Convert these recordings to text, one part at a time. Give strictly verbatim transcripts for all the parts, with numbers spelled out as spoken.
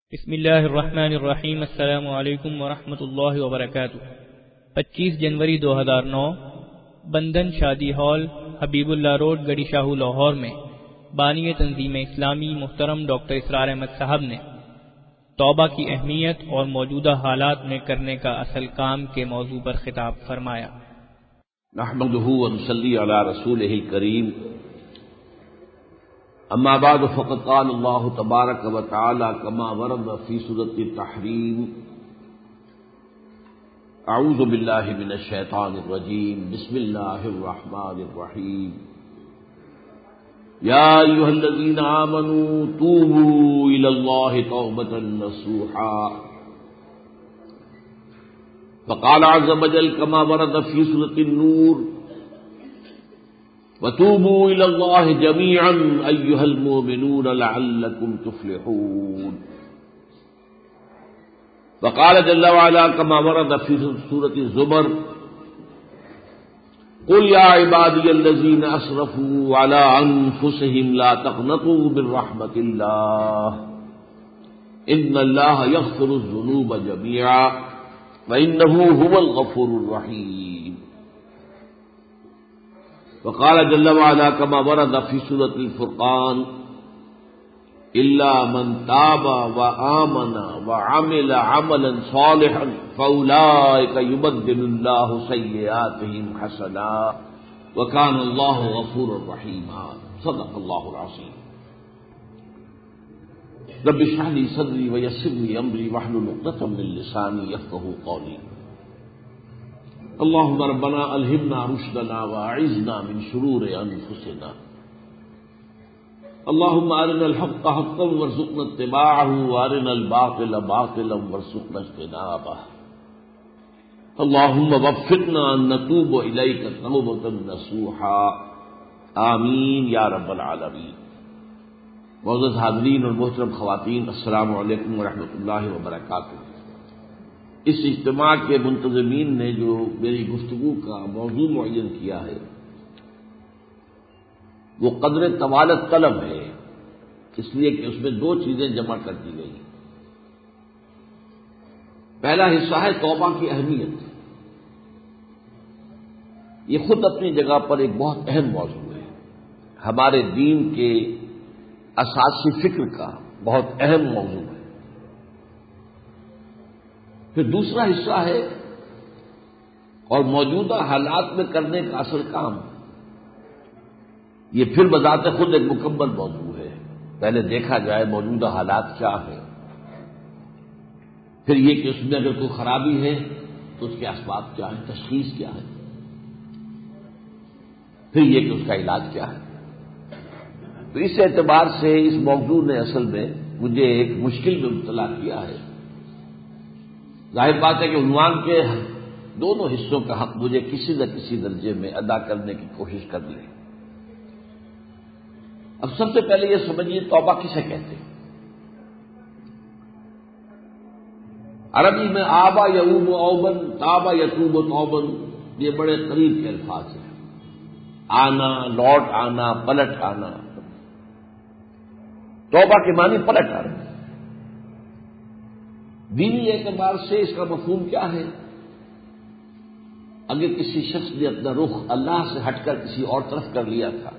بسم اللہ الرحمن الرحیم۔ السلام علیکم ورحمۃ اللہ وبرکاتہ۔ پچیس جنوری دو ہزار نو، بندھن شادی ہال، حبیب اللہ روڈ، گڑی شاہو، لاہور میں بانی تنظیم اسلامی محترم ڈاکٹر اسرار احمد صاحب نے توبہ کی اہمیت اور موجودہ حالات میں کرنے کا اصل کام کے موضوع پر خطاب فرمایا۔ نحمدہ ونصلی علی رسولہ الکریم، اما بعد فقد قال اللہ تبارک و تعالی کما ورد فی سورۃ التحریم، اعوذ باللہ من الشیطان الرجیم، بسم اللہ الرحمن الرحیم، یا ایھا الذین آمنوا توبوا الی اللہ توبۃ نصوحا، فقال عز وجل کما ورد فی سورۃ النور، وَتُوبُوا إِلَى اللَّهِ جَمِيعًا أَيُّهَا الْمُؤْمِنُونَ لَعَلَّكُمْ تُفْلِحُونَ، وقال جل وعلا كما ورد في سورة الزمر، قُلْ يَا عِبَادِيَ الَّذِينَ أَسْرَفُوا عَلَىٰ أَنفُسِهِمْ لَا تَقْنَطُوا مِن رَّحْمَةِ اللَّهِ إِنَّ اللَّهَ يَغْفِرُ الذُّنُوبَ جَمِيعًا وَإِنَّهُ هُوَ الْغَفُورُ الرَّحِيمُ، وقال جل وعلا كما ورد في سورة الفرقان، إلا من تاب وآمن وعمل عملا صالحا فأولئك يبدل الله سيئاتهم حسنات وكان الله غفورا رحيما، صدق الله العظيم۔ رب اشرح لي صدري ويسر لي أمري واحلل عقدة من لساني يفقهوا قولي۔ اللهم ربنا الہمنا رشدنا واعذنا من شرور انفسنا، اللهم ارنا الحق حقا وارزقنا اتباعه وارنا الباطل باطلا وارزقنا اجتنابه، اللهم وفقنا ان نتوب اليك توبة نصوحا، آمین یا رب العالمین۔ معزز حاضرین اور محترم خواتین، السلام علیکم ورحمۃ اللہ وبرکاتہ۔ اس اجتماع کے منتظمین نے جو میری گفتگو کا موضوع معین کیا ہے وہ قدر طوالت طلب ہے، اس لیے کہ اس میں دو چیزیں جمع کر دی گئی۔ پہلا حصہ ہے توبہ کی اہمیت، یہ خود اپنی جگہ پر ایک بہت اہم موضوع ہے، ہمارے دین کے اساسی فکر کا بہت اہم موضوع ہے۔ پھر دوسرا حصہ ہے اور موجودہ حالات میں کرنے کا اصل کام، یہ پھر بذات خود ایک مکمل موضوع ہے۔ پہلے دیکھا جائے موجودہ حالات کیا ہیں، پھر یہ کہ اس میں اگر کوئی خرابی ہے تو اس کے اسباب کیا ہیں، تشخیص کیا ہے، پھر یہ کہ اس کا علاج کیا ہے۔ تو اس اعتبار سے اس موضوع نے اصل میں مجھے ایک مشکل میں مبتلا کیا ہے۔ ظاہر بات ہے کہ عنوان کے دونوں حصوں کا حق مجھے کسی نہ کسی درجے میں ادا کرنے کی کوشش کر لی۔ اب سب سے پہلے یہ سمجھیے توبہ کسے کہتے ہیں۔ عربی میں آبا یعوب اوبن، تابا یتوب توبن، یہ بڑے قریب کے الفاظ ہیں، آنا، لوٹ آنا، پلٹ آنا۔ توبہ کے معنی پلٹ آنا۔ دینی اعتبار سے اس کا مفہوم کیا ہے؟ اگر کسی شخص نے اپنا رخ اللہ سے ہٹ کر کسی اور طرف کر لیا تھا،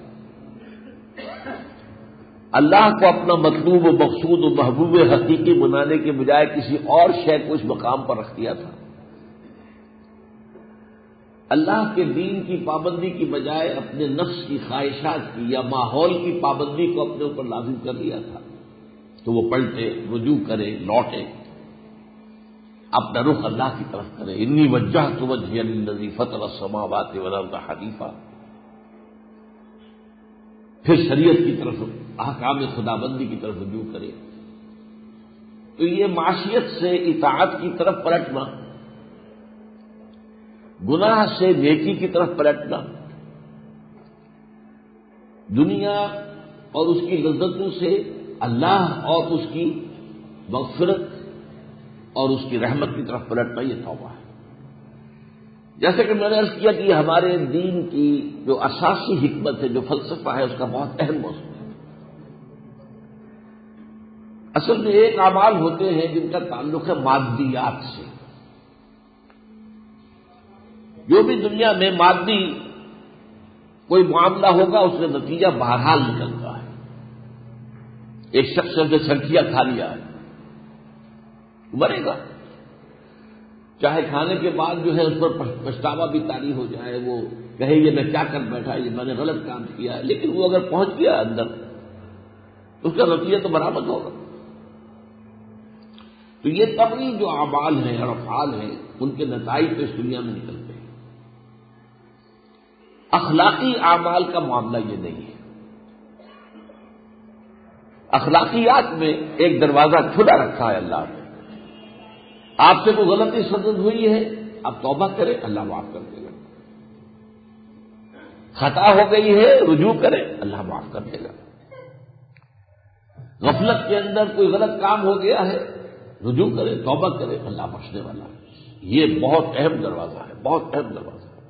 اللہ کو اپنا مطلوب و مقصود و محبوب حقیقی بنانے کے بجائے کسی اور شے کو اس مقام پر رکھ دیا تھا، اللہ کے دین کی پابندی کی بجائے اپنے نفس کی خواہشات کی یا ماحول کی پابندی کو اپنے اوپر لازم کر لیا تھا، تو وہ پلٹے، رجوع کرے، لوٹے، اپنا رخ اللہ کی طرف کرے۔ انی وجہت وجہی للذی فطر السماوات والارض حنیفا، پھر شریعت کی طرف، احکام خدا بندی کی طرف رجوع کرے۔ تو یہ معصیت سے اطاعت کی طرف پلٹنا، گناہ سے نیکی کی طرف پلٹنا، دنیا اور اس کی لذتوں سے اللہ اور اس کی مغفرت اور اس کی رحمت کی طرف پلٹنا، یہ توبہ ہے۔ جیسے کہ میں نے عرض کیا کہ یہ ہمارے دین کی جو اساسی حکمت ہے، جو فلسفہ ہے، اس کا بہت اہم موضوع ہے۔ اصل میں ایک اعمال ہوتے ہیں جن کا تعلق ہے مادیات سے. جو بھی دنیا میں مادی کوئی معاملہ ہوگا اس کا نتیجہ بہرحال نکلتا ہے. ایک شخص نے سنکھیا کھا لیا ہے مرے گا، چاہے کھانے کے بعد جو ہے اس پر پچھتاوا بھی طاری ہو جائے، وہ کہے یہ میں کیا کر بیٹھا، یہ میں نے غلط کام کیا ہے، لیکن وہ اگر پہنچ گیا اندر اس کا نتیجہ تو برآمد ہوگا. تو یہ طبعی جو اعمال ہیں اور افعال ہیں ان کے نتائج تو اس دنیا میں نکلتے ہیں. اخلاقی اعمال کا معاملہ یہ نہیں ہے. اخلاقیات میں ایک دروازہ کھلا رکھا ہے اللہ نے. آپ سے کوئی غلطی صدر ہوئی ہے، آپ توبہ کریں، اللہ معاف کر دے گا. خطا ہو گئی ہے، رجوع کریں، اللہ معاف کر دے گا. غفلت کے اندر کوئی غلط کام ہو گیا ہے، رجوع کریں، توبہ کریں، اللہ بخشنے والا ہے. یہ بہت اہم دروازہ ہے، بہت اہم دروازہ ہے.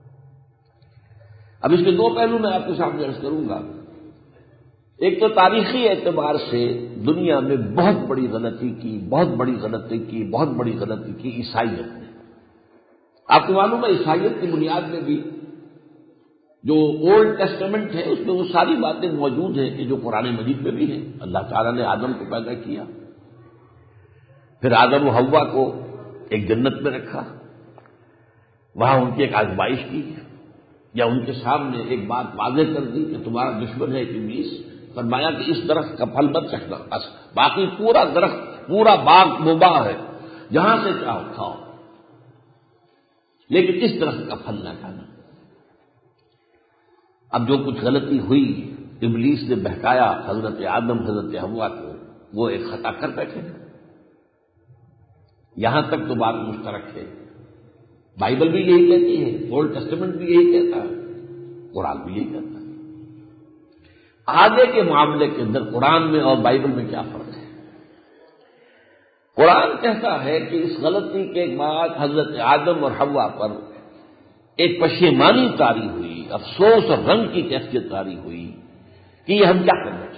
اب اس کے دو پہلو میں آپ کے سامنے عرض کروں گا. ایک تو تاریخی اعتبار سے دنیا میں بہت بڑی غلطی کی بہت بڑی غلطی کی بہت بڑی غلطی کی عیسائیت نے. آپ کو معلوم ہے عیسائیت کی بنیاد میں بھی جو اولڈ ٹیسٹمنٹ ہے اس میں وہ ساری باتیں موجود ہیں کہ جو قرآن مجید میں بھی ہیں. اللہ تعالیٰ نے آدم کو پیدا کیا، پھر آدم و حوا کو ایک جنت میں رکھا، وہاں ان کی ایک آزمائش کی، یا ان کے سامنے ایک بات واضح کر دی کہ تمہارا دشمن ہے ابلیس. فرمایا کہ اس درخت کا پھل مت چکھنا، بس باقی پورا درخت پورا باغ مباح ہے، جہاں سے چاہو کھاؤ، لیکن اس درخت کا پھل نہ کھانا. اب جو کچھ غلطی ہوئی، ابلیس نے بہکایا حضرت آدم حضرت حوا کو، وہ ایک خطا کر بیٹھے. یہاں تک تو بات مشترک ہے. بائبل بھی یہی کہتی ہے، اولڈ ٹیسٹمنٹ بھی یہی کہتا ہے، قرآن بھی یہی کہتا ہے. آگے کے معاملے کے اندر قرآن میں اور بائبل میں کیا فرق ہے؟ قرآن کہتا ہے کہ اس غلطی کے بعد حضرت آدم اور حوا پر ایک پشیمانی طاری ہوئی، افسوس اور رنگ کی کیفیت طاری ہوئی کہ یہ ہم کیا کر بیٹھے.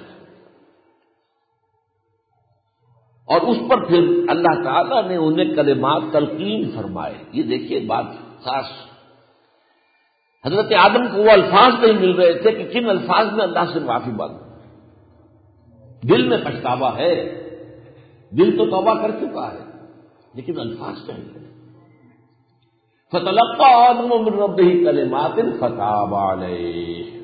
اور اس پر پھر اللہ تعالیٰ نے انہیں کلمات تلقین فرمائے. یہ دیکھیے بات خاص، حضرت آدم کو وہ الفاظ نہیں مل رہے تھے کہ کن الفاظ میں اللہ سے معافی مانگو. دل میں پچھتاوا ہے، دل تو توبہ کر چکا ہے، لیکن الفاظ چاہیے. فَتَلَقَّىٰ آدَمُ مِن رَّبِّهِ كَلِمَاتٍ فَتَابَ عَلَيْهِ.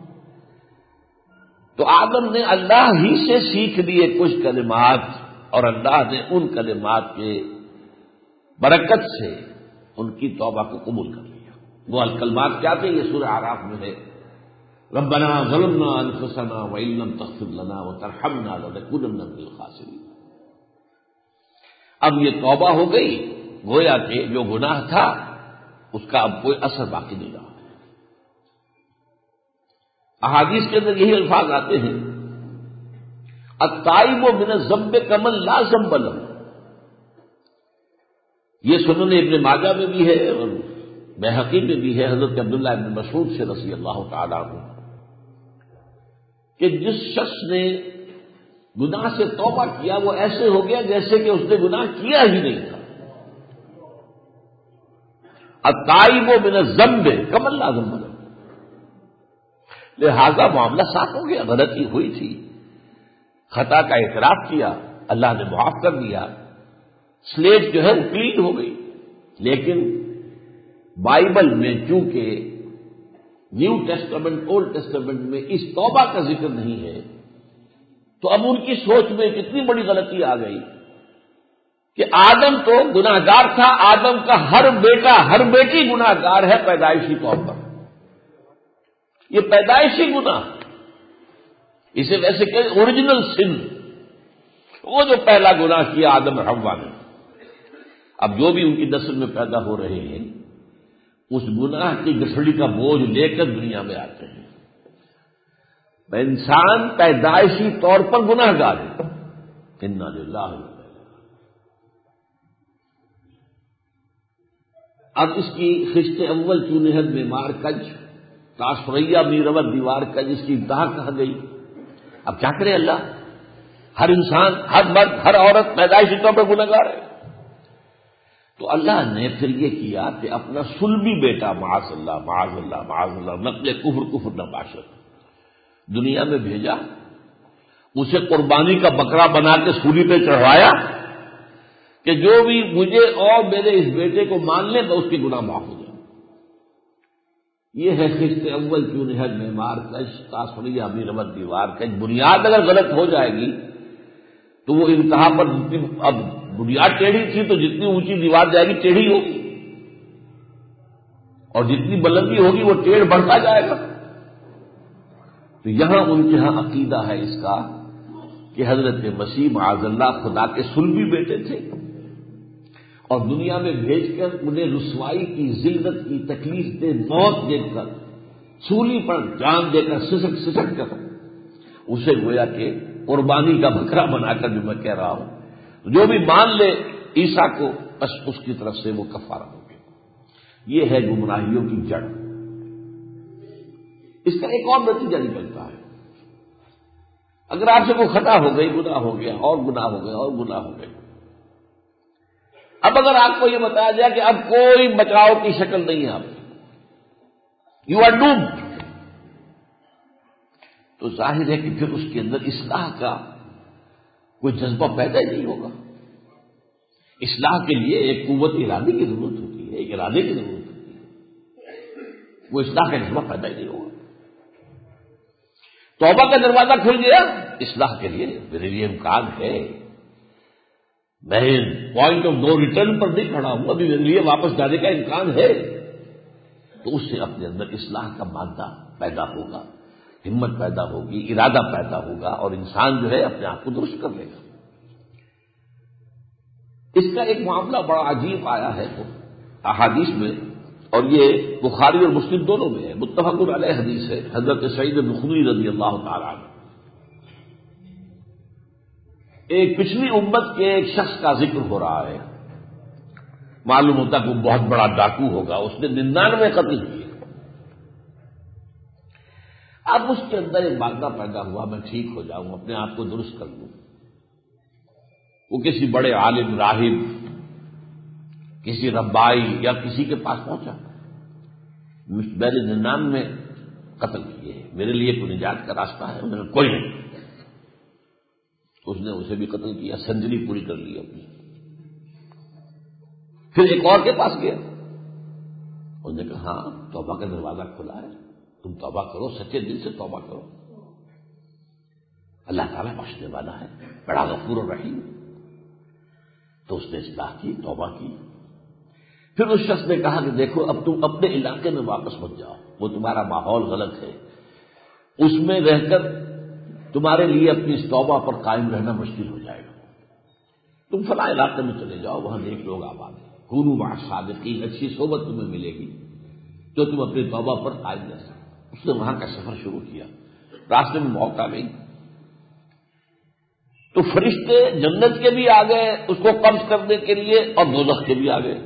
تو آدم نے اللہ ہی سے سیکھ لیے کچھ کلمات، اور اللہ نے ان کلمات کے برکت سے ان کی توبہ کو قبول کر لیا. وہ الکلمات کیا تھے؟ یہ سورہ اعراف میں ہے، ربنا ظلمنا انفسنا وان لم تغفر لنا وترحمنا لنکونن من الخاسرین. اب یہ توبہ ہو گئی، گویا کہ جو گناہ تھا اس کا اب کوئی اثر باقی نہیں رہا. احادیث کے اندر یہی الفاظ آتے ہیں، التائب من الذنب کمن لا ذنب له. یہ سنن ابن ماجہ میں بھی ہے اور بہقی میں بھی ہے حضرت عبداللہ ابن مسعود سے رضی اللہ تعالیٰ عنہ کہ جس شخص نے گناہ سے توبہ کیا وہ ایسے ہو گیا جیسے کہ اس نے گناہ کیا ہی نہیں تھا. التائب من الذنب کمن لا ذنب له. لہذا معاملہ صاف ہو گیا، غلطی ہوئی تھی، خطا کا اعتراف کیا، اللہ نے معاف کر دیا، سلیٹ جو ہے وہ کلین ہو گئی. لیکن بائبل میں چونکہ نیو ٹیسٹمنٹ اولڈ ٹیسٹمنٹ میں اس توبہ کا ذکر نہیں ہے، تو اب ان کی سوچ میں کتنی بڑی غلطی آ گئی کہ آدم تو گناہ گار تھا، آدم کا ہر بیٹا ہر بیٹی گناہ گار ہے پیدائشی طور پر. یہ پیدائشی گناہ، اسے ویسے کہ اوریجنل سن، وہ جو پہلا گناہ کیا آدم اور حوا نے. اب جو بھی ان کی نسل میں پیدا ہو رہے ہیں اس گناہ کی گٹھڑی کا بوجھ لے کر دنیا میں آتے ہیں. انسان پیدائشی طور پر گناہ گار ہے. انا للہ. اب اس کی خشت اول چونہد میں مار کج تاشفریہ میرور دیوار کج، اس کی انتہا کہا گئی. اب کیا کرے اللہ؟ ہر انسان، ہر مرد، ہر عورت پیدائشی طور پر گنہگار ہے۔ تو اللہ نے پھر یہ کیا کہ اپنا سلبی بیٹا معاذ اللہ معاذ اللہ معاذ اللہ نقل کفر کفر نباشت دنیا میں بھیجا، اسے قربانی کا بکرا بنا کے سولی پہ چڑھوایا کہ جو بھی مجھے اور میرے اس بیٹے کو مان لے تو اس کے گناہ معاف ہو جائے۔ یہ ہے خشت اول کیوں نہج معمار کش تاثری امیر امد دیوار کش۔ بنیاد اگر غلط ہو جائے گی تو وہ انتہا پر جتنی، اب بنیاد ٹیڑھی تھی تو جتنی اونچی دیوار جائے گی ٹیڑھی ہوگی، اور جتنی بلندی ہوگی وہ ٹیڑھ بڑھتا جائے گا۔ تو یہاں ان کے ہاں عقیدہ ہے اس کا کہ حضرت مسیح معاذ اللہ خدا کے سلبی بیٹے تھے، اور دنیا میں بھیج کر انہیں رسوائی کی، ذلت کی، تکلیف دے موت دیکھ کر، سولی پر جان دے کر، سسک سسک کر اسے گویا کہ قربانی کا بکرا بنا کر جو میں کہہ رہا ہوں، جو بھی مان لے عیسیٰ کو بس اس کی طرف سے وہ کفارہ ہو گیا۔ یہ ہے گمراہیوں کی جڑ۔ اس کا ایک اور نتیجہ نکلتا ہے، اگر آپ سے کوئی خطا ہو گئی، گناہ ہو گیا، اور گناہ ہو گیا، اور گناہ ہو گئے، اب اگر آپ کو یہ بتایا جائے کہ اب کوئی بچاؤ کی شکل نہیں ہے، آپ یو آر ڈومڈ، تو ظاہر ہے کہ پھر اس کے اندر اصلاح کا کوئی جذبہ پیدا ہی نہیں ہوگا۔ اصلاح کے لیے ایک قوت ارادے کی ضرورت ہوتی ہے، ایک ارادے کی ضرورت ہوتی ہے، وہ اصلاح کا جذبہ پیدا ہی نہیں ہوگا۔ توبہ کا دروازہ کھل گیا اصلاح کے لیے، میرے لیے امکان ہے، میں پوائنٹ آف نو ریٹرن پر نہیں کھڑا ہوں، ابھی میرے لیے واپس جانے کا امکان ہے، تو اس سے اپنے اندر اصلاح کا مادہ پیدا ہوگا، ہمت پیدا ہوگی، ارادہ پیدا ہوگا، اور انسان جو ہے اپنے آپ کو درست کر لے گا۔ اس کا ایک معاملہ بڑا عجیب آیا ہے احادیث میں، اور یہ بخاری اور مسلم دونوں میں ہے، متفق علیہ حدیث ہے، حضرت سعید بن خدری رضی اللہ تعالیٰ عنہ۔ ایک پچھلی امت کے ایک شخص کا ذکر ہو رہا ہے، معلوم ہوتا کہ وہ بہت بڑا ڈاکو ہوگا، اس نے ننانوے قتل کیے۔ اب اس کے اندر ایک مادہ پیدا ہوا، میں ٹھیک ہو جاؤں، اپنے آپ کو درست کر لوں۔ وہ کسی بڑے عالم، راہب، کسی ربائی یا کسی کے پاس پہنچا، میں نے ننانوے قتل کیے، میرے لیے کوئی نجات کا راستہ ہے؟ میں نے کوئی نہیں۔ اس نے اسے بھی قتل کیا، سنجری پوری کر لی اپنی۔ پھر ایک اور کے پاس گیا، اس نے کہا ہاں توبہ کا دروازہ کھلا ہے، تم توبہ کرو، سچے دل سے توبہ کرو، اللہ تعالیٰ بخشنے والا ہے، بڑا غفور و رحیم۔ تو اس نے اصلاح کی، توبہ کی۔ پھر اس شخص نے کہا کہ دیکھو اب تم اپنے علاقے میں واپس مت جاؤ، وہ تمہارا ماحول غلط ہے، اس میں رہ کر تمہارے لیے اپنی اس توبہ پر قائم رہنا مشکل ہو جائے گا، تم فلاں علاقے میں چلے جاؤ، وہاں نیک لوگ آباد ہیں، کونوا مع الصادقین، اچھی صحبت تمہیں ملے گی جو تم اپنی توبہ پر قائم رہ سکو۔ اس نے وہاں کا سفر شروع کیا، راستے میں موقع نہیں تو فرشتے جنت کے بھی آ گئے اس کو قبض کرنے کے لیے، اور دوزخ کے بھی آ گئے۔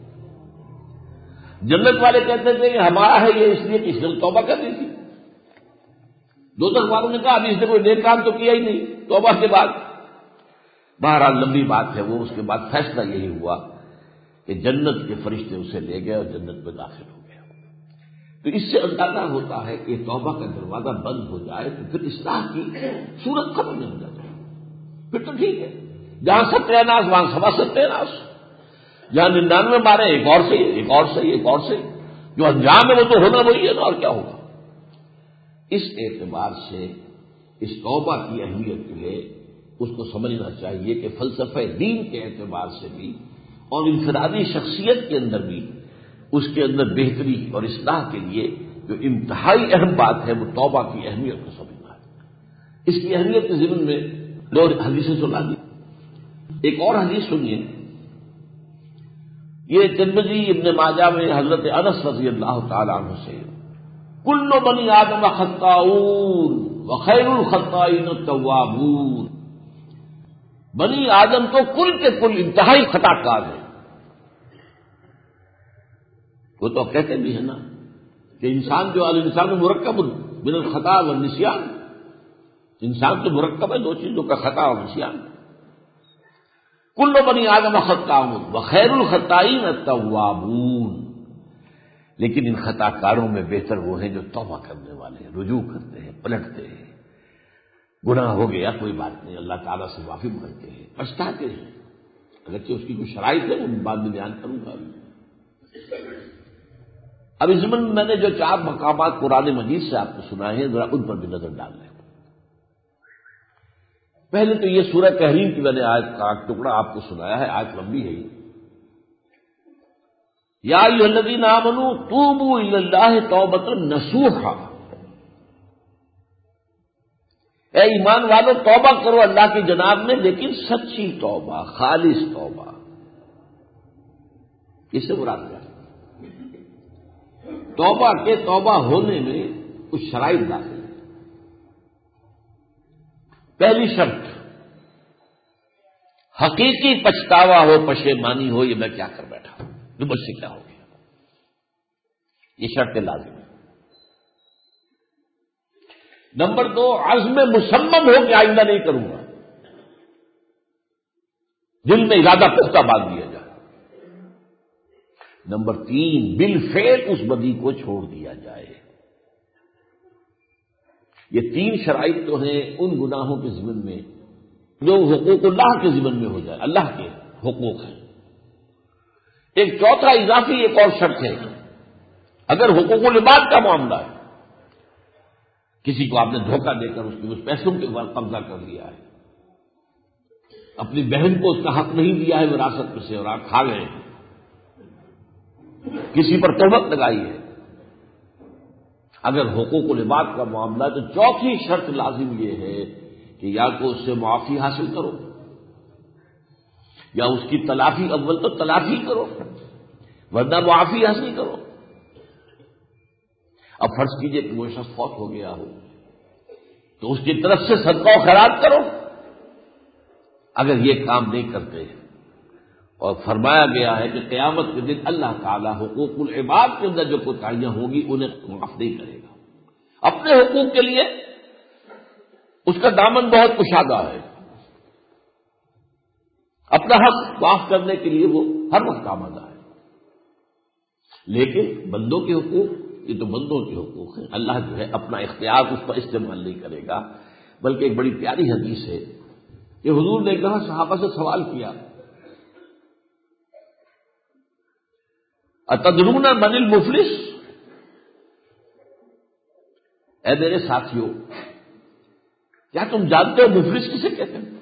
جنت والے کہتے تھے کہ ہمارا ہے یہ اس لیے کہ اس نے توبہ کر دی تھی، دوزخ والوں نے کہا ابھی اس نے کوئی نیک کام تو کیا ہی نہیں توبہ کے بعد۔ بہرحال لمبی بات ہے وہ، اس کے بعد فیصلہ یہی ہوا کہ جنت کے فرشتے اسے لے گئے اور جنت میں داخل ہو گیا۔ تو اس سے اندازہ ہوتا ہے کہ توبہ کا دروازہ بند ہو جائے تو پھر اصلاح کی صورت ختم نہیں ہو جاتی، پھر تو ٹھیک ہے، جہاں ستیہ ناش وہاں سوا ستیہ ناش، جہاں ننانوے مارے ایک اور صحیح، ایک اور صحیح، ایک اور صحیح، جو انجام ہے وہ تو ہونا وہی ہے نا، اور کیا ہوگا۔ اس اعتبار سے اس توبہ کی اہمیت کے لیے اس کو سمجھنا چاہیے کہ فلسفہ دین کے اعتبار سے بھی اور انفرادی شخصیت کے اندر بھی اس کے اندر بہتری اور اصلاح کے لیے جو انتہائی اہم بات ہے وہ توبہ کی اہمیت کو سمجھنا ہے۔ اس کی اہمیت کے ضمن میں دو حدیثیں سنا دی، ایک اور حدیث سنیے، یہ ترمذی ابن ماجہ میں حضرت انس رضی اللہ تعالی عنہ سے، کل بنی آدم خطاؤون وخیر الخطائین التوابون، بنی آدم تو کل کے کل انتہائی خطا کار ہے۔ وہ تو کہتے بھی ہیں نا کہ انسان جو الانسان مرکب من الخطا والنسیان، انسان تو مرکب ہے دو چیزوں کا، خطا اور نسیان۔ کل بنی آدم خطاؤ وخیر الخطائین التوابون، لیکن ان خطا کاروں میں بہتر وہ ہیں جو توبہ کرنے والے ہیں، رجوع کرتے ہیں، پلٹتے ہیں۔ گناہ ہو گیا کوئی بات نہیں، اللہ تعالیٰ سے معافی مانگتے ہیں، پچھتاتے ہیں، اگرچہ اس کی کچھ شرائط ہے وہ بعد میں بیان کروں گا۔ اب اس ضمن میں میں نے جو چار مقامات قرآن مجید سے آپ کو سنائے ہیں ذرا ان پر بھی نظر ڈال لیں۔ پہلے تو یہ سورہ تحریم کی میں نے آیت کا ٹکڑا آپ کو سنایا ہے، آیت لمبی ہے یہ۔ یا ایھا الذین آمنوا توبوا الی اللہ توبۃ نصوحا، اے ایمان والو توبہ کرو اللہ کی جناب میں، لیکن سچی توبہ، خالص توبہ۔ اس سے مراد کیا ہے؟ توبہ کے توبہ ہونے میں کچھ شرائط داخل ہیں۔ پہلی شرط حقیقی پچھتاوا ہو، پشیمانی ہو، یہ میں کیا کر بیٹھا ہوں، جو مجھ سے کیا ہو گیا، یہ شرط لازم ہے۔ نمبر دو، عزم مصمم ہو کہ آئندہ نہیں کروں گا، دل میں ارادہ پختہ باندھ دیا جائے۔ نمبر تین، بالفعل اس بدی کو چھوڑ دیا جائے۔ یہ تین شرائط تو ہیں ان گناہوں کے ضمن میں جو حقوق اللہ کے ضمن میں ہو جائے، اللہ کے حقوق ہیں۔ ایک چوتھا اضافی ایک اور شرط ہے، اگر حقوق العباد کا معاملہ ہے، کسی کو آپ نے دھوکہ دے کر اس کے اس پیسوں کے اوپر قبضہ کر لیا ہے، اپنی بہن کو اس کا حق نہیں دیا ہے وراثت میں سے اور آپ کھا گئے ہیں، کسی پر تہمت لگائی ہے، اگر حقوق العباد کا معاملہ تو چوتھی شرط لازم یہ ہے کہ یا تو اس سے معافی حاصل کرو، یا اس کی تلافی، اول تو تلافی کرو ورنہ معافی حاصل کرو۔ اب فرض کیجئے کہ وہ شخص فوت ہو گیا ہو تو اس کی طرف سے صدقہ و خیرات کرو۔ اگر یہ کام نہیں کرتے، اور فرمایا گیا ہے کہ قیامت کے دن اللہ تعالیٰ حقوق العباد کے اندر جو کوتاہیاں ہوں گی انہیں معاف نہیں کرے گا۔ اپنے حقوق کے لیے اس کا دامن بہت کشادہ ہے، اپنا حق معاف کرنے کے لیے وہ ہر وقت آمادہ ہے، لیکن بندوں کے حقوق، یہ تو بندوں کے حقوق ہیں، اللہ جو ہے اپنا اختیار اس پر استعمال نہیں کرے گا۔ بلکہ ایک بڑی پیاری حدیث ہے کہ حضور نے کہا، صحابہ سے سوال کیا، اتدرون من المفلس، اے میرے ساتھیوں کیا تم جانتے ہو مفلس کسے کہتے ہیں؟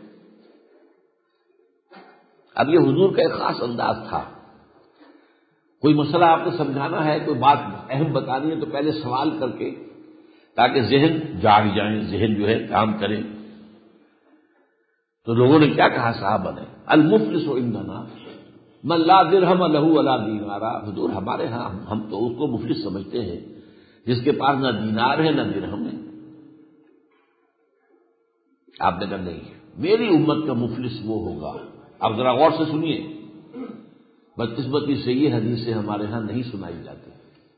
اب یہ حضور کا ایک خاص انداز تھا، کوئی مسئلہ آپ کو سمجھانا ہے، کوئی بات اہم بتانی ہے تو پہلے سوال کر کے، تاکہ ذہن جاگ جائیں، ذہن جو ہے کام کریں۔ تو لوگوں نے کیا کہا صحابہ نے، المفلس عندنا من لا درہم لہ ولا دینار، حضور ہمارے ہاں ہم تو اس کو مفلس سمجھتے ہیں جس کے پاس نہ دینار ہے نہ درہم ہے۔ آپ نے کہا نہیں، میری امت کا مفلس وہ ہوگا، اب ذرا غور سے سنیے، بدقسمتی سے یہ حدیثیں ہمارے ہاں نہیں سنائی جاتی۔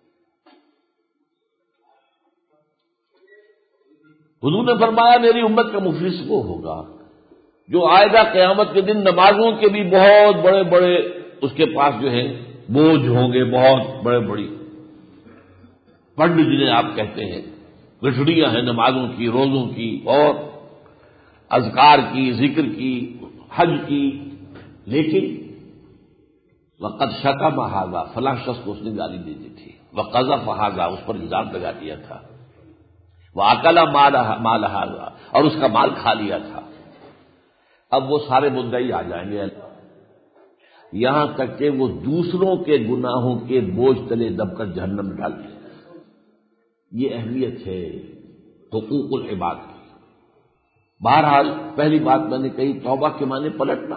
حضور نے فرمایا میری امت کا مفلس وہ ہوگا جو آئے گا قیامت کے دن نمازوں کے بھی بہت بڑے بڑے اس کے پاس جو ہے بوجھ ہوں گے، بہت بڑے بڑی پنڈ جنہیں آپ کہتے ہیں، گٹھڑیاں ہیں نمازوں کی، روزوں کی اور اذکار کی، ذکر کی، حج کی، لیکن وقد شتم ھذا، فلاں شخص کو اس نے گالی دے دی تھی، وقذف ھذا، اس پر الزام لگا دیا تھا، واکل مال ھذا، اور اس کا مال کھا لیا تھا۔ اب وہ سارے مدعی آ جائیں گے، یہاں تک کہ وہ دوسروں کے گناہوں کے بوجھ تلے دب کر جہنم میں ڈال دیں۔ یہ اہمیت ہے حقوق العباد کی۔ بہرحال پہلی بات میں نے کہی، توبہ کے معنی پلٹنا۔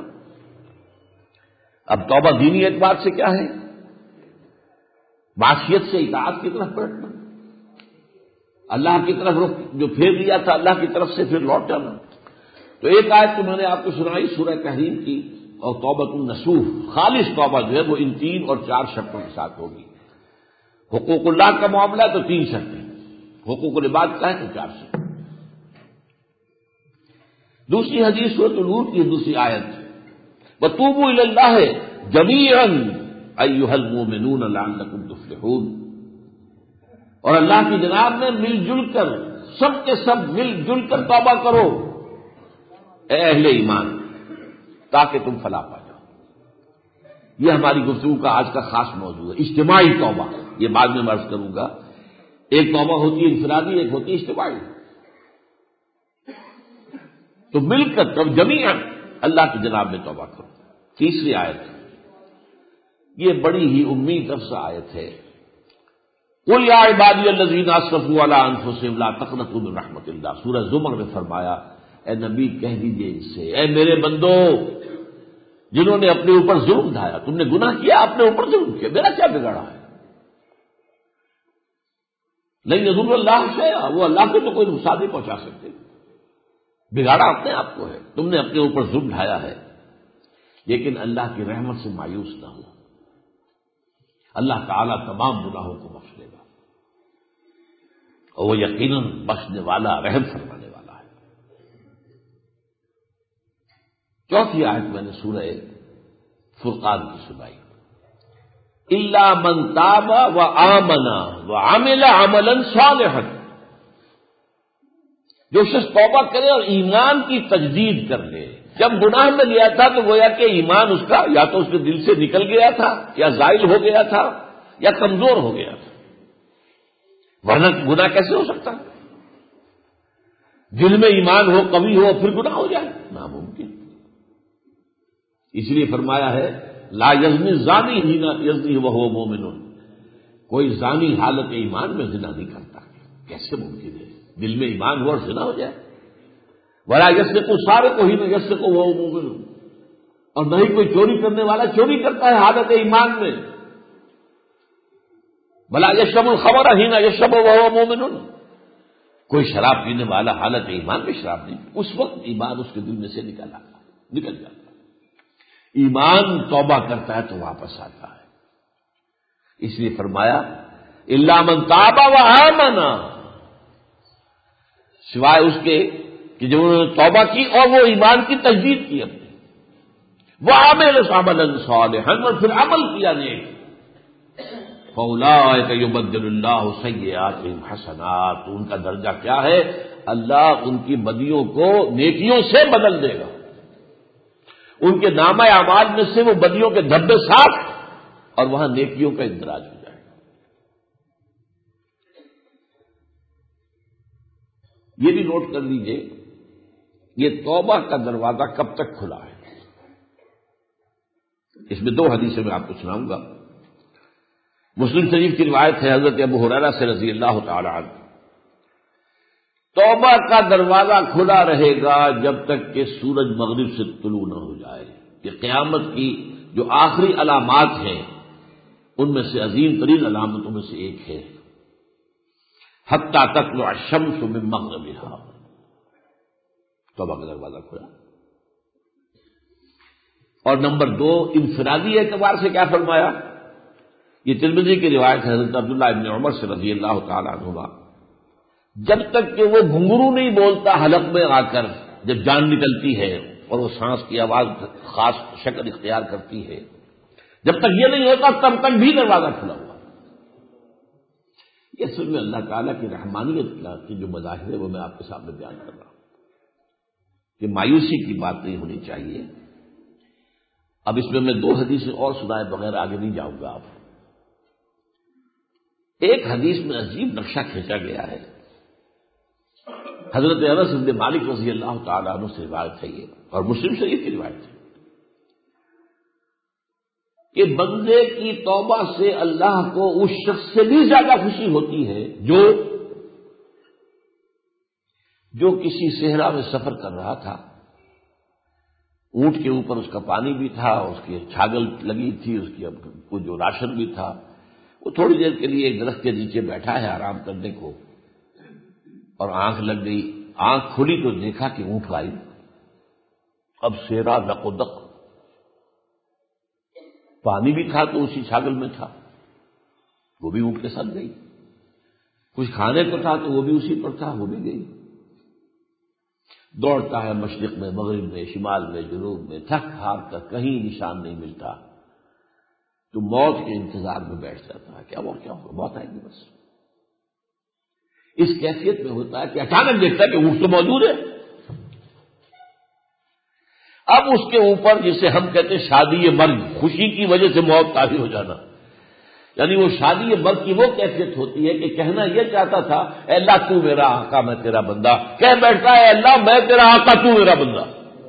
اب توبہ دینی اعتبار سے کیا ہے؟ معصیت سے اطاعت کی طرف پلٹنا، اللہ کی طرف رخ جو پھیر لیا تھا اللہ کی طرف سے پھر لوٹ جانا۔ تو ایک آیت تو میں نے آپ کو سنائی سورہ تحریم کی، اور توبۃ النصوح، خالص توبہ جو ہے وہ ان تین اور چار شرطوں کے ساتھ ہوگی۔ حقوق اللہ کا معاملہ تو تین شرطیں، حقوق العباد کا ہے تو چار شرطیں۔ دوسری حدیث سورۃ نور کی دوسری آیت، وَتُوبُوا إِلَى اللَّهِ جَمِيعًا أَيُّهَا الْمُؤْمِنُونَ لَعَلَّكُمْ تُفْلِحُونَ، اور اللہ کی جناب میں مل جل کر سب کے سب مل جل کر توبہ کرو اے اہل ایمان، تاکہ تم فلاح پا جاؤ۔ یہ ہماری گفتگو کا آج کا خاص موضوع ہے، اجتماعی توبہ۔ یہ بعد میں عرض کروں گا، ایک توبہ ہوتی ہے انفرادی، ایک ہوتی ہے اجتماعی۔ تو مل کر تب جمیعاً اللہ کی جناب میں توبہ کرو۔ تیسری آیت، یہ بڑی ہی امید افزا آیت ہے، قل یا عبادی الذین اسرفوا علی انفسہم لا تقنطوا من رحمت اللہ۔ سورہ زمر میں فرمایا، اے نبی کہہ دیجیے ان سے، اے میرے بندو جنہوں نے اپنے اوپر ظلم ڈھایا، تم نے گناہ کیا، اپنے اوپر ظلم کیا، میرا کیا بگاڑا ہے؟ نہیں یضر اللہ شیئا، وہ اللہ کو تو کوئی نقصان نہیں پہنچا سکتے، بگاڑا اپنے آپ کو ہے، تم نے اپنے اوپر ظلم ڈھایا ہے۔ لیکن اللہ کی رحمت سے مایوس نہ ہو، اللہ تعالیٰ تمام گناہوں کو بخش دے گا، اور وہ یقیناً بخشنے والا، رحم فرمانے والا ہے۔ چوتھی آیت میں نے سورہ فرقان کی سنائی، الا من تاب وآمن وعمل عملا صالحا، جو شخص توبہ کرے اور ایمان کی تجدید کر لے۔ جب گناہ میں لیا تھا تو گویا کہ ایمان اس کا یا تو اس کے دل سے نکل گیا تھا، یا زائل ہو گیا تھا، یا کمزور ہو گیا تھا، ورنہ گناہ کیسے ہو سکتا؟ دل میں ایمان ہو، قوی ہو، پھر گناہ ہو جائے؟ ناممکن۔ اس لیے فرمایا ہے لا یزنی الزانی حین یزنی وہو مومن، کوئی زانی حالت ایمان میں زنا نہیں کرتا۔ کیسے ممکن ہے؟ دل میں ایمان ہو اور زنا ہو جائے؟ ولا یسرق السارق حین یسرق وہو مومن، اور نہیں کوئی چوری کرنے والا چوری کرتا ہے حالت ایمان میں۔ ولا یشرب الخمر حین یشرب وہو مومن، کوئی شراب پینے والا حالت ایمان میں شراب نہیں، اس وقت ایمان اس کے دل میں سے نکل آتا نکل جاتا۔ ایمان توبہ کرتا ہے تو واپس آتا ہے۔ اس لیے فرمایا الا من تاب وآمن، سوائے اس کے کہ جو انہوں نے توبہ کی اور وہ ایمان کی تجدید کی اپنی، وعمل عملا صالحا، اور پھر عمل کیا نیک، فاولئک یبدل اللہ سیئاتہم حسنات، ان کا درجہ کیا ہے؟ اللہ ان کی بدیوں کو نیکیوں سے بدل دے گا، ان کے نامہ اعمال میں سے وہ بدیوں کے دھبے صاف اور وہاں نیکیوں کا اندراج ہو جائے گا۔ یہ بھی نوٹ کر لیجئے، یہ توبہ کا دروازہ کب تک کھلا ہے؟ اس میں دو حدیثیں میں آپ کو سناؤں گا۔ مسلم شریف کی روایت ہے حضرت ابو ہریرہ سے رضی اللہ تعالی عنہ، توبہ کا دروازہ کھلا رہے گا جب تک کہ سورج مغرب سے طلوع نہ ہو جائے۔ کہ قیامت کی جو آخری علامات ہیں ان میں سے عظیم ترین علامتوں میں سے ایک ہے حتی تطلع الشمس من مغربها، توبہ کا دروازہ کھلا۔ اور نمبر دو، انفرادی اعتبار سے کیا فرمایا؟ یہ ترمذی کی روایت ہے حضرت عبداللہ ابن عمر سے رضی اللہ تعالی عنہما، جب تک کہ وہ گھنگرو نہیں بولتا حلق میں آ کر، جب جان نکلتی ہے اور وہ سانس کی آواز خاص شکل اختیار کرتی ہے، جب تک یہ نہیں ہوتا تب تک بھی دروازہ کھلا ہوا۔ یہ اصل میں اللہ تعالیٰ کی رحمانیت کی جو مظاہر ہے وہ میں آپ کے سامنے بیان کر رہا ہوں کہ مایوسی کی بات نہیں ہونی چاہیے۔ اب اس میں میں دو حدیثیں اور سنائے بغیر آگے نہیں جاؤں گا۔ آپ ایک حدیث میں عجیب نقشہ کھینچا گیا ہے، حضرت انس بن مالک رضی اللہ تعالیٰ عنہ سے روایت ہے یہ، اور مسلم شریف کی روایت ہے کہ بندے کی توبہ سے اللہ کو اس شخص سے بھی زیادہ خوشی ہوتی ہے جو جو کسی صحرا میں سفر کر رہا تھا، اونٹ کے اوپر اس کا پانی بھی تھا، اس کی چھاگل لگی تھی، اس کی کو جو راشن بھی تھا، وہ تھوڑی دیر کے لیے ایک درخت کے نیچے بیٹھا ہے آرام کرنے کو، اور آنکھ لگ گئی، آنکھ کھلی تو دیکھا کہ اونٹ غائب، اب صحرا دق و دق، پانی بھی تھا تو اسی چھاگل میں تھا، وہ بھی اونٹ کے ساتھ گئی، کچھ کھانے کو تھا تو وہ بھی اسی پر تھا، وہ بھی گئی۔ دوڑتا ہے مشرق میں، مغرب میں، شمال میں، جنوب میں، تھک ہار کر کہیں نشان نہیں ملتا، تو موت کے انتظار میں بیٹھ جاتا ہے، کیا وہ کیا ہوگا، موت آئے گی بس۔ اس کیفیت میں ہوتا ہے کہ اچانک دیکھتا ہے کہ اونٹ تو موجود ہے۔ اب اس کے اوپر جسے ہم کہتے ہیں شادی مرگ، خوشی کی وجہ سے موت طاری ہو جانا، یعنی وہ شادی مرگ کی وہ کیفیت ہوتی ہے کہ کہنا یہ چاہتا تھا اے اللہ تو میرا آقا میں تیرا بندہ، کہہ بیٹھتا ہے اے اللہ میں تیرا آقا تو میرا بندہ۔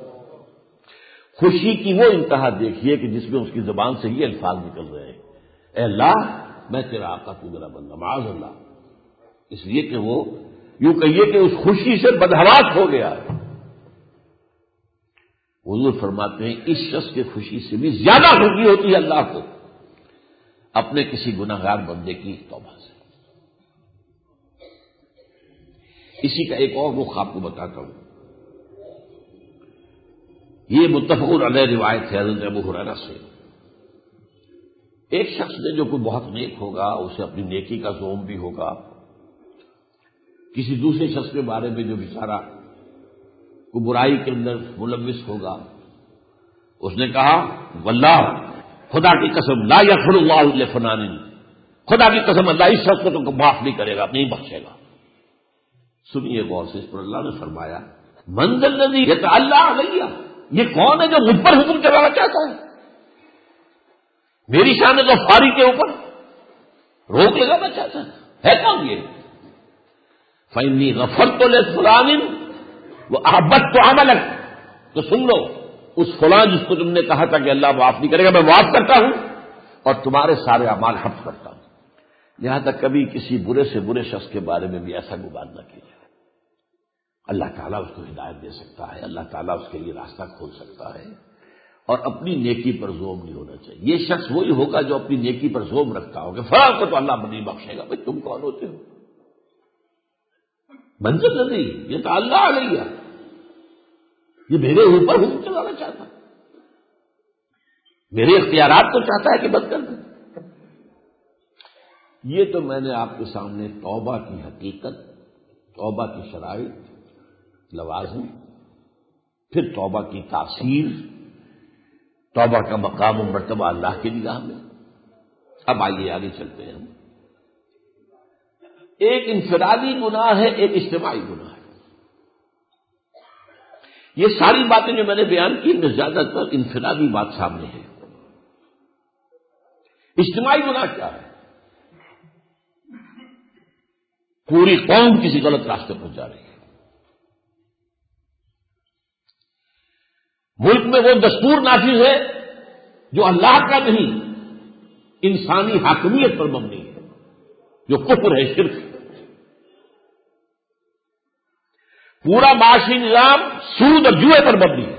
خوشی کی وہ انتہا دیکھیے کہ جس میں اس کی زبان سے یہ الفاظ نکل رہے ہیں، اے اللہ میں تیرا آقا تو میرا بندہ، معاذ اللہ، اس لیے کہ وہ یوں کہیے کہ اس خوشی سے بدحواس ہو گیا۔ حضور فرماتے ہیں اس شخص کی خوشی سے بھی زیادہ خوشی ہوتی ہے اللہ کو اپنے کسی گناہگار بندے کی توبہ سے۔ اسی کا ایک اور رخ آپ کو بتاتا ہوں، یہ متفق علیہ روایت ہے حضرت ابو ہریرہ سے۔ ایک شخص نے جو کوئی بہت نیک ہوگا، اسے اپنی نیکی کا زوم بھی ہوگا، کسی دوسرے شخص کے بارے میں جو بیچارہ کو برائی کے اندر ملوث ہوگا، اس نے کہا واللہ خدا کی قسم لا یغفر اللہ لفلان، خدا کی قسم اللہ اس شخص کو تو معاف نہیں کرے گا، نہیں بخشے گا۔ سنیے غور سے، اس پر اللہ نے فرمایا من ذا الذی یتعلی علیہ، یہ کون ہے جو مجھ پر حکم چلانا چاہتا ہے، میری شان غفاری کے اوپر روک لگانا چاہتا ہے، ہے کون یہ؟ فإنی غفرت لفلان وأحببت عملک، تو سن لو اس فلاں جس کو تم نے کہا تھا کہ اللہ معاف نہیں کرے گا، میں معاف کرتا ہوں اور تمہارے سارے اعمال حفظ کرتا ہوں۔ یہاں تک کبھی کسی برے سے برے شخص کے بارے میں بھی ایسا گمان نہ کیجیے، اللہ تعالیٰ اس کو ہدایت دے سکتا ہے، اللہ تعالیٰ اس کے لیے راستہ کھول سکتا ہے، اور اپنی نیکی پر زوم نہیں ہونا چاہیے۔ یہ شخص وہی ہوگا جو اپنی نیکی پر زوم رکھتا ہو کہ فلاں کو تو اللہ نہیں بخشے گا۔ بھائی تم کون ہوتے ہو؟ منزل نہیں، یہ تو اللہ علیہ، یہ میرے اوپر حکم چلانا چاہتا ہے، میرے اختیارات کو چاہتا ہے کہ بند کر دیں۔ یہ تو میں نے آپ کے سامنے توبہ کی حقیقت، توبہ کی شرائط، لوازم، پھر توبہ کی تاثیر، توبہ کا مقام و مرتبہ اللہ کی نگاہ میں۔ اب آئیے آگے چلتے ہیں ہم۔ ایک انفرادی گناہ ہے، ایک اجتماعی گناہ ہے۔ یہ ساری باتیں جو میں نے بیان کی ان میں زیادہ تر انفرادی بات سامنے ہے۔ اجتماعی گناہ کیا ہے؟ پوری قوم کسی غلط راستے پر جا رہی ہے، ملک میں وہ دستور نافذ ہے جو اللہ کا نہیں، انسانی حاکمیت پر مبنی ہے، جو کفر ہے، شرک ہے۔ پورا معاشی نظام سود اور جوئے پر مبنی ہے۔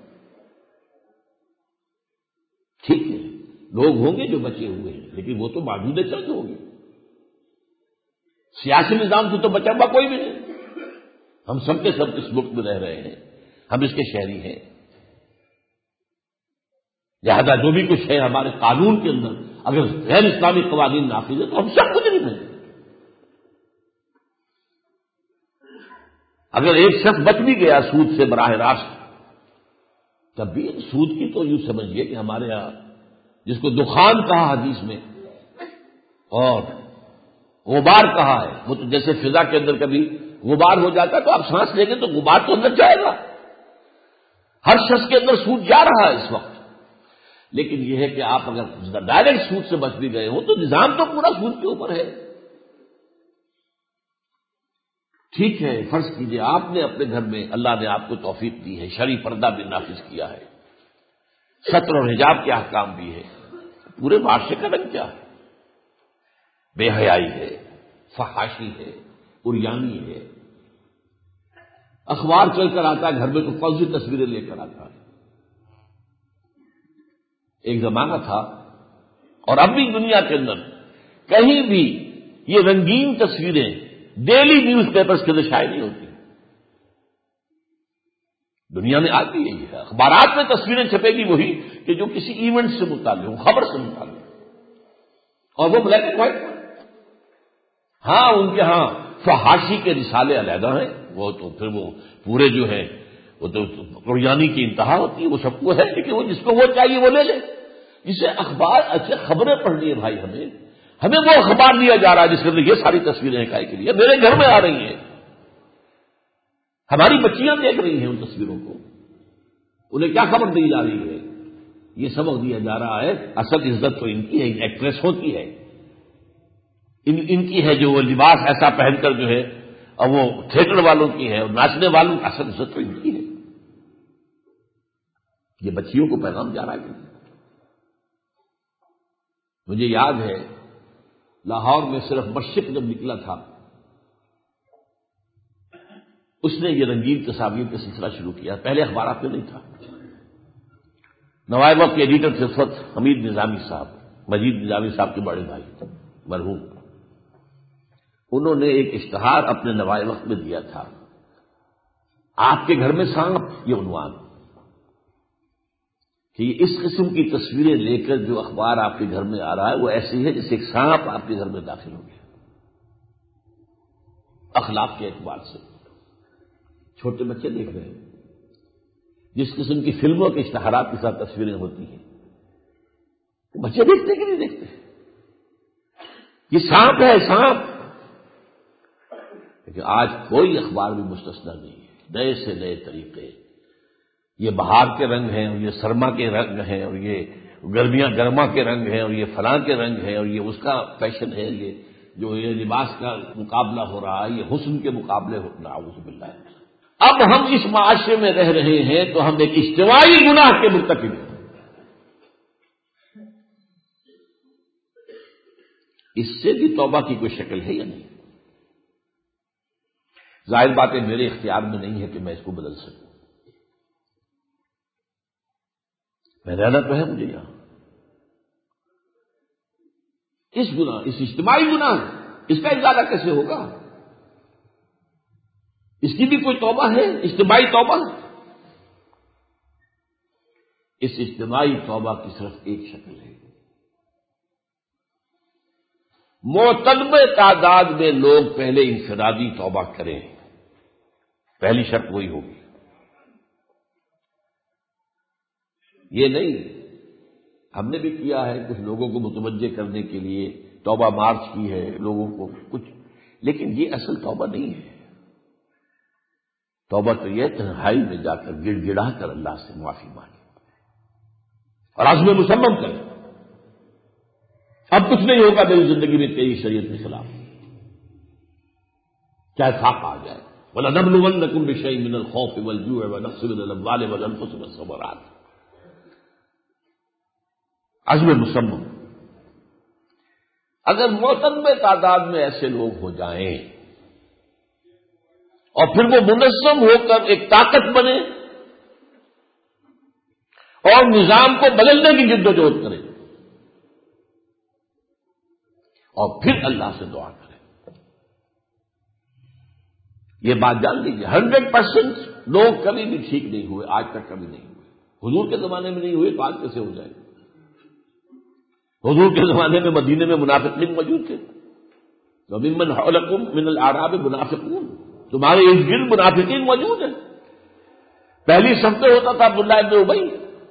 ٹھیک ہے، لوگ ہوں گے جو بچے ہوئے ہیں، لیکن وہ تو موجود چند ہوں گے، سیاسی نظام سے تو بچا ہوا کوئی بھی نہیں۔ ہم سب کے سب اس ملک میں رہ رہے ہیں، ہم اس کے شہری ہیں، لہذا جو بھی کچھ ہے ہمارے قانون کے اندر اگر غیر اسلامی قوانین نافذ ہے تو ہم سب مجرم ہیں۔ اگر ایک شخص بچ بھی گیا سود سے براہ راست، تب بھی سود کی تو یوں سمجھیے کہ ہمارے یہاں جس کو دخان کہا حدیث میں اور غبار کہا ہے، وہ تو جیسے فضا کے اندر کبھی غبار ہو جاتا ہے تو آپ سانس لیں گے تو غبار تو اندر جائے گا، ہر شخص کے اندر سود جا رہا ہے اس وقت۔ لیکن یہ ہے کہ آپ اگر ڈائریکٹ سود سے بچ بھی گئے ہو تو نظام تو پورا سود کے اوپر ہے۔ ٹھیک ہے، فرض کیجئے آپ نے اپنے گھر میں اللہ نے آپ کو توفیق دی ہے، شرعی پردہ بھی نافذ کیا ہے، ستر اور حجاب کے احکام بھی ہے، پورے معاشرے کا رنگ کیا ہے؟ بے حیائی ہے، فحاشی ہے، عریانی ہے، اخبار چل کر آتا ہے گھر میں تو کون سی تصویریں لے کر آتا ہے۔ ایک زمانہ تھا اور اب بھی دنیا کے اندر کہیں بھی یہ رنگین تصویریں ڈیلی نیوز پیپرز کے اندر شائع نہیں ہوتی۔ دنیا میں آتی یہی ہے، اخبارات میں تصویریں چھپے گی وہی کہ جو کسی ایونٹ سے متعلق ہو، خبر سے متعلق، اور وہ بلیک اینڈ وائٹ۔ ہاں ان کے ہاں فحاشی کے رسالے علیحدہ ہیں، وہ تو پھر وہ پورے جو ہیں وہ تو قریانی کی انتہا ہوتی ہے، وہ سب کو ہے، لیکن وہ جس کو وہ چاہیے وہ لے لے. جسے اخبار اچھے خبریں پڑھنی ہے بھائی، ہمیں ہمیں وہ اخبار دیا جا رہا ہے جس کے اندر یہ ساری تصویریں کائے کے لیے میرے گھر میں آ رہی ہیں، ہماری بچیاں دیکھ رہی ہیں ان تصویروں کو، انہیں کیا خبر دی جا رہی ہے؟ یہ سبق دیا جا رہا ہے اصل عزت تو ان کی ہے، ان ایکٹریسوں کی ہے، ان ان کی ہے جو وہ لباس ایسا پہن کر جو ہے، اور وہ تھیٹر والوں کی ہے، اور ناچنے والوں کی اصل عزت تو ان کی ہے. یہ بچیوں کو پیغام جا رہا ہے. مجھے یاد ہے لاہور میں صرف مشرق جب نکلا تھا، اس نے یہ رنگین تصاویر کا سلسلہ شروع کیا. پہلے اخبارات میں نہیں تھا. نوائے وقت کے ایڈیٹر تھے اس وقت حمید نظامی صاحب، مجید نظامی صاحب کے بڑے بھائی مرحوم. انہوں نے ایک اشتہار اپنے نوائے وقت میں دیا تھا، آپ کے گھر میں سانپ، یہ عنوان کہ اس قسم کی تصویریں لے کر جو اخبار آپ کے گھر میں آ رہا ہے وہ ایسی ہے جیسے ایک سانپ آپ کے گھر میں داخل ہو گیا. اخلاق کے اعتبار سے چھوٹے بچے دیکھ رہے ہیں جس قسم کی فلموں کے اشتہارات کے ساتھ تصویریں ہوتی ہیں، بچے دیکھتے کہ نہیں دیکھتے؟ یہ سانپ ہے، سانپ. لیکن آج کوئی اخبار بھی مستثنا نہیں ہے. نئے سے نئے طریقے، یہ بہار کے رنگ ہیں، اور یہ سرما کے رنگ ہیں، اور یہ گرمیاں گرما کے رنگ ہیں، اور یہ فلاں کے رنگ ہیں، اور یہ اس کا فیشن ہے. یہ جو یہ لباس کا مقابلہ ہو رہا ہے، یہ حسن کے مقابلے ہو رہا ہے. اعوذ باللہ. اب ہم اس معاشرے میں رہ رہے ہیں تو ہم ایک اجتماعی گناہ کے مرتکب ہیں. اس سے بھی توبہ کی کوئی شکل ہے یا نہیں؟ ظاہر بات ہے میرے اختیار میں نہیں ہے کہ میں اس کو بدل سکوں. میں رہنا تو ہے مجھے یہاں. اس گناہ، اس اجتماعی گناہ، اس کا ازالہ کیسے ہوگا؟ اس کی بھی کوئی توبہ ہے، اجتماعی توبہ؟ اس اجتماعی توبہ کی صرف ایک شکل ہے، معتدل تعداد میں لوگ پہلے انفرادی توبہ کریں. پہلی شرط وہی ہوگی. یہ نہیں، ہم نے بھی کیا ہے کچھ لوگوں کو متوجہ کرنے کے لیے توبہ مارچ کی ہے لوگوں کو کچھ، لیکن یہ اصل توبہ نہیں ہے. توبہ تو یہ تنہائی میں جا کر گڑ گڑا کر اللہ سے معافی مانگے اور عزم مصمم کرے اب کچھ نہیں ہوگا میری زندگی میں تیری شریعت کے خلاف، چاہے خاک آ جائے. وَلَنَبْلُوَنَّكُمْ بِشَيْءٍ مِّنَ الْخَوْفِ وَالْجُوعِ وَنَقْصٍ مِّنَ الْأَمْوَالِ وَالْأَنفُسِ وَالثَّمَرَاتِ. عزم مصمم. اگر معتدل تعداد میں ایسے لوگ ہو جائیں اور پھر وہ منظم ہو کر ایک طاقت بنے اور نظام کو بدلنے کی جد و جہد کرے اور پھر اللہ سے دعا کرے. یہ بات جان لیجیے، ہنڈریڈ پرسینٹ لوگ کبھی بھی ٹھیک نہیں ہوئے، آج تک کبھی نہیں ہوئے. حضور کے زمانے میں نہیں ہوئے تو آج کیسے ہو جائے؟ حضور کے زمانے میں مدینے میں منافقین موجود تھے. وَمِمَّنْ حَوْلَكُمْ مِنَ الْأَعْرَابِ مُنَافِقُونَ، تمہارے ارد گرد منافقین موجود ہیں. پہلی صف میں ہوتا تھا عبداللہ ابن ابی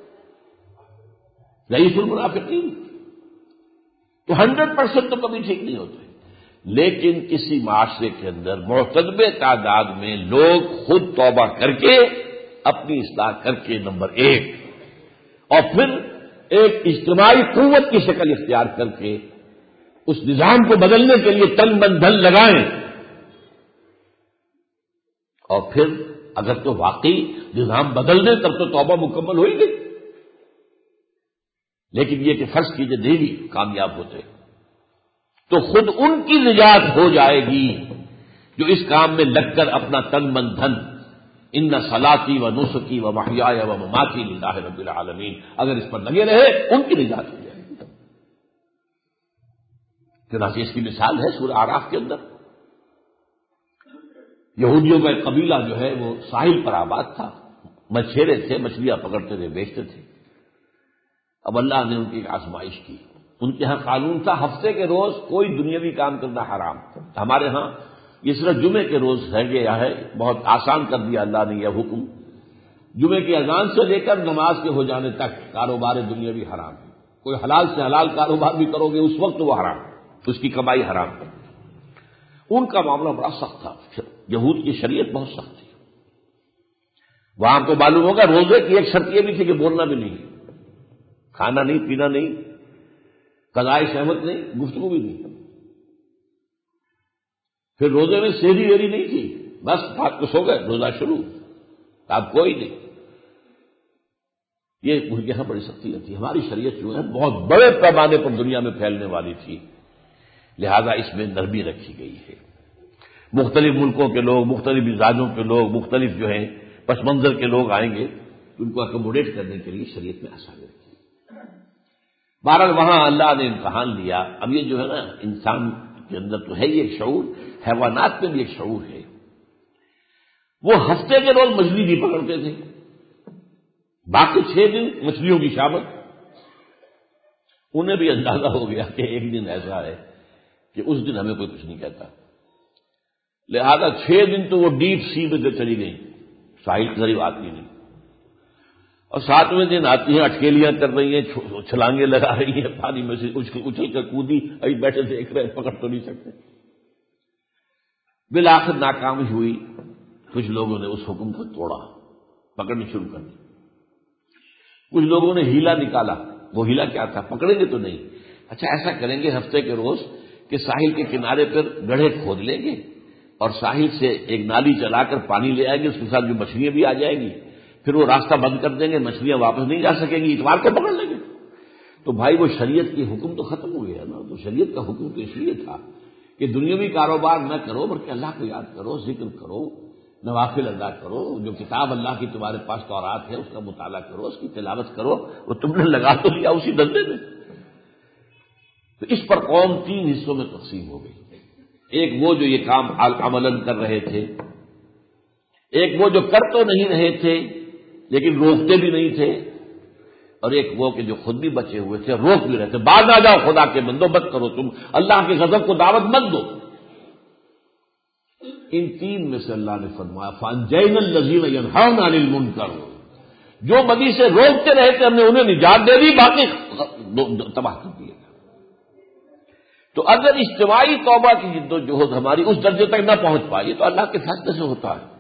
رئیس المنافقین. تو ہنڈریڈ پرسینٹ تو کبھی ٹھیک نہیں ہوتے، لیکن کسی معاشرے کے اندر معتدل تعداد میں لوگ خود توبہ کر کے اپنی اصلاح کر کے نمبر ایک، اور پھر ایک اجتماعی قوت کی شکل اختیار کر کے اس نظام کو بدلنے کے لیے تن من دھن لگائیں، اور پھر اگر تو واقعی نظام بدل دیں تب تو توبہ مکمل ہوئی گئی. لیکن یہ کہ فرض کیجئے نہیں بھی کامیاب ہوتے تو خود ان کی نجات ہو جائے گی جو اس کام میں لگ کر اپنا تن من دھن، ان صلاتی و نسکی و محیای و مماتی للہ رب العالمین، اگر اس پر لگے رہے ان کی نجات ہو جائے گی. چنانچہ اس کی مثال ہے سورہ اعراف کے اندر. یہودیوں کا ایک قبیلہ جو ہے وہ ساحل پر آباد تھا، مچھیرے تھے، مچھلیاں پکڑتے تھے، بیچتے تھے. اب اللہ نے ان کی ایک آزمائش کی. ان کے ہاں قانون تھا ہفتے کے روز کوئی دنیاوی کام کرنا حرام. ہمارے ہاں یہ صرف جمعے کے روز رہ گیا ہے، بہت آسان کر دیا اللہ نے یہ حکم. جمعے کی اذان سے لے کر نماز کے ہو جانے تک کاروبار دنیاوی حرام ہے. کوئی حلال سے حلال کاروبار بھی کرو گے اس وقت وہ حرام ہے، اس کی کمائی حرام ہے. ان کا معاملہ بڑا سخت تھا. یہود کی شریعت بہت سخت تھی. وہاں کو معلوم ہوگا روزے کی ایک شرط یہ بھی تھی کہ بولنا بھی نہیں، کھانا نہیں، پینا نہیں، قضائے شہوت نہیں، گفتگو بھی نہیں. پھر روزے میں سیری ویری نہیں تھی، بس بات کو سو گئے، روزہ شروع، اب کوئی نہیں. یہ یہاں بڑی سختی تھی. ہماری شریعت جو ہے بہت بڑے پیمانے پر دنیا میں پھیلنے والی تھی، لہذا اس میں نرمی رکھی گئی ہے. مختلف ملکوں کے لوگ، مختلف مزاجوں کے لوگ، مختلف جو ہیں پس منظر کے لوگ آئیں گے، ان کو اکوموڈیٹ کرنے کے لیے شریعت میں آسانی رکھی. بہرحال وہاں اللہ نے امتحان لیا. اب یہ جو ہے نا انسان کے اندر تو ہے یہ ایک شعور، حیوانات میں بھی ایک شعور ہے. وہ ہفتے کے روز مچھلی نہیں پکڑتے تھے، باقی چھ دن مچھلیوں کی شامت. انہیں بھی اندازہ ہو گیا کہ ایک دن ایسا ہے کہ اس دن ہمیں کوئی کچھ نہیں کہتا، لہذا چھ دن تو وہ ڈیپ سی میں چلی گئی، ساحل کے قریب آتی نہیں. اور ساتویں دن آتی ہیں، اٹکیلیاں کر رہی ہیں، چھلانگیں لگا رہی ہیں پانی میں سے، اچھل کر کودی، ابھی بیٹھے دیکھ رہے ہیں، پکڑ تو نہیں سکتے. بالآخر ناکام ہوئی. کچھ لوگوں نے اس حکم کو توڑا، پکڑنی شروع کر دی. کچھ لوگوں نے ہیلا نکالا. وہ ہیلا کیا تھا؟ پکڑیں گے تو نہیں، اچھا ایسا کریں گے ہفتے کے روز کہ ساحل کے کنارے پر گڑھے کھود لیں گے اور ساحل سے ایک نالی چلا کر پانی لے آئیں گے، اس کے ساتھ جو مچھلیاں بھی آ جائیں گی، پھر وہ راستہ بند کر دیں گے، مچھلیاں واپس نہیں جا سکیں گی، اتوار کو پکڑ لیں گے. تو بھائی وہ شریعت کی حکم تو ختم ہو گیا نا. تو شریعت کا حکم تو اس لیے تھا کہ دنیاوی کاروبار نہ کرو بلکہ اللہ کو یاد کرو، ذکر کرو، نوافل ادا کرو. جو کتاب اللہ کی تمہارے پاس تورات ہے اس کا مطالعہ کرو، اس کی تلاوت کرو. وہ تم نے لگا تو لیا اسی دھندے میں. تو اس پر قوم تین حصوں میں تقسیم ہو گئی. ایک وہ جو یہ کام عملاً کر رہے تھے، ایک وہ جو کر تو نہیں رہے تھے لیکن روکتے بھی نہیں تھے، اور ایک وہ کہ جو خود بھی بچے ہوئے تھے، روک بھی رہے تھے. باز آ جاؤ خدا کے بندو، مت کرو، تم اللہ کے غضب کو دعوت مت دو. ان تین میں سے اللہ نے فرمایا فَأَنجَيْنَا الَّذِينَ يَنْهَوْنَ عَنِ الْمُنكَرِ، جو بدی سے روکتے رہے تھے ہم نے انہیں نجات دے دی، باقی تباہ کر دیا. تو اگر اجتماعی توبہ کی جد و جہد ہماری اس درجے تک نہ پہنچ پائے تو اللہ کے فیصلے سے ہوتا ہے.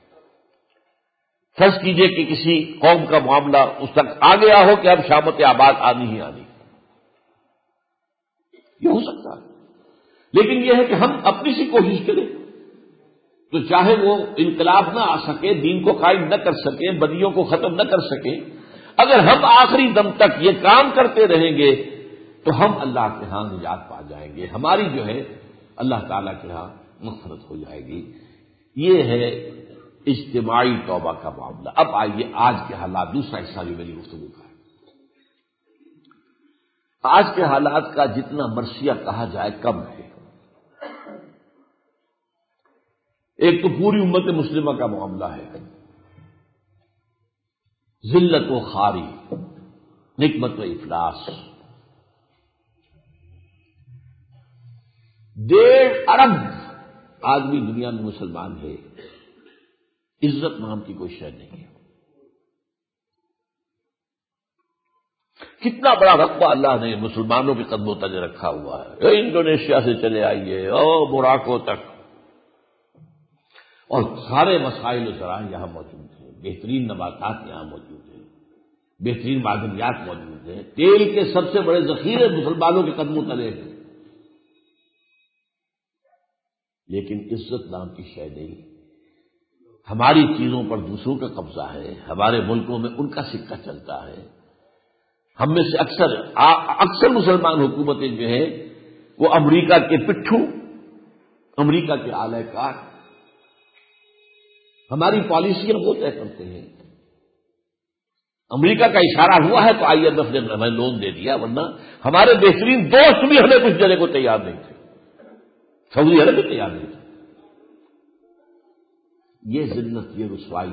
فرض کیجئے کہ کسی قوم کا معاملہ اس تک آ گیا ہو کہ اب شامت آباد آنی ہی آنی، یہ ہو سکتا ہے. لیکن یہ ہے کہ ہم اپنی سی کوشش کریں تو چاہے وہ انقلاب نہ آ سکے، دین کو قائم نہ کر سکے، بدیوں کو ختم نہ کر سکے، اگر ہم آخری دم تک یہ کام کرتے رہیں گے تو ہم اللہ کے ہاں نجات پا جائیں گے، ہماری جو ہے اللہ تعالیٰ کے ہاں مغفرت ہو جائے گی. یہ ہے اجتماعی توبہ کا معاملہ. اب آئیے آج کے حالات، دوسرا حصہ جو میری گفتگو کا ہے. آج کے حالات کا جتنا مرثیہ کہا جائے کم ہے. ایک تو پوری امت مسلمہ کا معاملہ ہے، ذلت و خواری، نکمت و افلاس. ڈیڑھ ارب آدمی دنیا میں مسلمان ہے، عزت نام کی کوئی شے نہیں ہے. کتنا بڑا رقبہ اللہ نے مسلمانوں کے قدموں تلے رکھا ہوا ہے. انڈونیشیا سے چلے آئیے اور موراکو تک، اور سارے مسائل و ذرائع یہاں موجود ہیں. بہترین نباتات یہاں موجود ہیں، بہترین معدنیات موجود ہیں. تیل کے سب سے بڑے ذخیرے مسلمانوں کے قدموں تلے ہیں. لیکن عزت نام کی شے نہیں. ہماری چیزوں پر دوسروں کا قبضہ ہے، ہمارے ملکوں میں ان کا سکہ چلتا ہے. ہم میں سے اکثر اکثر مسلمان حکومتیں جو ہیں وہ امریکہ کے پٹھو، امریکہ کے اعلی کار، ہماری پالیسیاں وہ طے کرتے ہیں. امریکہ کا اشارہ ہوا ہے تو آئی ایم ایف نے ہمیں لون دے دیا، ورنہ ہمارے بہترین دوست بھی ہمیں کچھ دینے کو تیار نہیں تھے. سعودی عرب بھی تیار نہیں تھے. یہ ذلت، یہ رسوائی،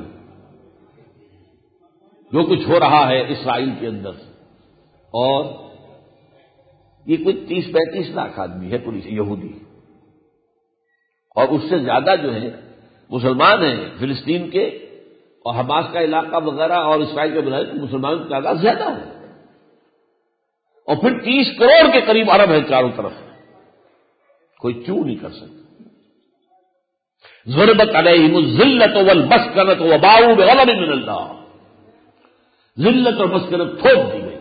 جو کچھ ہو رہا ہے اسرائیل کے اندر، اور یہ کوئی تیس پینتیس لاکھ آدمی ہے پولیس یہودی، اور اس سے زیادہ جو ہے مسلمان ہیں فلسطین کے اور حماس کا علاقہ وغیرہ اور اسرائیل کے بلائے مسلمانوں کی تعداد زیادہ ہے، اور پھر تیس کروڑ کے قریب عرب ہیں چاروں طرف، کوئی چوں نہیں کر سکتا۔ ضربت علیہم الذلۃ والمسکنۃ وباؤوا بغضب من اللہ، ذلت اور مسکنت تھوپ دی گئی۔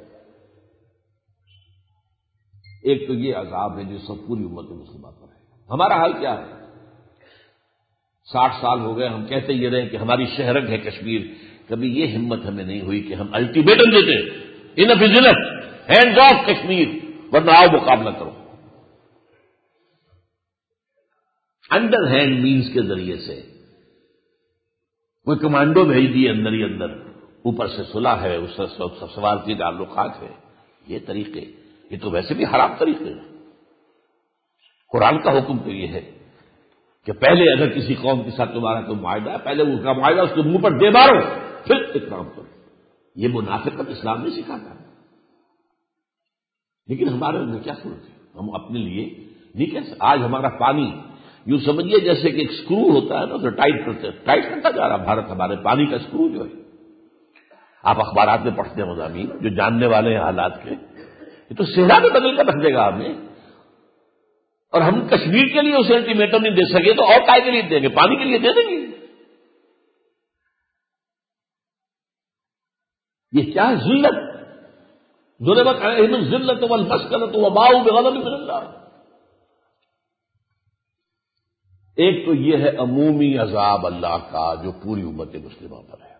ایک تو یہ عذاب ہے جو سب پوری امت مسلمہ پر ہے۔ ہمارا حال کیا ہے؟ ساٹھ سال ہو گئے ہم کہتے یہ رہے کہ ہماری شہرک ہے کشمیر، کبھی یہ ہمت ہمیں نہیں ہوئی کہ ہم الٹیمیٹم دیتے enough is enough, hands off Kashmir, ورنہ آؤ مقابلہ کرو۔ انڈر ہینڈ مینز کے ذریعے سے کوئی کمانڈو بھیج دیے اندر ہی اندر، اوپر سے صلح ہے، اس سے سفارتی تعلقات ہے، یہ طریقے یہ تو ویسے بھی حرام طریقے ہیں۔ قرآن کا حکم تو یہ ہے کہ پہلے اگر کسی قوم کے ساتھ تمہارا کوئی معاہدہ ہے، پہلے اس کا معاہدہ اس کے منہ پر دے مارو، پھر اکرام کرو۔ یہ منافقت اسلام نہیں سکھاتا ہے، لیکن ہمارے اندر کیا صورت ہے؟ ہم اپنے لیے نہیں کہہ سکتے۔ آج ہمارا پانی یوں سمجھیے جیسے کہ ایک اسکرو ہوتا ہے نا، اسے ٹائٹ کرتے ٹائٹ کرتا جا رہا بھارت، ہمارے پانی کا اسکرو جو ہے۔ آپ اخبارات میں پڑھتے ہیں مضامین جو جاننے والے ہیں حالات کے، یہ تو صحرا میں بدل کر رکھ دے گا ہمیں، اور ہم کشمیر کے لیے اسے الٹیمیٹم نہیں دے سکے تو اور کائے کے لیے دیں گے؟ پانی کے لیے دے دیں گے۔ یہ کیا ہے؟ ذلت، ضربت علیہم الذلۃ والمسکنۃ وباؤوا بغضب من اللہ۔ ایک تو یہ ہے عمومی عذاب اللہ کا جو پوری امت مسلمہ پر ہے۔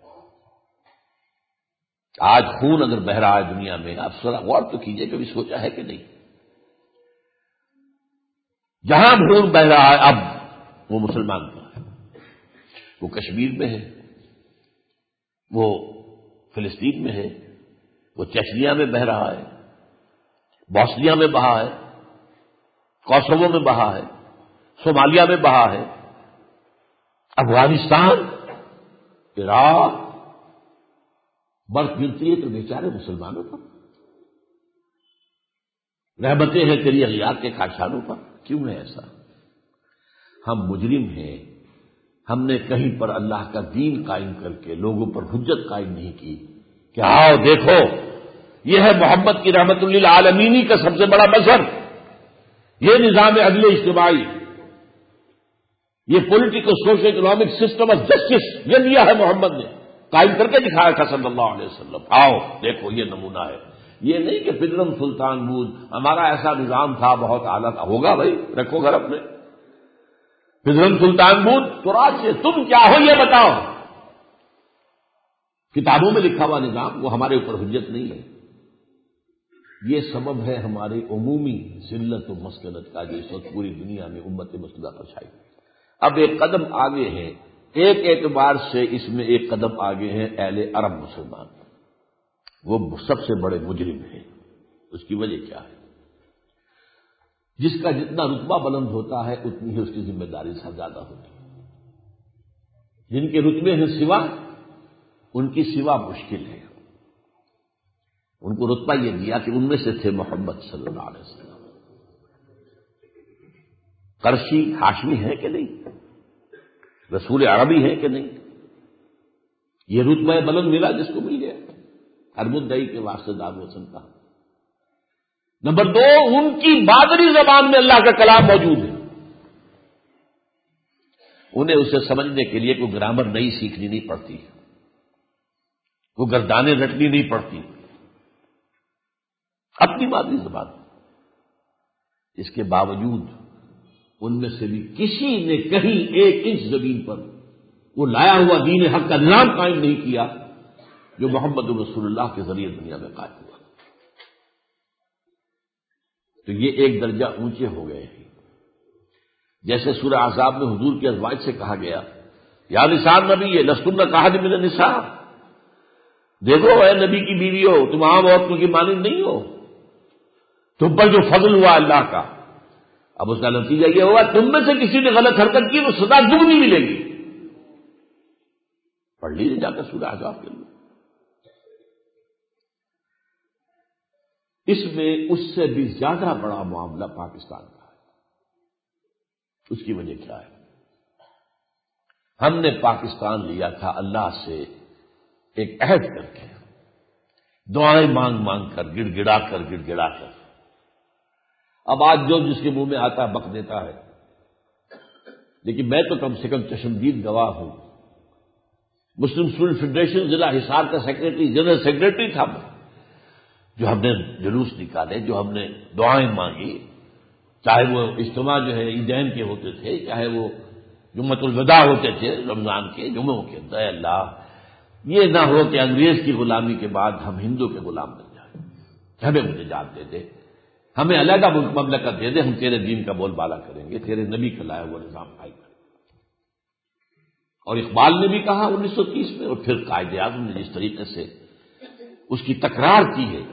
آج خون اگر بہ رہا ہے دنیا میں، آپ ذرا غور تو کیجئے، کبھی سوچا ہے کہ نہیں؟ جہاں خون بہ رہا ہے اب وہ مسلمان کا ہے، وہ کشمیر میں ہے، وہ فلسطین میں ہے، وہ چچنیا میں بہ رہا ہے، بوسنیا میں بہا ہے، کوسوو میں بہا ہے، صومالیہ میں بہا ہے، افغانستان، عراق، برف گرتی ہے تو بیچارے مسلمانوں پر، رحمتیں ہیں تیری اغیار کے کاشانوں پر۔ کیوں ہے ایسا؟ ہم مجرم ہیں، ہم نے کہیں پر اللہ کا دین قائم کر کے لوگوں پر حجت قائم نہیں کی کہ آؤ دیکھو یہ ہے محمد کی رحمت للعالمین کا سب سے بڑا مظہر، یہ نظام عدل اجتماعی، یہ political social economic system of justice, یہ لیا ہے محمد نے، قائم کر کے دکھایا تھا صلی اللہ علیہ وسلم، آؤ دیکھو یہ نمونہ ہے۔ یہ نہیں کہ پدرم سلطان بود ہمارا ایسا نظام تھا بہت اعلیٰ تھا، ہوگا بھائی، رکھو گھر اپنے، پدرم سلطان بود تو راج سے تم کیا ہو یہ بتاؤ۔ کتابوں میں لکھا ہوا نظام وہ ہمارے اوپر حجت نہیں ہے۔ یہ سبب ہے ہماری عمومی ذلت و مسکنت کا جو اس وقت پوری دنیا میں امت مسلمہ پر چھائی۔ اب ایک قدم آگے ہیں، ایک اعتبار سے اس میں ایک قدم آگے ہیں اہل عرب مسلمان، وہ سب سے بڑے مجرم ہیں۔ اس کی وجہ کیا ہے؟ جس کا جتنا رتبہ بلند ہوتا ہے اتنی ہی اس کی ذمہ داری زیادہ ہوتی ہے۔ جن کے رتبے ہیں سوا، ان کی سوا مشکل ہے۔ ان کو رتبہ یہ دیا کہ ان میں سے تھے محمد صلی اللہ علیہ وسلم۔ قرشی ہاشمی ہے کہ نہیں؟ رسول عربی ہے کہ نہیں؟ یہ رتبہ بلند ملا جس کو مل گیا، ہر مدعی کے واسطے دار وطن کا۔ نمبر دو، ان کی مادری زبان میں اللہ کا کلام موجود ہے، انہیں اسے سمجھنے کے لیے کوئی گرامر نئی سیکھنی نہیں پڑتی، وہ گردانیں رٹنی نہیں پڑتی، اپنی مادری زبان۔ اس کے باوجود ان میں سے بھی کسی نے کہیں ایک انچ زمین پر وہ لایا ہوا دین حق کا نظام قائم نہیں کیا جو محمد رسول اللہ کے ذریعے دنیا میں قائم ہوا۔ تو یہ ایک درجہ اونچے ہو گئے ہیں۔ جیسے سورہ احزاب میں حضور کی ازواج سے کہا گیا، یا نساء نبی لستن کاحد من النساء، دیکھو اے نبی کی بیوی ہو، تم عام عورتوں کی مانند نہیں ہو، تم پر جو فضل ہوا اللہ کا، اب اس کا نتیجہ یہ ہوا تم میں سے کسی نے غلط حرکت کی تو سزا دگنی ملے گی۔ پڑھ لیجیے جا کر سورہ احزاب کے لیے۔ اس میں اس سے بھی زیادہ بڑا معاملہ پاکستان کا ہے، اس کی وجہ کیا ہے؟ ہم نے پاکستان لیا تھا اللہ سے ایک عہد کر کے، دعائیں مانگ مانگ کر، گڑ گڑا کر گڑ گڑا کر۔ اب آج جو جس کے منہ میں آتا ہے بک دیتا ہے، لیکن میں تو کم سے کم چشمدید گواہ ہوں، مسلم اسٹوڈنٹ فیڈریشن ضلع حصار کا سیکرٹری، جنرل سیکرٹری تھا میں، جو ہم نے جلوس نکالے، جو ہم نے دعائیں مانگی، چاہے وہ اجتماع جو ہے عیدین کے ہوتے تھے، چاہے وہ جمعۃ الوداع ہوتے تھے رمضان کے جمعوں کے، اے اللہ یہ نہ ہو کہ انگریز کی غلامی کے بعد ہم ہندو کے غلام بن جائیں، ہمیں وہ نجات دے دے، ہمیں علیحدہ ملک مملکت دے دے، ہم تیرے دین کا بول بالا کریں گے، تیرے نبی کا لایا ہوا نظام قائم کریں گے۔ اور اقبال نے بھی کہا انیس سو تیس میں، اور پھر قائد اعظم نے جس طریقے سے اس کی تکرار کی ہے۔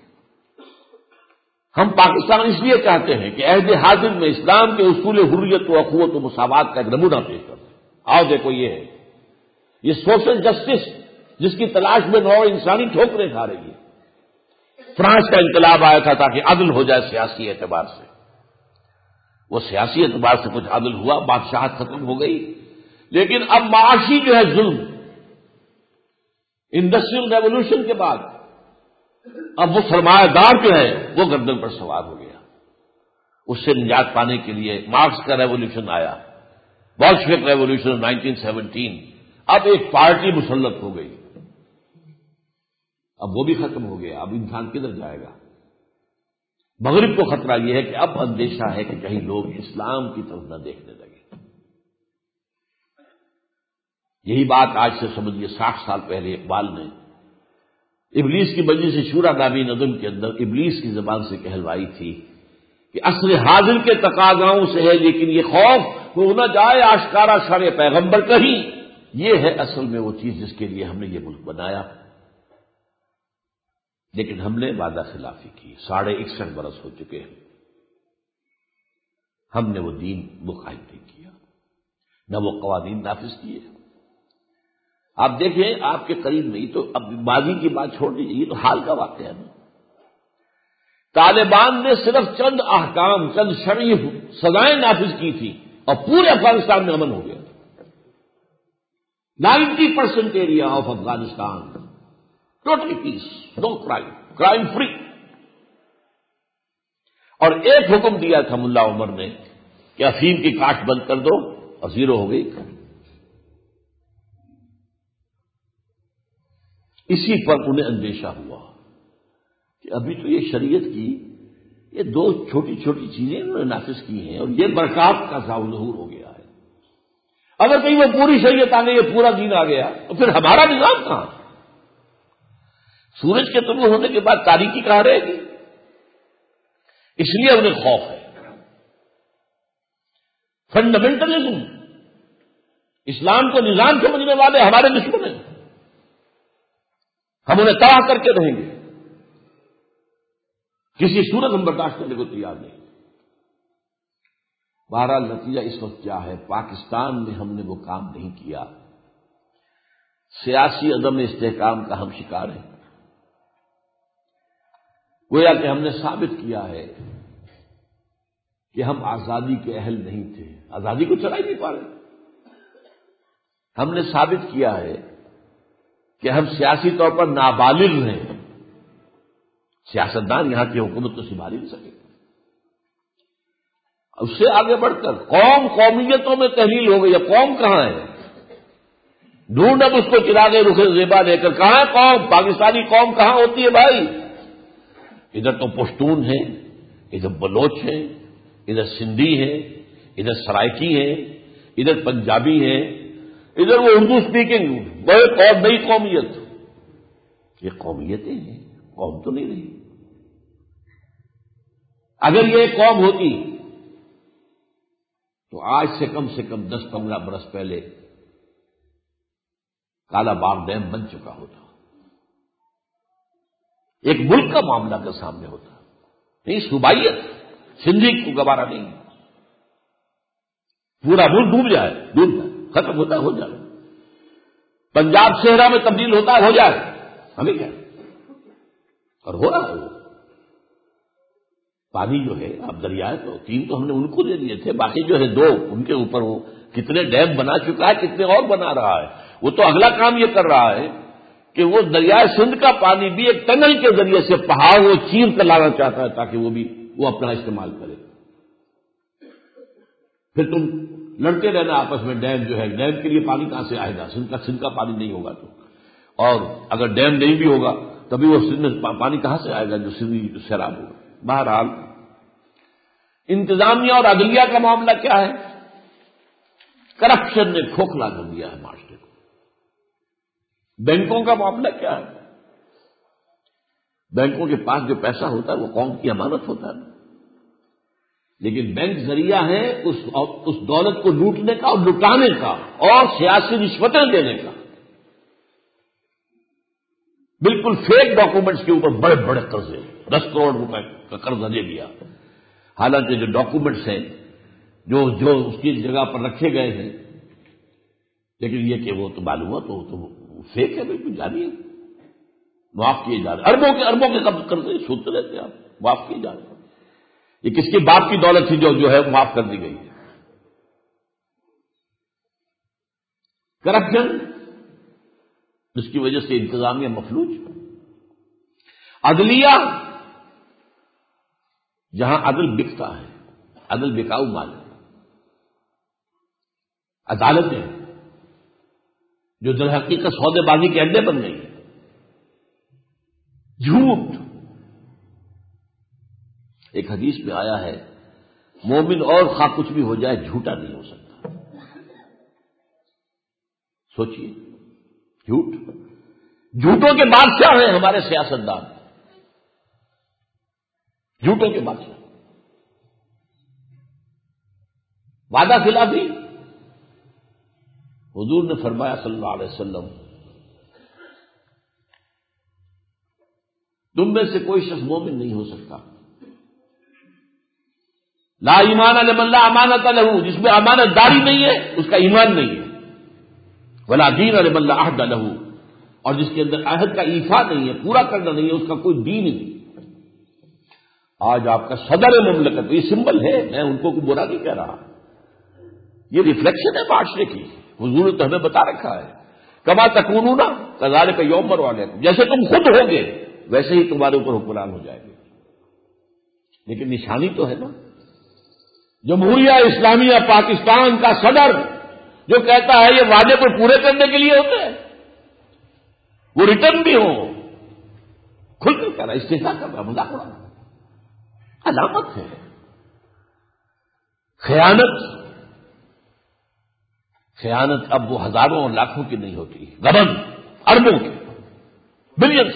ہم پاکستان اس لیے چاہتے ہیں کہ عہد حاضر میں اسلام کے اصول حریت و اخوت و مساوات کا ایک نمونہ پیش کرتے ہیں۔ آؤ دیکھو یہ ہے، یہ سوشل جسٹس جس کی تلاش میں نوع انسانی ٹھوکریں کھا رہی ہے۔ فرانس کا انقلاب آیا تھا تاکہ عدل ہو جائے سیاسی اعتبار سے، وہ سیاسی اعتبار سے کچھ عدل ہوا، بادشاہت ختم ہو گئی، لیکن اب معاشی جو ہے ظلم، انڈسٹریل ریولوشن کے بعد اب وہ سرمایہ دار جو ہے وہ گردن پر سوار ہو گیا۔ اس سے نجات پانے کے لیے مارکس کا ریولوشن آیا، بولشوک ریولوشن نائنٹین سیونٹین، اب ایک پارٹی مسلط ہو گئی، اب وہ بھی ختم ہو گیا، اب انسان کدھر جائے گا؟ مغرب کو خطرہ یہ ہے کہ اب اندیشہ ہے کہ کہیں لوگ اسلام کی طرف نہ دیکھنے لگے۔ یہی بات آج سے سمجھیے ساٹھ سال پہلے اقبال نے ابلیس کی مجلس شورا نامی نظم کے اندر ابلیس کی زبان سے کہلوائی تھی کہ عصر حاضر کے تقاضاؤں سے ہے لیکن یہ خوف ہو نہ جائے آشکارا شرع پیغمبر کہیں، یہ ہے اصل میں وہ چیز جس کے لیے ہم نے یہ ملک بنایا۔ لیکن ہم نے وعدہ خلافی کی، ساڑھے اکسٹھ برس ہو چکے ہیں، ہم نے وہ دین وہ قائم نہیں کیا، نہ وہ قوانین نافذ کیے۔ آپ دیکھیں آپ کے قریب نہیں تو اب ماضی کی بات چھوڑ دیجیے، یہ تو حال کا واقعہ ہے۔ طالبان نے صرف چند احکام، چند شرعی سزائیں نافذ کی تھی اور پورے افغانستان میں امن ہو گیا۔ Ninety percent area of Afghanistan totally peace, no crime, crime free. اور ایک حکم دیا تھا ملا عمر نے کہ افیم کی کاشت بند کر دو اور زیرو ہو گئی۔ اسی پر انہیں اندیشہ ہوا کہ ابھی تو یہ شریعت کی یہ دو چھوٹی چھوٹی چیزیں انہوں نے نافذ کی ہیں اور یہ برکات کا ظہور ہو گیا ہے، اگر کہیں وہ پوری شریعت آ گئی، یہ پورا دین آ گیا تو پھر ہمارا نظام کہاں؟ سورج کے طلوع ہونے کے بعد تاریکی کہاں رہے گی؟ اس لیے انہیں خوف ہے۔ فنڈامنٹلزم، اسلام کو نظام سمجھنے والے ہمارے دشمن ہیں، ہم انہیں تباہ کر کے رہیں گے، کسی صورت ہم برداشت کرنے کو تیار نہیں۔ بہرحال نتیجہ اس وقت کیا ہے؟ پاکستان میں ہم نے وہ کام نہیں کیا، سیاسی عدم استحکام کا ہم شکار ہیں۔ گویا کہ ہم نے ثابت کیا ہے کہ ہم آزادی کے اہل نہیں تھے، آزادی کو چلا ہی نہیں پا رہے۔ ہم نے ثابت کیا ہے کہ ہم سیاسی طور پر نابالغ ہیں، سیاستدان یہاں کی حکومت تو سنبھال ہی نہیں سکے۔ اس سے آگے بڑھ کر قوم قومیتوں میں تحلیل ہو گئی، اب قوم کہاں ہے؟ ڈھونڈ اب اس کو چراغ رخ زیبا لے کر، کہاں ہے قوم؟ پاکستانی قوم کہاں ہوتی ہے بھائی؟ ادھر تو پشتون ہیں، ادھر بلوچ ہیں، ادھر سندھی ہیں، ادھر سرائکی ہیں، ادھر پنجابی ہیں، ادھر وہ اردو اسپیکنگ، وہ ایک اور نئی قومیت۔ یہ قومیتیں ہیں، قوم تو نہیں رہی۔ اگر یہ ایک قوم ہوتی تو آج سے کم سے کم دس پندرہ برس پہلے کالا باغ ڈیم بن چکا ہوتا، ایک ملک کا معاملہ کے سامنے ہوتا۔ نہیں، صوبائیت سندھی کو گوارا نہیں، پورا ملک ڈوب جائے، ڈوب جائے، ختم ہوتا ہے، ہو جائے، پنجاب صحرا میں تبدیل ہوتا ہے، ہو جائے، ہمیں کیا؟ اور ہو رہا ہے وہ۔ پانی جو ہے اب دریائے تو تین تو ہم نے ان کو دے دیے تھے، باقی جو ہے دو ان کے اوپر وہ کتنے ڈیم بنا چکا ہے، کتنے اور بنا رہا ہے. وہ تو اگلا کام یہ کر رہا ہے کہ وہ دریائے سندھ کا پانی بھی ایک ٹنل کے ذریعے سے پہاڑ وہ چیر کر لانا چاہتا ہے تاکہ وہ بھی وہ اپنا استعمال کرے. پھر تم لڑتے رہنا آپس میں، ڈیم جو ہے ڈیم کے لیے پانی کہاں سے آئے گا؟ سندھ کا سندھ کا پانی نہیں ہوگا تو، اور اگر ڈیم نہیں بھی ہوگا تبھی وہ سندھ میں پانی کہاں سے آئے گا جو سندھ سیراب ہوگا. بہرحال انتظامیہ اور عدلیہ کا معاملہ کیا ہے؟ کرپشن نے کھوکھلا کر دیا ہے معاشرے کو. بینکوں کا معاملہ کیا ہے؟ بینکوں کے پاس جو پیسہ ہوتا ہے وہ قوم کی امانت ہوتا ہے، لیکن بینک ذریعہ ہے اس اس دولت کو لوٹنے کا اور لٹانے کا اور سیاسی رشوتیں دینے کا. بالکل فیک ڈاکومنٹس کے اوپر بڑے بڑے قرضے، دس کروڑ روپے کا قرضہ دے دیا، حالانکہ جو ڈاکومنٹس ہیں جو جو اس کی جگہ پر رکھے گئے ہیں، لیکن یہ کہ وہ تو معلوم ہوا تو, تو فیک ہے، بالکل جانی معاف کیے جا رہے، اربوں کے اربوں کے قبض کرتے سنتے رہتے ہیں آپ، معاف کیے جا رہے ہیں. یہ کس کے باپ کی دولت تھی جو جو ہے معاف کر دی گئی ہے؟ کرپشن، جس کی وجہ سے انتظامیہ مفلوج. عدلیہ، جہاں عدل بکتا ہے، عدل بکاؤ مال ہے. عدالتیں جو در حقیقت سودے بازی کے اڈے بن گئی. جھوٹ، ایک حدیث میں آیا ہے مومن اور خواہ کچھ بھی ہو جائے جھوٹا نہیں ہو سکتا. سوچئے، جھوٹ، جھوٹوں کے بادشاہ ہیں ہمارے سیاستدان، جھوٹوں کے بادشاہ. وعدہ خلافی، حضور نے فرمایا صلی اللہ علیہ وسلم تم میں سے کوئی شخص مومن نہیں ہو سکتا. لا ایمان لمن لا امانت لہ، جس میں امانت داری نہیں ہے اس کا ایمان نہیں ہے. ولا دین لمن لا عہد لہ، اور جس کے اندر عہد کا ایفا نہیں ہے، پورا کرنا نہیں ہے، اس کا کوئی دین نہیں. آج آپ کا صدر مملکت، یہ سمبل ہے، میں ان کو کوئی برا نہیں کہہ رہا، یہ ریفلیکشن ہے معاشرے کی. حضور نے تو ہمیں بتا رکھا ہے کما تکونون کذالک یؤمر علیکم، جیسے تم خود ہوگے ویسے ہی تمہارے اوپر حکمران ہو جائے گے. لیکن نشانی تو ہے نا، جمہوریہ اسلامیہ پاکستان کا صدر جو کہتا ہے یہ وعدے کو پورے کرنے کے لیے ہوتے ہیں، وہ ریٹرن بھی ہو، کھل کر کہہ رہا، استحصال کر رہا، مذاق اڑا رہا. علامت ہے خیانت. خیانت اب وہ ہزاروں اور لاکھوں کی نہیں ہوتی، غبن اربوں کی، بلینس.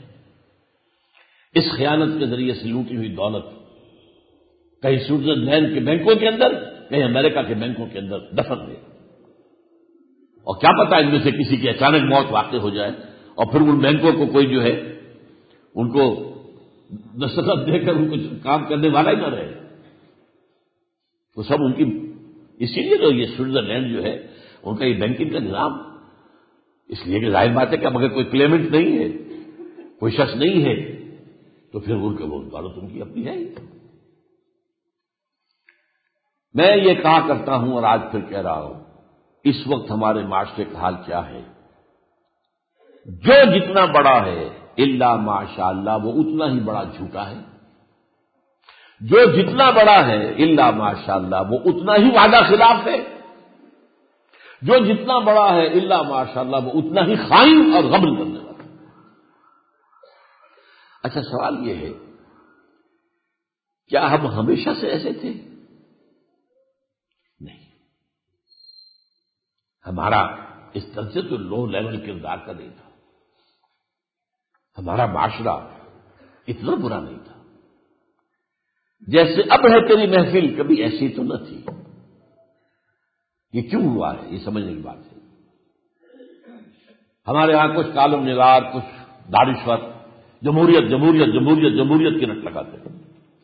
اس خیانت کے ذریعے سے لوٹی ہوئی دولت کہیں سوئٹزرلینڈ کے بینکوں کے اندر، کہیں امریکہ کے بینکوں کے اندر دفن ہے. اور کیا پتا ان میں سے کسی کی اچانک موت واقع ہو جائے اور پھر ان بینکوں کو کوئی جو ہے ان کو دستخط دے کر ان کو کام کرنے والا ہی نہ رہے. وہ سب ان کی، اسی لیے تو یہ سوئٹزرلینڈ جو ہے ان کا یہ بینکنگ کا نظام، اس لیے کہ ظاہر بات ہے کہ اب اگر کوئی کلیمنٹ نہیں ہے، کوئی شخص نہیں ہے، تو پھر ان کے وہ دولت ان کی اپنی ہے ہی. میں یہ کہا کرتا ہوں اور آج پھر کہہ رہا ہوں، اس وقت ہمارے معاشرے کا حال کیا ہے؟ جو جتنا بڑا ہے الا ماشاء اللہ وہ اتنا ہی بڑا جھوٹا ہے. جو جتنا بڑا ہے الا ماشاء اللہ وہ اتنا ہی وعدہ خلاف ہے. جو جتنا بڑا ہے الا ماشاء اللہ وہ اتنا ہی خائن اور غبن کرنے والا. اچھا سوال یہ ہے، کیا ہم ہمیشہ سے ایسے تھے؟ نہیں. ہمارا اس طرح سے تو لو لیول کردار کا نہیں تھا. ہمارا معاشرہ اتنا برا نہیں تھا. جیسے اب ہے تیری محفل کبھی ایسی تو نہ تھی. یہ کیوں ہوا ہے یہ سمجھنے کی بات ہے. ہمارے ہاں کچھ کالم نگار، کچھ دانشور جمہوریت جمہوریت جمہوریت جمہوریت کی رٹ لگاتے ہیں.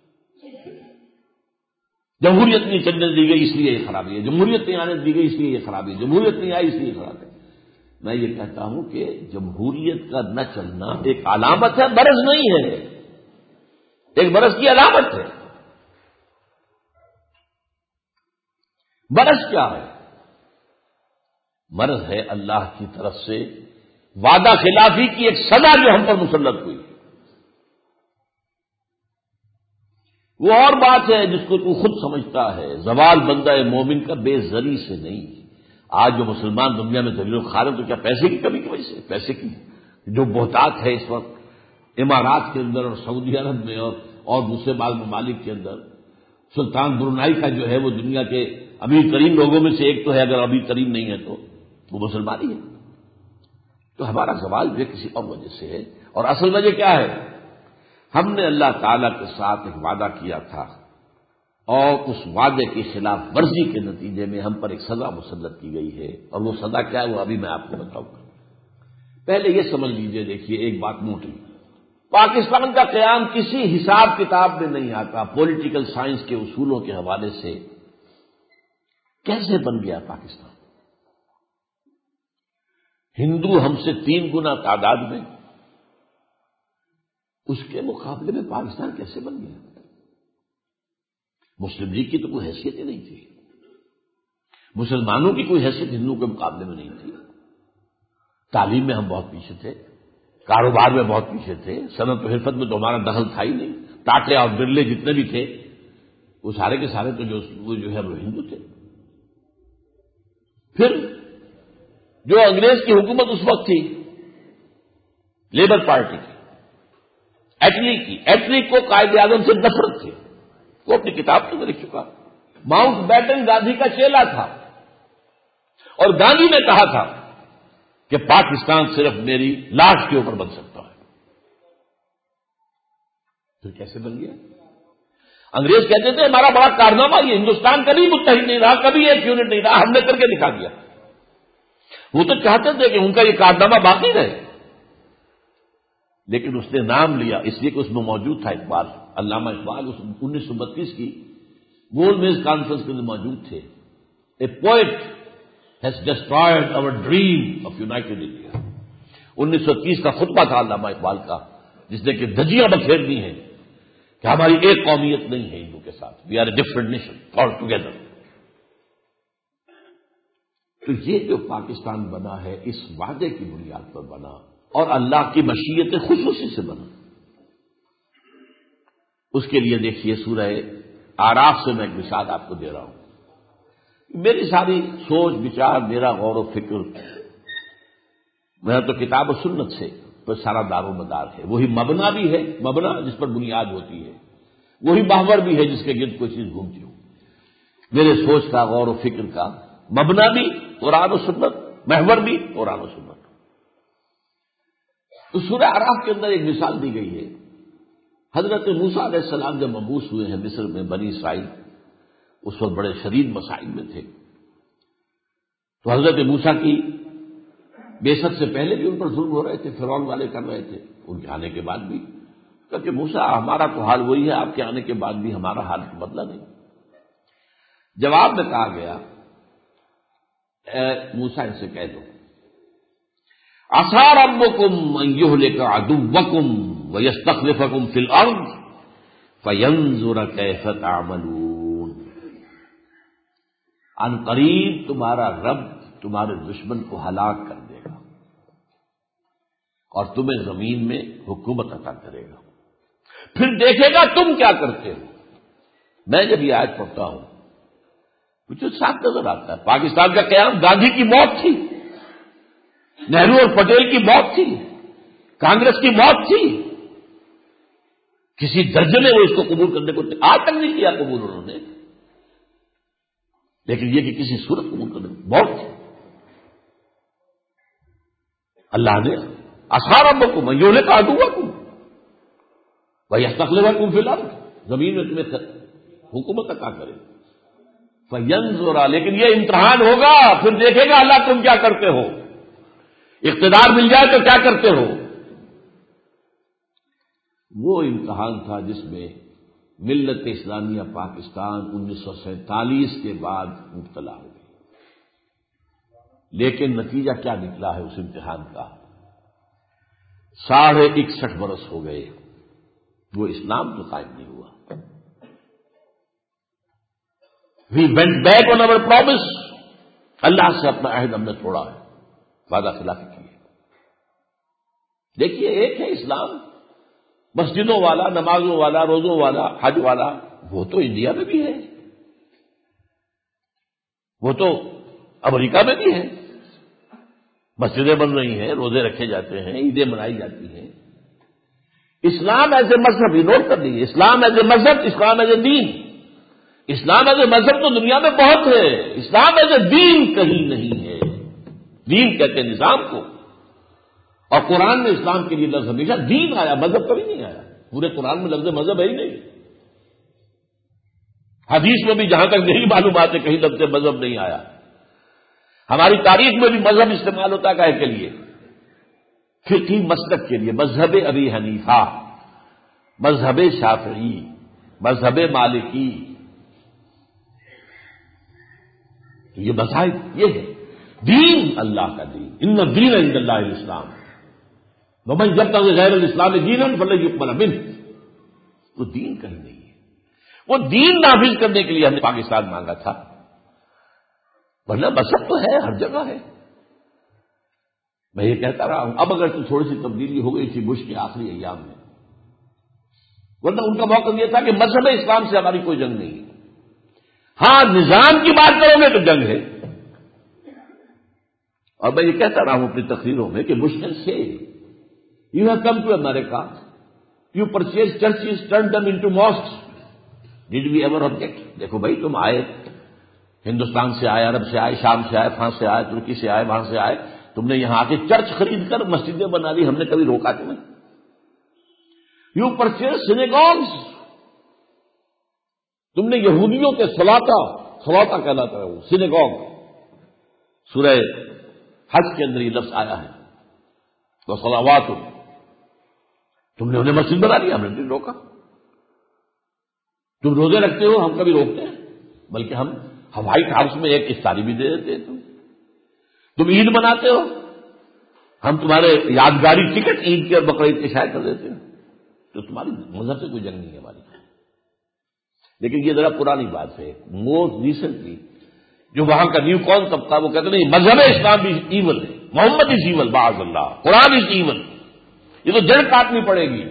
جمہوریت نہیں چلنے دی گئی اس لیے یہ خرابی ہے، جمہوریت نہیں آنے دی گئی اس لیے یہ خرابی ہے، جمہوریت نہیں آئی اس لیے یہ خرابی ہے. میں یہ کہتا ہوں کہ جمہوریت کا نہ چلنا ایک علامت ہے، برس نہیں ہے، ایک برس کی علامت ہے. مرض کیا ہے؟ مرض ہے اللہ کی طرف سے وعدہ خلافی کی ایک سزا جو ہم پر مسلط ہوئی. وہ اور بات ہے جس کو تو خود سمجھتا ہے. زوال بندہ مومن کا بے زری سے نہیں. آج جو مسلمان دنیا میں ذلیل و خوار ہیں تو کیا پیسے کی کمی کی وجہ سے؟ پیسے کی جو بہتات ہے اس وقت امارات کے اندر اور سعودی عرب میں اور اور دوسرے بعض ممالک کے اندر. سلطان برونائی کا جو ہے وہ دنیا کے امیر ترین لوگوں میں سے ایک تو ہے، اگر امیر ترین نہیں ہے تو وہ مسلمان ہی ہے. تو ہمارا زوال جو ہے کسی اور وجہ سے ہے. اور اصل وجہ کیا ہے؟ ہم نے اللہ تعالی کے ساتھ ایک وعدہ کیا تھا اور اس وعدے کی خلاف ورزی کے نتیجے میں ہم پر ایک سزا مسلط کی گئی ہے. اور وہ سزا کیا ہے وہ ابھی میں آپ کو بتاؤں گا. پہلے یہ سمجھ لیجئے، دیکھیے ایک بات موٹی، پاکستان کا قیام کسی حساب کتاب میں نہیں آتا. پولیٹیکل سائنس کے اصولوں کے حوالے سے کیسے بن گیا پاکستان؟ ہندو ہم سے تین گنا تعداد میں، اس کے مقابلے میں پاکستان کیسے بن گیا؟ مسلم لیگ کی تو کوئی حیثیت ہی نہیں تھی، مسلمانوں کی کوئی حیثیت ہندوؤں کے مقابلے میں نہیں تھی. تعلیم میں ہم بہت پیچھے تھے، کاروبار میں بہت پیچھے تھے، صنعت و حرفت میں تو ہمارا دخل تھا ہی نہیں. ٹاٹے اور برلے جتنے بھی تھے وہ سارے کے سارے تو جو وہ جو ہے وہ ہندو تھے. پھر جو انگریز کی حکومت اس وقت تھی لیبر پارٹی کی، ایٹلی کی، ایٹلی کو قائد اعظم سے نفرت تھی. وہ اپنی کتاب میں لکھ چکا. ماؤنٹ بیٹن گاندھی کا چیلا تھا اور گاندھی نے کہا تھا کہ پاکستان صرف میری لاش کے اوپر بن سکتا ہے. پھر کیسے بن گیا؟ انگریز کہتے تھے ہمارا بڑا کارنامہ یہ ہندوستان کبھی متحد نہیں رہا، کبھی ایک یونٹ نہیں رہا، ہم نے کر کے دکھا دیا. وہ تو چاہتے تھے کہ ان کا یہ کارنامہ باقی رہے، لیکن اس نے نام لیا اس لیے کہ اس میں موجود تھا اقبال، علامہ اقبال اس انیس سو بتیس کی گول میز کانفرنس کے اندر موجود تھے. A poet has destroyed our dream of united India. انیس سو تیس کا خطبہ تھا علامہ اقبال کا، جس نے کہ دھجیاں بکھیر دی ہیں کہ ہماری ایک قومیت نہیں ہے ہندو کے ساتھ، we are a different nation all together. تو یہ جو پاکستان بنا ہے اس وعدے کی بنیاد پر بنا اور اللہ کی مشیت خصوصی سے بنا. اس کے لیے دیکھیے سورہ آراف سے میں ایک مثال آپ کو دے رہا ہوں. میری ساری سوچ بچار، میرا غور و فکر، میرا تو کتاب و سنت سے پر سارا دار و مدار ہے. وہی مبنا بھی ہے، مبنا جس پر بنیاد ہوتی ہے، وہی محور بھی ہے جس کے گرد کوئی چیز گھومتی ہو. میرے سوچ کا، غور و فکر کا مبنا بھی قرآن و سنت، محور بھی قرآن و سنت. تو سورہ اعراف کے اندر ایک مثال دی گئی ہے. حضرت موسیٰ علیہ السلام جب مبعوث ہوئے ہیں مصر میں، بنی اسرائیل اس وقت بڑے شدید مسائل میں تھے. تو حضرت موسیٰ کی بعثت سے پہلے بھی ان پر ظلم ہو رہے تھے، فرعون والے کر رہے تھے. ان کے آنے کے بعد بھی کہ موسیٰ ہمارا تو حال وہی ہے، آپ کے آنے کے بعد بھی ہمارا حال بدلا نہیں. جواب میں کہا گیا اے موسیٰ ان سے کہہ دو عسیٰ ربکم ان یہلک عدوکم ویستخلفکم فی الارض فینظر کیف تعملون. ان قریب تمہارا رب تمہارے دشمن کو ہلاک کر دے گا اور تمہیں زمین میں حکومت عطا کرے گا، پھر دیکھے گا تم کیا کرتے ہو. میں جب یہ آیت پڑھتا ہوں مجھے صاف نظر آتا ہے پاکستان کا قیام گاندھی کی موت تھی، نہرو اور پٹیل کی موت تھی، کانگریس کی موت تھی. کسی درجے میں وہ اس کو قبول کرنے کو آج تک نہیں کیا قبول انہوں نے، لیکن یہ کہ کسی صورت قبول کرنے کو موت تھی. اللہ نے عسیٰ ربکم ان یہلک عدوکم ویستخلفکم فی الارض، زمین میں تمہیں حکومت عطا کرے. فینظر، لیکن یہ امتحان ہوگا، پھر دیکھے گا اللہ تم کیا کرتے ہو. اقتدار مل جائے تو کیا کرتے ہو. وہ امتحان تھا جس میں ملت اسلامیہ پاکستان انیس سو سینتالیس کے بعد مبتلا ہو گئی. لیکن نتیجہ کیا نکلا ہے اس امتحان کا؟ ساڑھے اکسٹھ برس ہو گئے، وہ اسلام تو قائم نہیں ہوا. We went back on our promise. اللہ سے اپنا عہد ہم نے توڑا ہے، وعدہ خلافی کی ہے. دیکھیے ایک ہے اسلام مسجدوں والا، نمازوں والا، روزوں والا، حج والا، وہ تو انڈیا میں بھی ہے، وہ تو امریکہ میں بھی ہے. مسجدیں بن رہی ہیں، روزے رکھے جاتے ہیں، عیدیں منائی جاتی ہیں. اسلام ایز اے مذہب، یہ نوٹ کر لیجیے، اسلام ایز اے مذہب، اسلام as a then. Islam as a مذہب تو دنیا میں بہت ہے، اسلام ایز اے دین کہیں نہیں ہے. دین کہتے ہیں نظام کو، اور قرآن میں اسلام کے لیے لفظ ہمیشہ دین آیا، مذہب کبھی نہیں آیا. پورے قرآن میں لفظ مذہب ہے ہی نہیں. حدیث میں بھی جہاں تک نہیں معلومات ہے کہیں لفظ مذہب نہیں آیا. ہماری تاریخ میں بھی مذہب استعمال ہوتا ہے کے لیے، فقہی مسلک کے لیے، مذہب ابی حنیفہ، مذہب شافعی، مذہب مالکی. تو یہ مذاہب یہ ہے. دین اللہ کا دین، ان الدین عند اللہ الاسلام، ومن یبتغی غیر الاسلام دینا فلن یقبل منہ. وہ دین کہیں نہیں ہے. وہ دین نافذ کرنے کے لیے ہم نے پاکستان مانگا تھا، ورنہ مذہب تو ہے، ہر جگہ ہے. میں یہ کہتا رہا ہوں، اب اگر تو تھوڑی سی تبدیلی ہو گئی تھی بش کے آخری ایام میں، ورنہ ان کا موقف یہ تھا کہ مذہب اسلام سے ہماری کوئی جنگ نہیں ہے. ہاں نظام کی بات کرو گے تو جنگ ہے. اور میں یہ کہتا رہا ہوں اپنی تقریروں میں کہ مشکل سے you have come to America, you purchase churches, turn them into masks. Did we ever object? دیکھو بھائی تم آئے، ہندوستان سے آئے، عرب سے آئے، شام سے آئے، فرانس سے آئے، ترکی سے آئے، وہاں سے آئے، تم نے یہاں آ کے چرچ خرید کر مسجدیں بنا لی، ہم نے کبھی روکا تمہیں؟ یو پرچیز سینیگوگز، تم نے یہودیوں کے صلاطہ، صلاطہ کہلاتا ہے وہ سینیگوگ، سورہ حج کے اندر یہ لفظ آیا ہے، تو صلوات، تم نے انہیں مسجد بنا لیا، ہم نے نہیں روکا. تم روزے رکھتے ہو، ہم کبھی روکتے ہیں؟ بلکہ ہم ہم وائٹ ہاؤس میں ایک افطاری بھی دے دیتے ہیں. تم تم عید مناتے ہو، ہم تمہارے یادگاری ٹکٹ عید کے اور بقرعید کے شائع کر دیتے ہیں. تو تمہاری مذہب سے کوئی جنگ نہیں ہے ہماری. لیکن یہ ذرا پرانی بات ہے. مور ریسنٹلی جو وہاں کا نیو کون طبقہ وہ کہتے نہیں مذہب اسلام بھی ایون ہے، محمد is even, باذ Allah, Quran is even. یہ تو جڑ کاٹنی پڑے گی.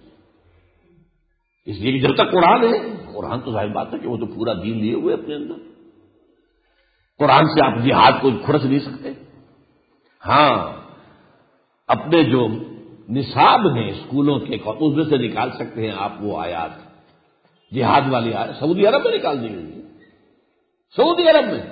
اس لیے کہ جب تک قرآن ہے، قرآن تو ظاہر بات ہے کہ وہ تو پورا دین لیے ہوئے اپنے اندر. قرآن سے آپ جہاد کو کھرچ نہیں سکتے. ہاں اپنے جو نصاب ہیں اسکولوں کے اس میں سے نکال سکتے ہیں آپ وہ آیات، جہاد والی آیات سعودی عرب میں نکال دی گئی ہے. سعودی عرب میں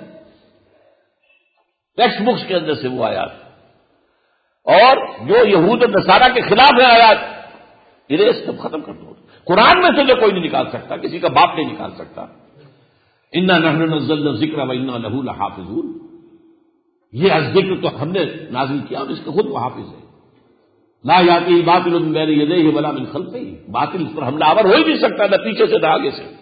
ٹیکسٹ بکس کے اندر سے وہ آیات، اور جو یہود و نصارہ کے خلاف ہے آیات، اریز سب ختم کر دو. قرآن میں سے جو کوئی نہیں نکال سکتا، کسی کا باپ نہیں نکال سکتا. انا نحن نزلنا الذکر وانا لہ لحافظون. یہ ذکر تو ہم نے نازل کیا اور اس کے خود محافظ ہے. لا یاتیہ باطل من بین یدیہ ولا من خلفہ. باطل اس پر حملہ آور ہو ہی نہیں سکتا، نہ پیچھے سے نہ آگے سے.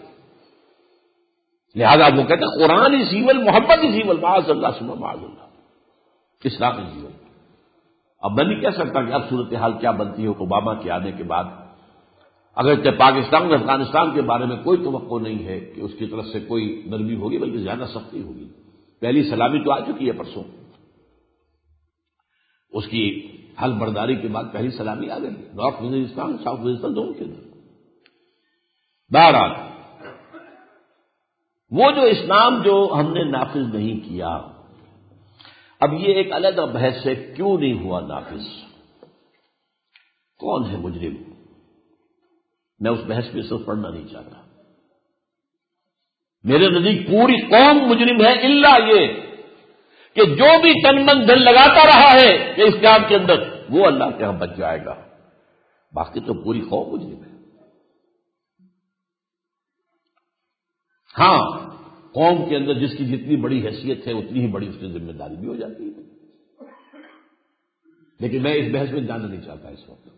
لہذا وہ کہتے ہیں قرآن is equal, Muhammad is equal, معاذ اللہ ثم معاذ اللہ، اسلام از ایول. اب میں نہیں کہہ سکتا کہ اب صورتحال کیا بنتی ہے اوباما کے آنے کے بعد. اگرچہ پاکستان اور افغانستان کے بارے میں کوئی توقع نہیں ہے کہ اس کی طرف سے کوئی نرمی ہوگی، بلکہ زیادہ سختی ہوگی. پہلی سلامی تو آ چکی ہے پرسوں، اس کی حل برداری کے بعد پہلی سلامی آ گئی. نارتھ وزیرستان، ساؤتھ وزیرستان دونوں کے اندر. بہرحال وہ جو اسلام جو ہم نے نافذ نہیں کیا، اب یہ ایک علیحدہ بحث ہے کیوں نہیں ہوا نافذ، کون ہے مجرم. میں اس بحث میں صرف پڑھنا نہیں چاہتا. میرے نزدیک پوری قوم مجرم ہے، الا یہ کہ جو بھی تن من دھن لگاتا رہا ہے کہ اسلام کے اندر، وہ اللہ کے ہاں بچ جائے گا. باقی تو پوری قوم مجرم ہے. ہاں قوم کے اندر جس کی جتنی بڑی حیثیت ہے اتنی ہی بڑی اس کی ذمہ داری بھی ہو جاتی ہے. لیکن میں اس بحث میں جانا نہیں چاہتا اس وقت.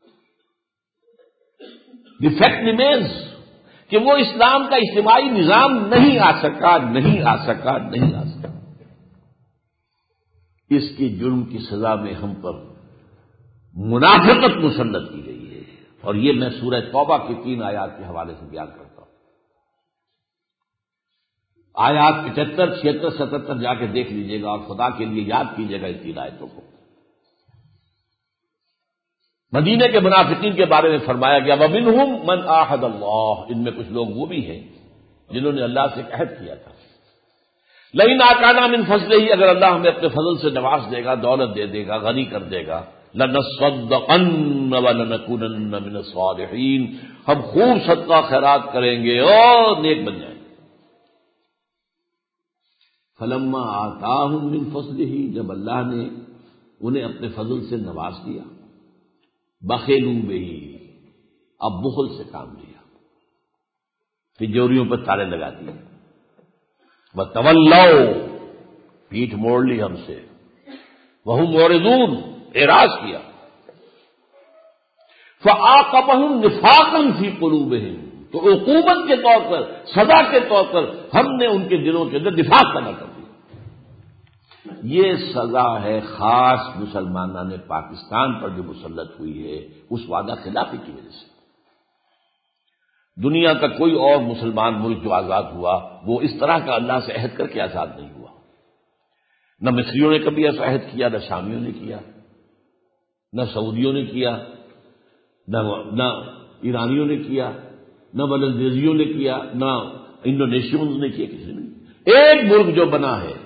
دی فیکٹ ریمینز کہ وہ اسلام کا اجتماعی نظام نہیں آ سکا، نہیں آ سکا، نہیں آ سکا. اس کی جرم کی سزا میں ہم پر منافقت مسلط کی گئی ہے، اور یہ میں سورہ توبہ کی تین آیات کے حوالے سے بیان کرتا ہوں. آیات پچہتر چھہتر ستہتر جا کے دیکھ لیجیے گا اور خدا کے لیے یاد کیجیے گا اس تین آیتوں کو۔ مدینے کے منافقین کے بارے میں فرمایا گیا وَمِنْهُمْ مَنْ عَاهَدَ اللَّهُ، ان میں کچھ لوگ وہ بھی ہیں جنہوں نے اللہ سے عہد کیا تھا، لئن آتانا من فضلہ، اگر اللہ ہمیں اپنے فضل سے نواز دے گا، دولت دے دے گا، غنی کر دے گا، لنصدقن ولنکونن من الصالحین، ہم خوب صدقہ خیرات کریں گے اور نیک بن جائیں گے۔ فلما آتاہم من فضلہ، جب اللہ نے انہیں اپنے فضل سے نواز دیا، بخیلوا بہ، اب بخل سے کام لیا، تجوریوں پر تالے لگا دیے، وتولوا، پیٹھ موڑ لی ہم سے، وہم معرضون، اعراض کیا، فعاقبہم نفاقا فی قلوبہم، تو عقوبت کے طور پر، سزا کے طور پر ہم نے ان کے دلوں کے اندر نفاق پیدا کر دیا۔ یہ سزا ہے خاص مسلمانان پاکستان پر جو مسلط ہوئی ہے اس وعدہ خلافی کی وجہ سے۔ دنیا کا کوئی اور مسلمان ملک جو آزاد ہوا وہ اس طرح کا اللہ سے عہد کر کے آزاد نہیں ہوا۔ نہ مصریوں نے کبھی ایسا عہد کیا، نہ شامیوں نے کیا، نہ سعودیوں نے کیا، نہ نہ ایرانیوں نے کیا، نہ ولندیزیوں نے کیا، نہ انڈونیشیوں نے کیا، کسی نے۔ ایک ملک جو بنا ہے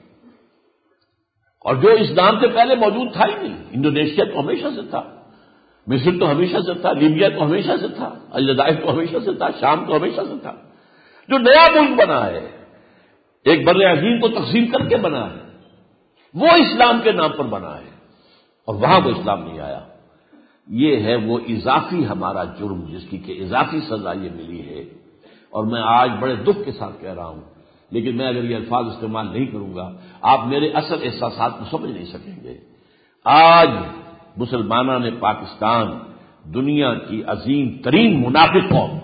اور جو اسلام سے پہلے موجود تھا ہی نہیں، انڈونیشیا تو ہمیشہ سے تھا، مصر تو ہمیشہ سے تھا، لیبیا تو ہمیشہ سے تھا، الجزائر تو ہمیشہ سے تھا، شام تو ہمیشہ سے تھا۔ جو نیا ملک بنا ہے، ایک بر عظیم کو تقسیم کر کے بنا ہے، وہ اسلام کے نام پر بنا ہے اور وہاں وہ اسلام نہیں آیا۔ یہ ہے وہ اضافی ہمارا جرم جس کی کہ اضافی سزا یہ ملی ہے۔ اور میں آج بڑے دکھ کے ساتھ کہہ رہا ہوں، لیکن میں اگر یہ الفاظ استعمال نہیں کروں گا آپ میرے اصل احساسات کو سمجھ نہیں سکیں گے۔ آج مسلمانوں نے پاکستان دنیا کی عظیم ترین منافق قوم،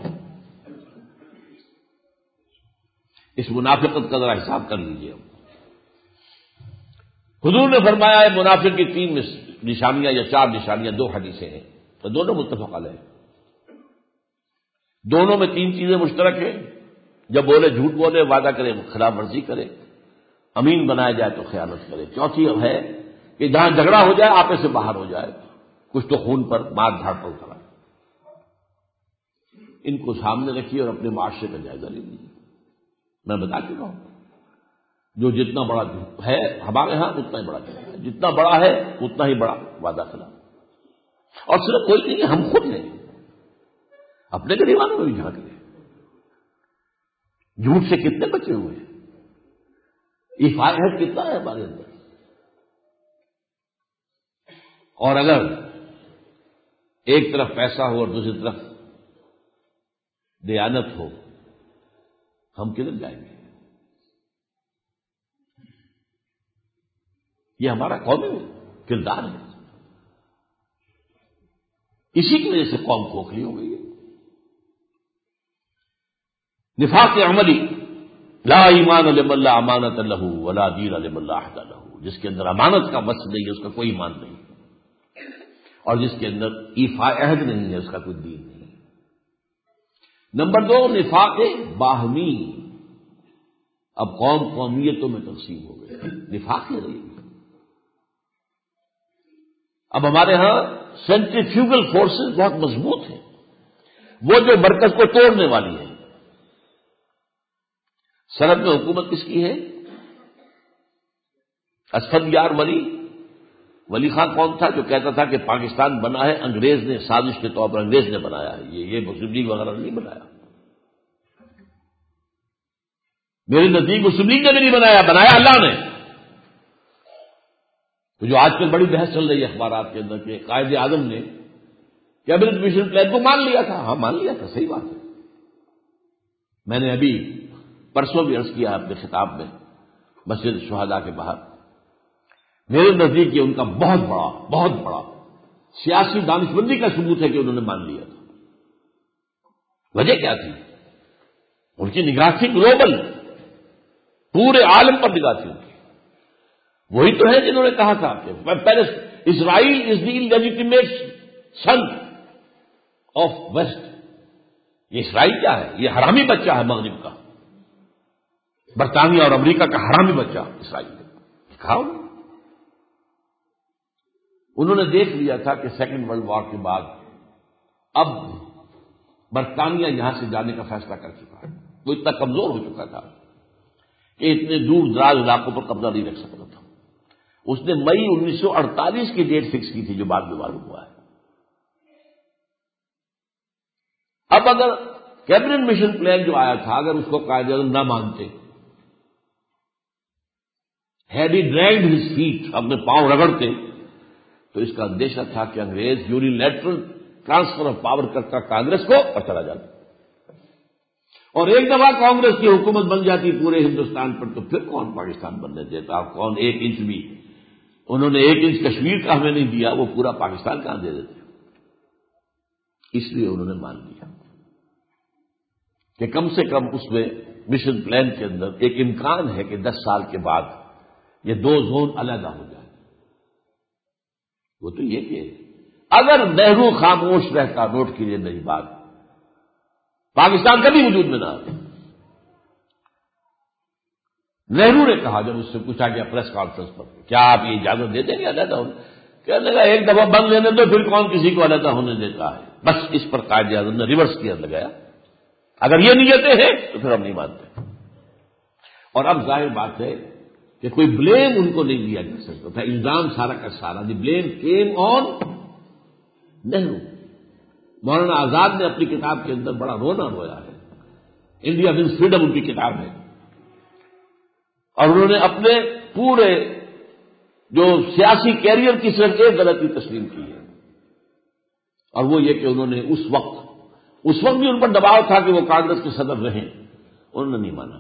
اس منافقت کا ذرا حساب کر لیجیے۔ حضور نے فرمایا ہے منافق کی تین نشانیاں یا چار نشانیاں، دو حدیثیں ہیں تو دونوں متفق علیہ ہیں، دونوں میں تین چیزیں مشترک ہیں، جب بولے جھوٹ بولے، وعدہ کرے خلاف ورزی کرے، امین بنایا جائے تو خیانت کرے۔ چوتھی اب ہے کہ جہاں جھگڑا ہو جائے آپے سے باہر ہو جائے، کچھ تو خون پر مار دھاڑ پر کرائے۔ ان کو سامنے رکھیے اور اپنے معاشرے کا جائزہ لے لیجیے۔ میں بتا چکا ہوں جو جتنا بڑا ہے ہمارے ہاں اتنا ہی بڑا ہے، جتنا بڑا ہے اتنا ہی بڑا وعدہ خلاف۔ اور صرف کوئی نہیں، ہم خود ہیں، اپنے گریبانوں میں بھی جھانک لیں، جھوٹ سے کتنے بچے ہوئے ہیں، عہد کتنا ہے ہمارے اندر۔ اور اگر ایک طرف پیسہ ہو اور دوسری طرف دیانت ہو، ہم کدھر جائیں گے؟ یہ ہمارا قومی کردار ہے، اسی کی وجہ سے قوم کھوکھلی ہو گئی ہے۔ نفاق عملی، لا ایمان لمن لا امانت لہ ولا دین لمن لا عہد لہ، جس کے اندر امانت کا وصف نہیں ہے اس کا کوئی ایمان نہیں، اور جس کے اندر ایفاء عہد نہیں ہے اس کا کوئی دین نہیں۔ نمبر دو، نفاق باہمی، اب قوم قومیتوں میں تقسیم ہو گئی، نفاق ہی رہی۔ اب ہمارے ہاں سینٹریفیوگل فورسز بہت مضبوط ہیں، وہ جو مرکز کو توڑنے والی ہے۔ سرحد میں حکومت کس کی ہے؟ اسفند یار ولی ولی خان کون تھا جو کہتا تھا کہ پاکستان بنا ہے انگریز نے، سازش کے طور پر انگریز نے بنایا ہے، یہ یہ مسلم لیگ وغیرہ نے نہیں بنایا، میرے نزدیک مسلم لیگ نے بھی نہیں بنایا، بنایا اللہ نے۔ تو جو آج کل بڑی بحث چل رہی ہے اخبارات کے اندر کہ قائد اعظم نے کیبنٹ مشن پلان کو مان لیا تھا، ہاں مان لیا تھا، صحیح بات ہے۔ میں نے ابھی پرسوں بھی عرض کیا اپنے خطاب میں مسجد شہداء کے باہر، میرے نزدیک یہ ان کا بہت بڑا بہت بڑا سیاسی دانشمندی کا ثبوت ہے کہ انہوں نے مان لیا تھا۔ وجہ کیا تھی؟ ان کی نگاہ تھی گلوبل، پورے عالم پر نگاہ تھی ان کی۔ وہی تو ہے جنہوں نے کہا تھا کہ پہلے Israel is the legitimate son of West, یہ اسرائیل کیا ہے؟ یہ حرامی بچہ ہے مغرب کا، برطانیہ اور امریکہ کا حرامی بچہ اسرائیل نے کہا انہوں نے دیکھ لیا تھا کہ سیکنڈ ورلڈ وار کے بعد اب برطانیہ یہاں سے جانے کا فیصلہ کر چکا ہے. وہ اتنا کمزور ہو چکا تھا کہ اتنے دور دراز علاقوں پر قبضہ نہیں رکھ سکتا تھا. اس نے مئی انیس سو اڑتالیس کی ڈیٹ فکس کی تھی جو بعد میں معلوم ہوا ہے. اب اگر کیبنٹ مشن پلان جو آیا تھا اگر اس کو قائد اعظم نہ مانتے, had he dragged his feet, اپنے پاؤں رگڑتے, تو اس کا اندیشہ تھا کہ انگریز یونیلیٹرل ٹرانسفر آف پاور کرتا کانگریس کو اور چلا جاتا. اور ایک دفعہ کانگریس کی حکومت بن جاتی پورے ہندوستان پر تو پھر کون پاکستان بننے دیتا, اور کون ایک انچ بھی, انہوں نے ایک انچ کشمیر کا ہمیں نہیں دیا, وہ پورا پاکستان کہاں دے دیتے. اس لیے انہوں نے مان لیا کہ کم سے کم اس میں مشن پلان کے اندر ایک امکان ہے کہ دس سال کے بعد یہ دو زون علیحدہ ہو جائے. وہ تو یہ کہ اگر نہرو خاموش رہتا, نوٹ کیجیے نئی بات, پاکستان کبھی وجود میں نہ آتا. نہرو نے کہا جب اس سے پوچھا گیا پریس کانفرنس پر کیا آپ یہ اجازت دے دیں گے علیحدہ ہونے, کہنے لگا ایک دفعہ بند لینے دو پھر کون کسی کو علیحدہ ہونے دیتا ہے. بس اس پر قائد اعظم نے ریورس کیئر لگایا, اگر یہ نیتیں ہیں تو پھر ہم نہیں مانتے. اور اب ظاہر بات ہے کہ کوئی بلیم ان کو نہیں دیا جا سکتا تھا, الزام سارا کا سارا the blame came on Nehru. Maulana Azad نے اپنی کتاب کے اندر بڑا رونا رویا ہے, انڈیا ونز فریڈم ان کی کتاب ہے, اور انہوں نے اپنے پورے جو سیاسی کیریئر کی صرف ایک غلطی تسلیم کی ہے, اور وہ یہ کہ انہوں نے اس وقت اس وقت بھی ان پر دباؤ تھا کہ وہ کانگریس کے صدر رہیں, انہوں نے نہیں مانا.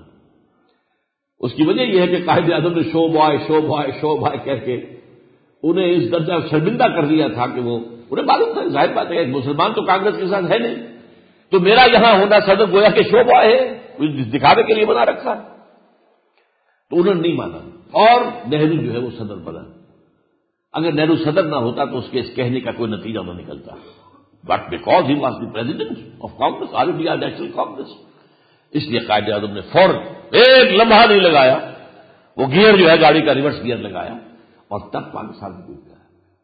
اس کی وجہ یہ ہے کہ قائد اعظم نے show boy show boy show boy کہہ کے انہیں اس درجہ شرمندہ کر دیا تھا کہ وہ انہیں معلوم تھا ظاہر بات ہے ایک مسلمان تو کانگریس کے ساتھ ہے نہیں, تو میرا یہاں ہونا صدر گویا کہ شو بوائے ہے, دکھاوے کے لیے بنا رکھا ہے. تو انہوں نے نہیں مانا اور نہرو جو ہے وہ صدر بنا. اگر نہرو صدر نہ ہوتا تو اس کے اس کہنے کا کوئی نتیجہ نہ نکلتا, but because he was the president of Congress, all India National Congress, اس لیے قائد اعظم نے فوراً ایک لمحہ نہیں لگایا, وہ گیئر جو ہے گاڑی کا ریورس گیئر لگایا اور تب پاکستان کو گیا.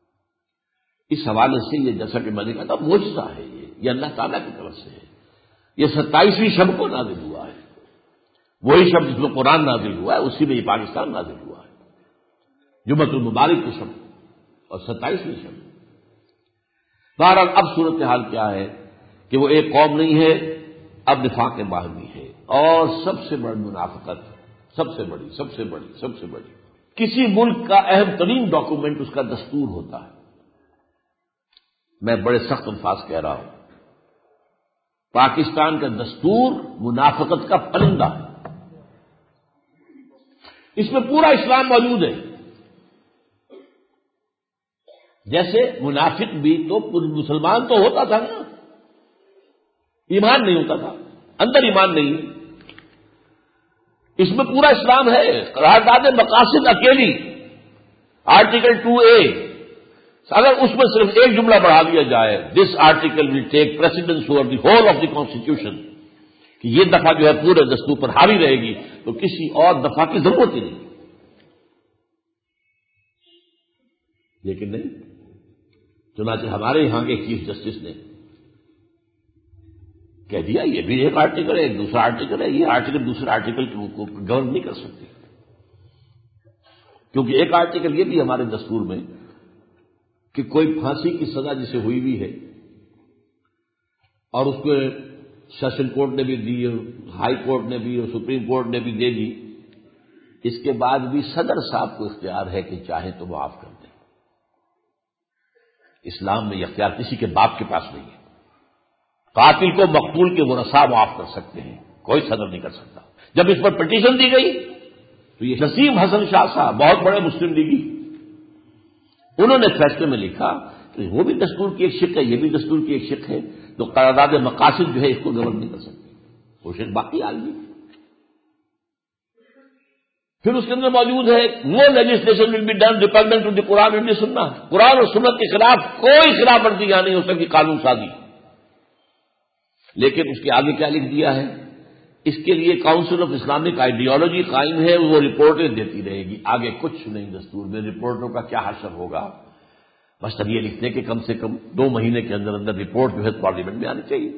اس حوالے سے یہ جیسا کہ میں نے کہا تھا معجزہ ہے, یہ یہ اللہ تعالیٰ کی طرف سے ہے. یہ ستائیسویں شب کو نازل ہوا ہے, وہی شب جس میں قرآن نازل ہوا ہے اسی میں یہ پاکستان نازل ہوا ہے, جمعۃ المبارک کی شب اور ستائیسویں شب. بہرحال اب صورتحال کیا ہے کہ وہ ایک قوم نہیں ہے, اب نفاق باہمی ہے, اور سب سے بڑی منافقت, سب سے بڑی سب سے بڑی سب سے بڑی کسی ملک کا اہم ترین ڈاکومنٹ اس کا دستور ہوتا ہے. میں بڑے سخت الفاظ کہہ رہا ہوں, پاکستان کا دستور منافقت کا پرندہ ہے. اس میں پورا اسلام موجود ہے. جیسے منافق بھی تو مسلمان تو ہوتا تھا نا, ایمان نہیں ہوتا تھا, اندر ایمان نہیں ہے. اس میں پورا اسلام ہے. قرارداد مقاصد اکیلی آرٹیکل ٹو اے, اگر اس میں صرف ایک جملہ بڑھا دیا جائے, this article will take precedence over the whole of the constitution, کہ یہ دفعہ جو ہے پورے دستور پر حاوی رہے گی, تو کسی اور دفعہ کی ضرورت ہی نہیں. لیکن نہیں, چنانچہ ہمارے یہاں کے چیف جسٹس نے کہہ دیا یہ بھی ایک آرٹیکل ہے, ایک دوسرا آرٹیکل ہے, یہ آرٹیکل دوسرے آرٹیکل کو گورن نہیں کر سکتے, کیونکہ ایک آرٹیکل یہ بھی ہمارے دستور میں کہ کوئی پھانسی کی سزا جسے ہوئی بھی ہے اور اس کو سیشن کورٹ نے بھی دی, ہائی کورٹ نے بھی اور سپریم کورٹ نے بھی دے دی, اس کے بعد بھی صدر صاحب کو اختیار ہے کہ چاہے تو معاف کر دیں. اسلام میں یہ اختیار کسی کے باپ کے پاس نہیں ہے. قاتل کو مقتول کے ورثاء معاف کر سکتے ہیں, کوئی صدر نہیں کر سکتا. جب اس پر پٹیشن دی گئی تو یہ نسیم حسن شاہ صاحب بہت بڑے مسلم لیگی, انہوں نے فیصلے میں لکھا کہ وہ بھی دستور کی ایک شق ہے, یہ بھی دستور کی ایک شق ہے, تو قرارداد مقاصد جو ہے اس کو گورن نہیں کر سکتی, وہ شق باقی آ گئی. پھر اس کے اندر موجود ہے no legislation will be done dependent to the Quran and the Sunnah, قرآن اور سنت کے خلاف کوئی خلاف ورزی یہاں نہیں ہو سکتی قانون سازی. لیکن اس کے آگے کیا لکھ دیا ہے, اس کے لیے کاؤنسل آف اسلامک آئیڈیالوجی قائم ہے، وہ رپورٹیں دیتی رہے گی، آگے کچھ نہیں دستور میں، رپورٹوں کا کیا حشر ہوگا؟ بس اب یہ لکھنے کے کم سے کم دو مہینے کے اندر اندر رپورٹ جو ہے پارلیمنٹ میں آنی چاہیے۔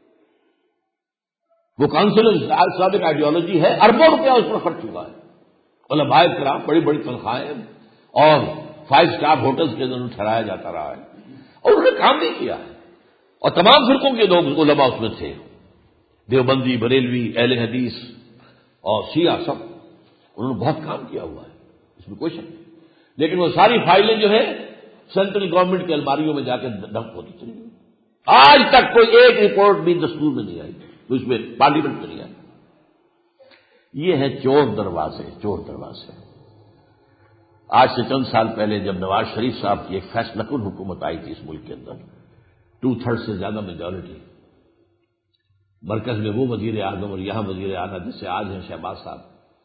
وہ کاؤنسل آف اسلامک آئیڈیالوجی ہے، اربوں روپیہ اس پر خرچ ہوا ہے، علماء کرام بڑی بڑی تنخواہیں اور فائیو اسٹار ہوٹلز کے اندر ٹھہرایا جاتا رہا ہے، اور انہوں نے کام نہیں کیا ہے، اور تمام فرقوں کے لوگ علماء اس میں تھے، دیوبندی، بریلوی، اہل حدیث اور شیعہ، سب انہوں نے بہت کام کیا ہوا ہے، اس میں کوئی شک نہیں، لیکن وہ ساری فائلیں جو ہے سینٹرل گورنمنٹ کی الماریوں میں جا کے ڈمپ ہوتی چلی گئی۔ آج تک کوئی ایک رپورٹ بھی دستور میں نہیں آئی، تو اس میں پارلیمنٹ میں نہیں آئی۔ یہ ہے چور دروازے، چور دروازے۔ آج سے چند سال پہلے جب نواز شریف صاحب کی ایک فیصلہ کن حکومت آئی تھی اس ملک کے اندر، ٹو تھرڈ سے زیادہ میجورٹی، مرکز میں وہ وزیر اعظم اور یہاں وزیر اعلیٰ جیسے آج ہیں شہباز صاحب،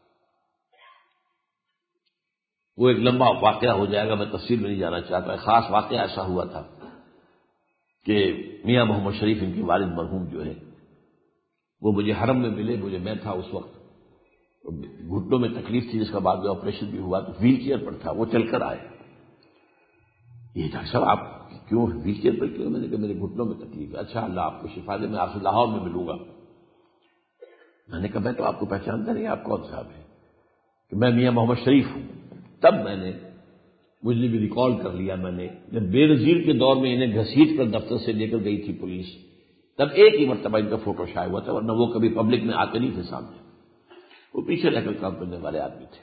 وہ ایک لمبا واقعہ ہو جائے گا، میں تفصیل میں نہیں جانا چاہتا۔ ایک خاص واقعہ ایسا ہوا تھا کہ میاں محمد شریف ان کی والد مرحوم جو ہے وہ مجھے حرم میں ملے، مجھے میں تھا اس وقت، گھٹنوں میں تکلیف تھی جس کا بعد میں آپریشن بھی ہوا، تو ویل چیئر پر تھا، وہ چل کر آئے، یہ ڈاکٹر صاحب آپ کیوں ویل چیئر پر کیوں؟ میں نے کہا میرے گھٹنوں میں تکلیف ہے۔ اچھا اللہ آپ کو شفا دے، میں آپ سے لاہور میں ملوں گا۔ میں نے کہا میں تو آپ کو پہچانتا نہیں، آپ کون صاحب ہیں؟ کہ میں میاں محمد شریف ہوں۔ تب میں نے مجھے بھی ریکال کر لیا، میں نے جب بے نظیر کے دور میں انہیں گھسیٹ کر دفتر سے لے کر گئی تھی پولیس، تب ایک ہی مرتبہ ان کا فوٹو شائع ہوا تھا، ورنہ وہ کبھی پبلک میں آتے نہیں تھے سامنے، وہ پیچھے رہ کر کام کرنے والے آدمی تھے۔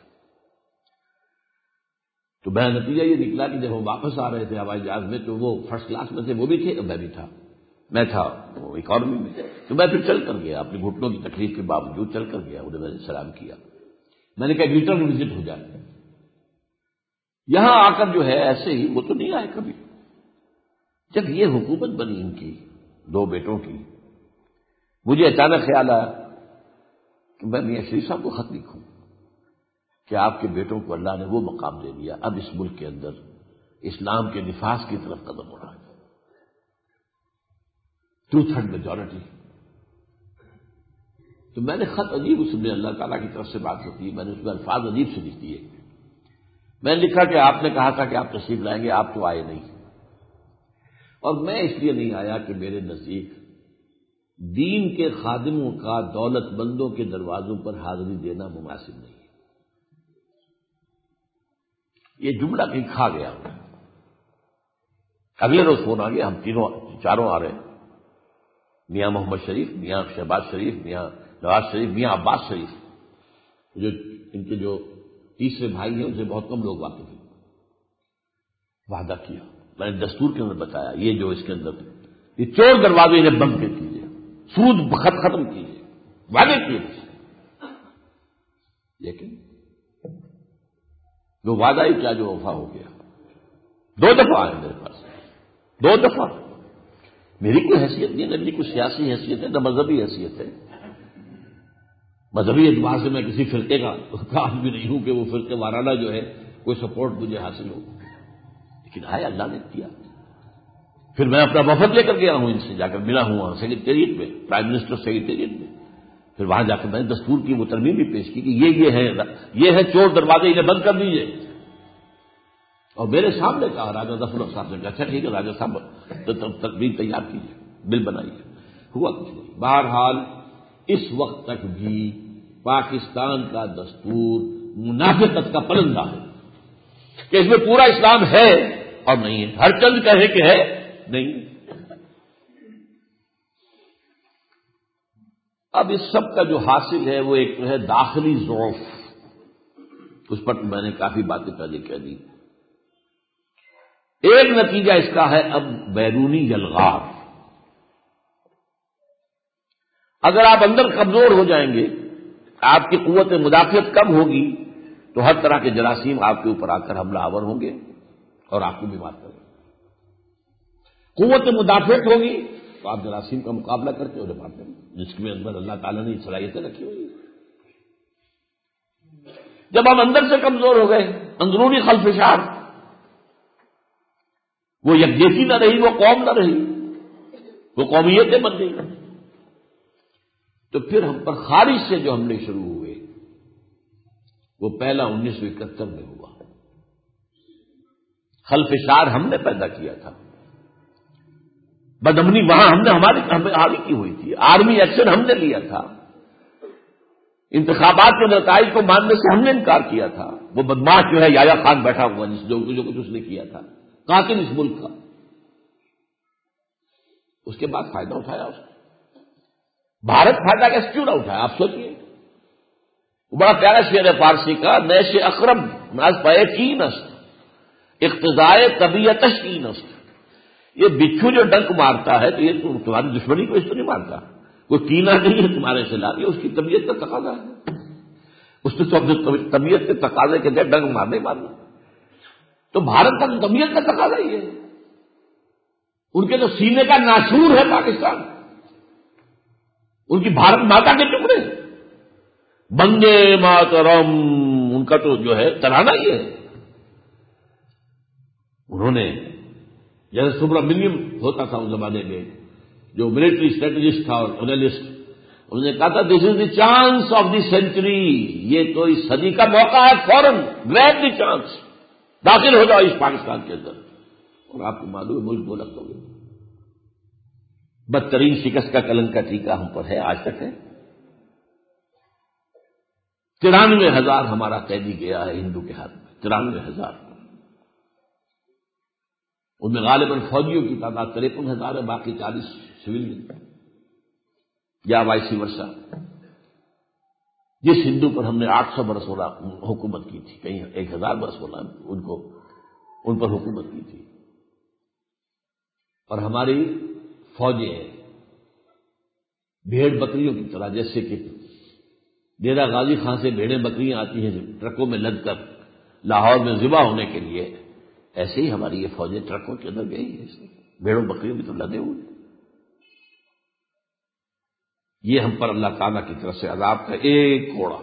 تو میں نتیجہ یہ نکلا کہ جب ہم واپس آ رہے تھے ہوائی جہاز میں تو وہ فرسٹ کلاس میں تھے، وہ بھی تھے، میں بھی تھا، میں تھا وہ اکانومی میں، تو میں پھر چل کر گیا، اپنے گھٹنوں کی تکلیف کے باوجود چل کر گیا، انہیں میں نے سلام کیا، میں نے کہا ریٹرن وزٹ ہو جائے۔ یہاں آ کر جو ہے ایسے ہی وہ تو نہیں آئے کبھی۔ جب یہ حکومت بنی ان کی دو بیٹوں کی، مجھے اچانک خیال آیا کہ میں میاں شریف صاحب کو خط لکھوں کہ آپ کے بیٹوں کو اللہ نے وہ مقام دے دیا، اب اس ملک کے اندر اسلام کے نفاذ کی طرف قدم اڑا ہے، ٹو تھرڈ میجورٹی۔ تو میں نے خط عجیب، اس میں اللہ تعالیٰ کی طرف سے بات ہوتی ہے، میں نے اس میں الفاظ عجیب سے لکھ دیے۔ میں نے لکھا کہ آپ نے کہا تھا کہ آپ تشریف لائیں گے، آپ تو آئے نہیں، اور میں اس لیے نہیں آیا کہ میرے نزدیک دین کے خادموں کا دولت مندوں کے دروازوں پر حاضری دینا مناسب نہیں ہے۔ یہ جملہ کہیں کھا گیا۔ اگلے روز فون آ گیا، ہم تینوں چاروں آ رہے ہیں، میاں محمد شریف، میاں شہباز شریف، میاں نواز شریف، میاں عباس شریف، جو ان کے جو تیسرے بھائی ہیں ان سے بہت کم لوگ واقف ہیں۔ وعدہ کیا، میں نے دستور کے اندر بتایا یہ جو اس کے اندر یہ چور دروازے انہیں بند کر کیجیے، سود خط ختم کیجیے، وعدے کیے، لیکن جو وعدہ ہی کیا جو وفا ہو گیا۔ دو دفعہ آئے میرے پاس، دو دفعہ۔ میری کوئی حیثیت نہیں، نہ میری کوئی سیاسی حیثیت ہے، نہ مذہبی حیثیت ہے۔ مذہبی اعتبار سے میں کسی فرقے کا کام بھی نہیں ہوں کہ وہ فرقے وارانہ جو ہے کوئی سپورٹ مجھے حاصل ہو، لیکن آئے اللہ نے کیا۔ پھر میں اپنا وفد لے کر گیا ہوں، ان سے جا کر ملا ہوں وہاں سیکریٹریٹ میں، پرائم منسٹر سیکریٹریٹ میں، پھر وہاں جا کر میں نے دستور کی وہ ترمیم بھی پیش کی کہ یہ یہ ہے یہ ہے چور دروازے، انہیں بند کر دیجیے، اور میرے سامنے کہا راجہ ظفر صاحب نے کہا اچھا ٹھیک ہے راجہ صاحب ترمیم تیار کیجیے، بل بنائیے، ہوا کچھ نہیں۔ بہرحال اس وقت تک بھی پاکستان کا دستور منافقت کا پلندہ ہے کہ اس میں پورا اسلام ہے اور نہیں ہے، ہر چند کہے کہ ہے نہیں۔ اب اس سب کا جو حاصل ہے وہ ایک تو ہے داخلی ضعف، اس پر میں نے کافی باتیں پہلے کہہ دی۔ ایک نتیجہ اس کا ہے اب بیرونی یلغار۔ اگر آپ اندر کمزور ہو جائیں گے، آپ کی قوت مدافعت کم ہوگی، تو ہر طرح کے جراثیم آپ کے اوپر آ کر حملہ آور ہوں گے اور آپ کو بیمار کریں گے۔ قوت مدافعت ہوگی تو آپ جراثیم کا مقابلہ کرتے ہو مارتے ہیں، جس میں اندر اللہ تعالیٰ نے صلاحیتیں رکھی ہوئی۔ جب ہم اندر سے کمزور ہو گئے، اندرونی خلفشار، وہ یکجہتی نہ رہی، وہ قوم نہ رہی، وہ قومیتیں بن گئی، تو پھر ہم پر خارج سے جو حملے شروع ہوئے وہ پہلا انیس سو اکہتر میں ہوا. خلفشار ہم نے پیدا کیا تھا، بدامنی وہاں ہم نے ہماری حاوی کی ہوئی تھی، آرمی ایکشن ہم نے لیا تھا، انتخابات کے نتائج کو ماننے سے ہم نے انکار کیا تھا. وہ بدماش جو ہے یایا خان بیٹھا ہوا جس جو جو کچھ اس نے کیا تھا، قاتل اس ملک کا، اس کے بعد فائدہ اٹھایا اس نے. بھارت فائدہ کیسے کیوں نہ اٹھایا؟ آپ سوچیے. بڑا پیارا شعر ہے فارسی کا، نیش اقرب ناز پائے کی نست اقتضائے طبیعتش کی نست. یہ بچھو جو ڈنک مارتا ہے تو یہ تمہاری دشمنی کو اس تو نہیں مارتا، کوئی کینہ نہیں ہے تمہارے خلاف، یہ اس کی طبیعت کا تقاضا ہے. اس نے تو اپنی طبیعت کے تقاضے کے لیے ڈنک مارنے مارنا. تو بھارت کا طبیعت کا تقاضا ہی ہے. ان کے تو سینے کا ناسور ہے پاکستان، ان کی بھارت ماتا کے ٹکڑے، بندے ماترم ان کا تو جو ہے ترانہ ہی ہے. انہوں نے جیسے سبرامنیم ہوتا تھا اس زمانے میں جو ملٹری اسٹریٹجسٹ تھا اور انالسٹ، انہوں نے کہا تھا this is the chance of the century, یہ تو اس صدی کا موقع ہے، فوراً گریب دی چانس، داخل ہو جاؤ اس پاکستان کے اندر. اور آپ کو معلوم ہے ملک بولک ہو گئے. بدترین شکست کا کلنک کا ٹیکہ ہم پر ہے، آج تک ہے. ترانوے ہزار ہمارا قیدی گیا ہے ہندو کے ہاتھ میں، ترانوے ہزار. ان میں غالباً فوجیوں کی تعداد تریپن ہزار ہے، باقی چالیس سویلین یا وائسی ورثہ. جس ہندو پر ہم نے آٹھ سو برس ہونا حکومت کی تھی، کہیں ایک ہزار برس ہونا ان کو ان پر حکومت کی تھی. اور ہماری فوجیں بھیڑ بکریوں کی طرح، جیسے کہ ڈیرہ غازی خان سے بھیڑیں بکریاں آتی ہیں ٹرکوں میں لد کر لاہور میں ذبح ہونے کے لیے، ایسے ہی ہماری یہ فوجیں ٹرکوں کے اندر گئی ہیں، بھیڑوں بکریوں بھی تو لدے ہوئے. یہ ہم پر اللہ تعالیٰ کی طرف سے عذاب کا ایک کوڑا.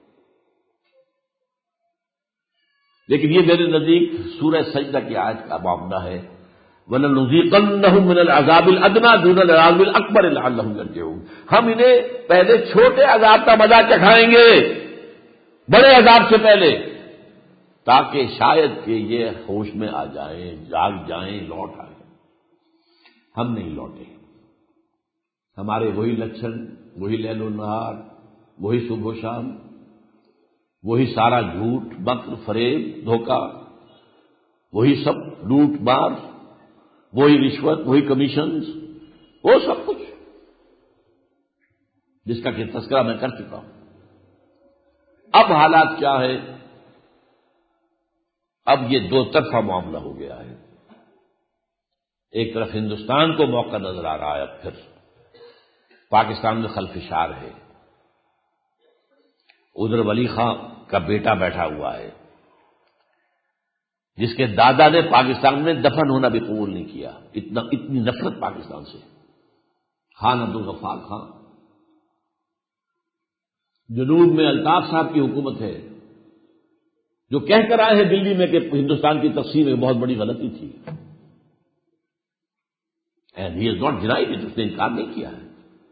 لیکن یہ میرے نزدیک سورہ سجدہ کی آیت کا معاملہ ہے، وَلَنُذِيقَنَّهُم مِّنَ الْعَذَابِ الْأَدْنَىٰ دُونَ الْعَذَابِ الْأَكْبَرِ لَعَلَّهُمْ يَرْجِعُونَ. ہم انہیں پہلے چھوٹے عذاب کا مزہ چکھائیں گے بڑے عذاب سے پہلے، تاکہ شاید کہ یہ ہوش میں آ جائیں، جاگ جائیں، لوٹ آئیں. ہم نہیں لوٹے. ہمارے وہی لچھن، وہی لیل و نہار، وہی صبح و شام، وہی سارا جھوٹ، مکر، فریب، دھوکہ، وہی سب لوٹ مار، وہی رشوت، وہی کمیشنز، وہ سب کچھ جس کا کہ تذکرہ میں کر چکا ہوں. اب حالات کیا ہے؟ اب یہ دو طرفہ معاملہ ہو گیا ہے. ایک طرف ہندوستان کو موقع نظر آ رہا ہے، اب پھر پاکستان میں خلفشار ہے. ادھر ولی خان کا بیٹا بیٹھا ہوا ہے جس کے دادا نے پاکستان میں دفن ہونا بھی قبول نہیں کیا. اتنا اتنی نفرت پاکستان سے. خان عبدالغفار خان. جنوب میں الطاف صاحب کی حکومت ہے جو کہہ کر آئے ہیں دلی میں کہ ہندوستان کی تقسیم ایک بہت بڑی غلطی تھی. And he is not denied it, اس نے انکار نہیں کیا ہے.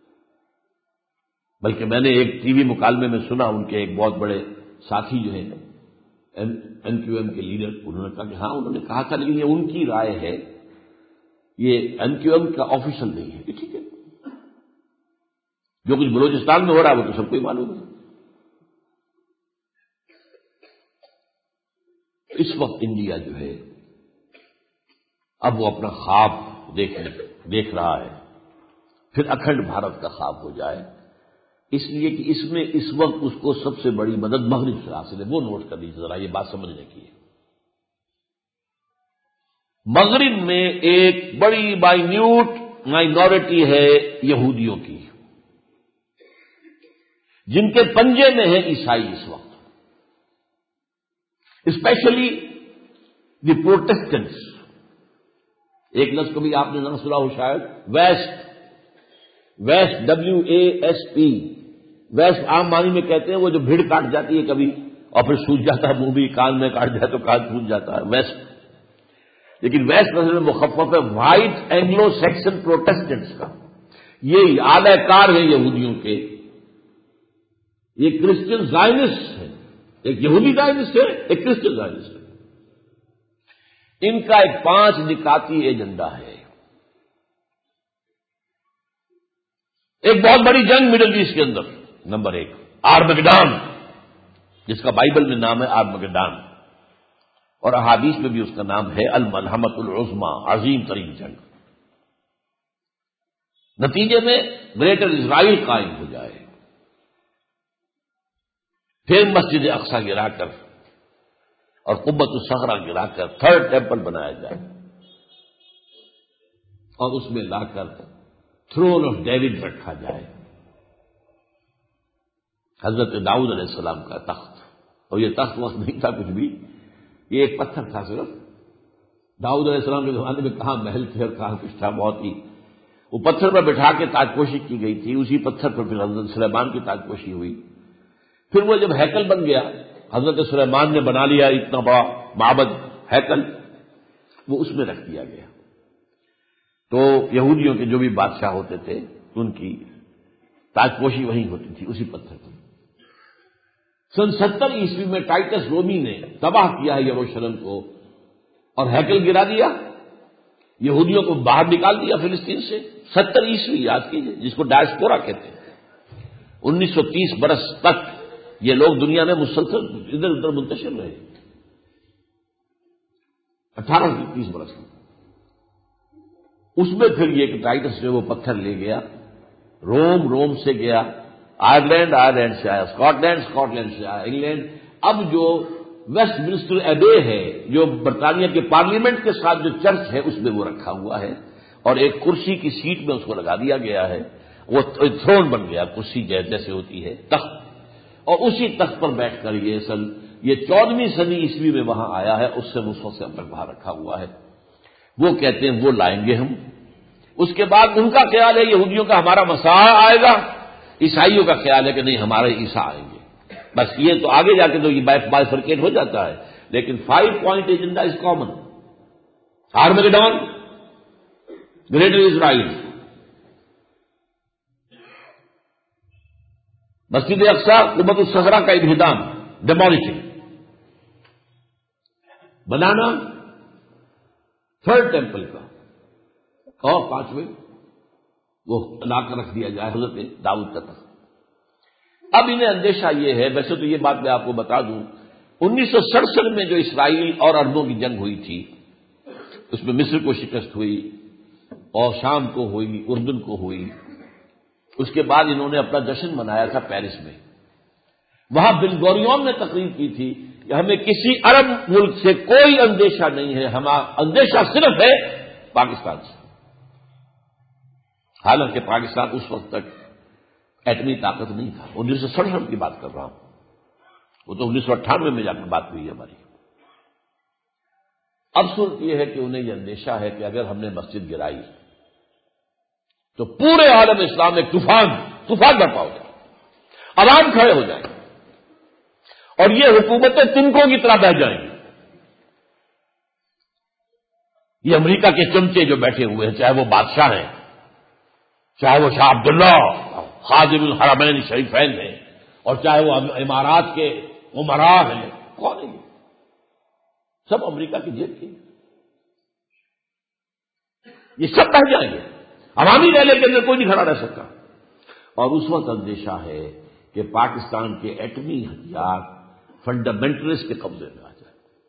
بلکہ میں نے ایک ٹی وی مکالمے میں سنا، ان کے ایک بہت بڑے ساتھی جو ہیں این کیو ایم کے لیڈر، انہوں نے کہا کہ ہاں انہوں نے کہا تھا، لیکن یہ ان کی رائے ہے، یہ این کیو ایم کا آفیشل نہیں ہے. ٹھیک ہے، جو کچھ بلوچستان میں ہو رہا ہے وہ تو سب کو ہی معلوم ہے. اس وقت انڈیا جو ہے اب وہ اپنا خواب دیکھ دیکھ رہا ہے، پھر اکھنڈ بھارت کا خواب ہو جائے. اس لیے کہ اس میں اس وقت اس کو سب سے بڑی مدد مغرب سے حاصل ہے. وہ نوٹ کر لیجیے ذرا، یہ بات سمجھنے کی ہے. مغرب میں ایک بڑی مائنیوٹ مائنورٹی ہے یہودیوں کی، جن کے پنجے میں ہیں عیسائی اس وقت، اسپیشلی دی پروٹیسٹنٹس. ایک لفظ کو بھی آپ نے نہ سنا ہو شاید، wasp. Wasp W A S P. Wasp عام معنی میں کہتے ہیں وہ جو بھیڑ کاٹ جاتی ہے کبھی اور پھر سوج جاتا ہے، منہ بھی کان میں کاٹ جائے تو کان سوج جاتا ہے، ویسٹ. لیکن ویسٹ مثلا مخفف ہے وائٹ اینگلو سیکسن پروٹیسٹنٹس کا. یہ اعلی کار ہیں یہودیوں کے یہ کرسچن زائنسٹ ہے، ایک یہودی زائنسٹ ہے، ایک کرسچن زائنسٹ ہے. ان کا ایک پانچ نکاتی ایجنڈا ہے. ایک بہت بڑی جنگ مڈل ایسٹ کے اندر، نمبر ایک آرمگڈان، جس کا بائبل میں نام ہے آرمگڈان، اور احادیث میں بھی اس کا نام ہے الملحمۃ العظمی، عظیم ترین جنگ. نتیجے میں گریٹر اسرائیل قائم ہو جائے، پھر مسجد اقصی گرا کر اور قبۃ الصخرہ گرا کر تھرڈ ٹیمپل بنایا جائے، اور اس میں لا کر تھرون آف ڈیوڈ رکھا جائے، حضرت داؤد علیہ السلام کا تخت. اور یہ تخت وقت نہیں تھا کچھ بھی، یہ ایک پتھر تھا صرف. داؤد علیہ السلام کے زمانے میں کہاں محل تھے اور کہاں کچھ تھا، بہت ہی. وہ پتھر پر بٹھا کے تاج پوشی کی گئی تھی، اسی پتھر پر پھر حضرت سلیمان کی تاج پوشی ہوئی. پھر وہ جب ہیکل بن گیا، حضرت سلیمان نے بنا لیا اتنا بڑا معبد ہیکل، وہ اس میں رکھ دیا گیا. تو یہودیوں کے جو بھی بادشاہ ہوتے تھے ان کی تاج پوشی وہیں ہوتی تھی، اسی پتھر پر. سن ستر عیسوی میں ٹائٹس رومی نے تباہ کیا ہے یروشلم کو اور ہیکل گرا دیا، یہودیوں کو باہر نکال دیا فلسطین سے. ستر عیسوی یاد کیجیے، جس کو ڈائسپورا کہتے ہیں. انیس سو تیس برس تک یہ لوگ دنیا میں مسلسل ادھر ادھر منتشر رہے. اٹھارہ سو تیس برس میں اس میں پھر یہ ٹائٹس جو وہ پتھر لے گیا، روم روم سے گیا، آئرلینڈ آئرلینڈ سے آیا، اسکاٹ لینڈ اسکاٹ لینڈ سے آیا، انگلینڈ. اب جو ویسٹ منسٹر ایبے ہے، جو برطانیہ کے پارلیمنٹ کے ساتھ جو چرچ ہے، اس میں وہ رکھا ہوا ہے، اور ایک کرسی کی سیٹ میں اس کو لگا دیا گیا ہے. وہ تھرون بن گیا، کرسی جیسے ہوتی ہے تخت، اور اسی تخت پر بیٹھ کر یہ سن یہ چودہویں صدی عیسوی میں وہاں آیا ہے. اس سے اس وقت سے اب تک وہاں رکھا ہوا ہے. وہ کہتے ہیں وہ لائیں گے ہم. اس کے بعد ان کا خیال ہے یہودیوں کا ہمارا مسیح آئے گا، عیسائیوں کا خیال ہے کہ نہیں ہمارے عیسیٰ آئیں گے. بس یہ تو آگے جا کے تو یہ بائفرکیٹ ہو جاتا ہے، لیکن five point agenda is common. Armageddon, greater Israel, مسجد اقصی، قبۃ الصخرہ کا انہدام، ڈیمولیشن، بنانا تھرڈ ٹیمپل کا، اور پانچویں وہ لا کر رکھ دیا جائے حضرت داؤد کا تخت. اب انہیں اندیشہ یہ ہے، ویسے تو یہ بات میں آپ کو بتا دوں، انیس سو سڑسٹھ میں جو اسرائیل اور عربوں کی جنگ ہوئی تھی، اس میں مصر کو شکست ہوئی اور شام کو ہوئی، اردن کو ہوئی. اس کے بعد انہوں نے اپنا جشن منایا تھا پیرس میں. وہاں بن گوریون نے تقریر کی تھی کہ ہمیں کسی عرب ملک سے کوئی اندیشہ نہیں ہے، ہمارا اندیشہ صرف ہے پاکستان سے. حالانکہ پاکستان اس وقت تک ایٹمی طاقت نہیں تھا. انیس سو سڑسٹھ کی بات کر رہا ہوں، وہ تو انیس سو اٹھانوے میں جا کر بات ہوئی ہماری. اب صورت یہ ہے کہ انہیں یہ اندیشہ ہے کہ اگر ہم نے مسجد گرائی تو پورے عالم اسلام میں طوفان طوفان برپا ہو جائے، عوام کھڑے ہو جائیں اور یہ حکومتیں تنکوں کی طرح بہ جائیں گی. یہ امریکہ کے چمچے جو بیٹھے ہوئے ہیں، چاہے وہ بادشاہ ہیں، چاہے وہ شاہ عبداللہ خادم الحرمین شریفین ہیں، اور چاہے وہ امارات کے عمراء ہیں، کون ہیں؟ سب امریکہ کی جیب کی. یہ سب بہ جائیں گے، عوامی ریلے کے اندر کوئی نہیں کھڑا رہ سکتا. اور اس وقت اندیشہ ہے کہ پاکستان کے ایٹمی ہتھیار فنڈامنٹلسٹ کے قبضے میں آ جائے.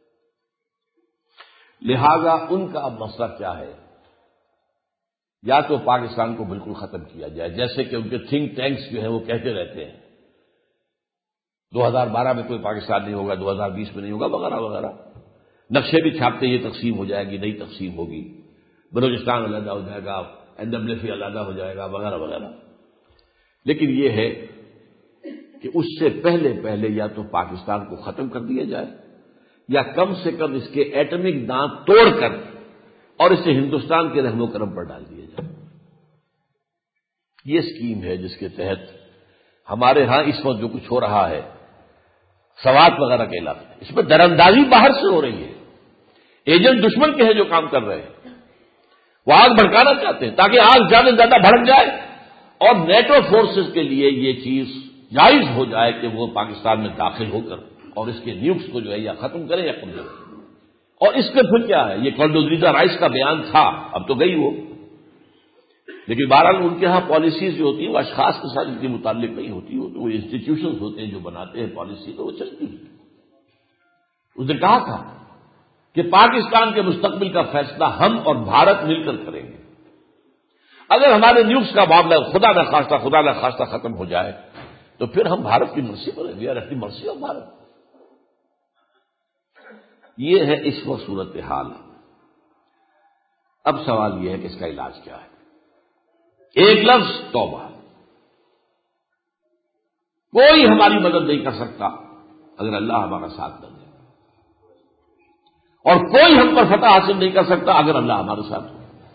لہذا ان کا اب مسئلہ کیا ہے؟ یا تو پاکستان کو بالکل ختم کیا جائے، جیسے کہ ان کے تھنک ٹینکس جو ہیں وہ کہتے رہتے ہیں دو ہزار بارہ میں کوئی پاکستان نہیں ہوگا، دو ہزار بیس میں نہیں ہوگا، وغیرہ وغیرہ. نقشے بھی چھاپتے یہ تقسیم ہو جائے گی، نئی تقسیم ہوگی، بلوچستان علیحدہ ہو جائے گا، این ڈبلیو ایف علیحدہ ہو جائے گا، وغیرہ وغیرہ. لیکن یہ ہے کہ اس سے پہلے پہلے یا تو پاکستان کو ختم کر دیا جائے، یا کم سے کم اس کے ایٹمک دانت توڑ کر اور اسے ہندوستان کے رحم و کرم پر ڈال دیا جائے. یہ اسکیم ہے جس کے تحت ہمارے ہاں اس وقت جو کچھ ہو رہا ہے سوات وغیرہ کے علاقے، اس میں دراندازی باہر سے ہو رہی ہے. ایجنٹ دشمن کے ہیں جو کام کر رہے ہیں، وہ آگ بھڑکانا چاہتے ہیں تاکہ آگ زیادہ سے زیادہ بھڑک جائے، اور نیٹو فورسز کے لیے یہ چیز جائز ہو جائے کہ وہ پاکستان میں داخل ہو کر اور اس کے نیوکس کو جو ہے یا ختم کریں یا قبضہ کریں. اور اس کے پھر کیا ہے، یہ کنڈولیزا رائس کا بیان تھا، اب تو گئی وہ، لیکن بہرحال ان کے ہاں پالیسیز جو ہوتی ہیں وہ اشخاص کے ساتھ ان کے متعلق نہیں ہوتی، وہ انسٹیٹیوشنز ہوتے ہیں جو بناتے ہیں پالیسی، تو وہ چلتی ہے. اس نے کہا تھا کہ پاکستان کے مستقبل کا فیصلہ ہم اور بھارت مل کر کریں گے. اگر ہمارے نیوز کا معاملہ خدا نہ خواستہ خدا نہ خواستہ ختم ہو جائے تو پھر ہم بھارت کی مرضی پر ہیں، we are at the mercy of Bharat. یہ ہے اس وقت صورت حال. اب سوال یہ ہے کہ اس کا علاج کیا ہے. ایک لفظ توبہ. کوئی ہماری مدد نہیں کر سکتا اگر اللہ ہمارا ساتھ نہ دے، اور کوئی ہم پر فتح حاصل نہیں کر سکتا اگر اللہ ہمارے ساتھ ہو.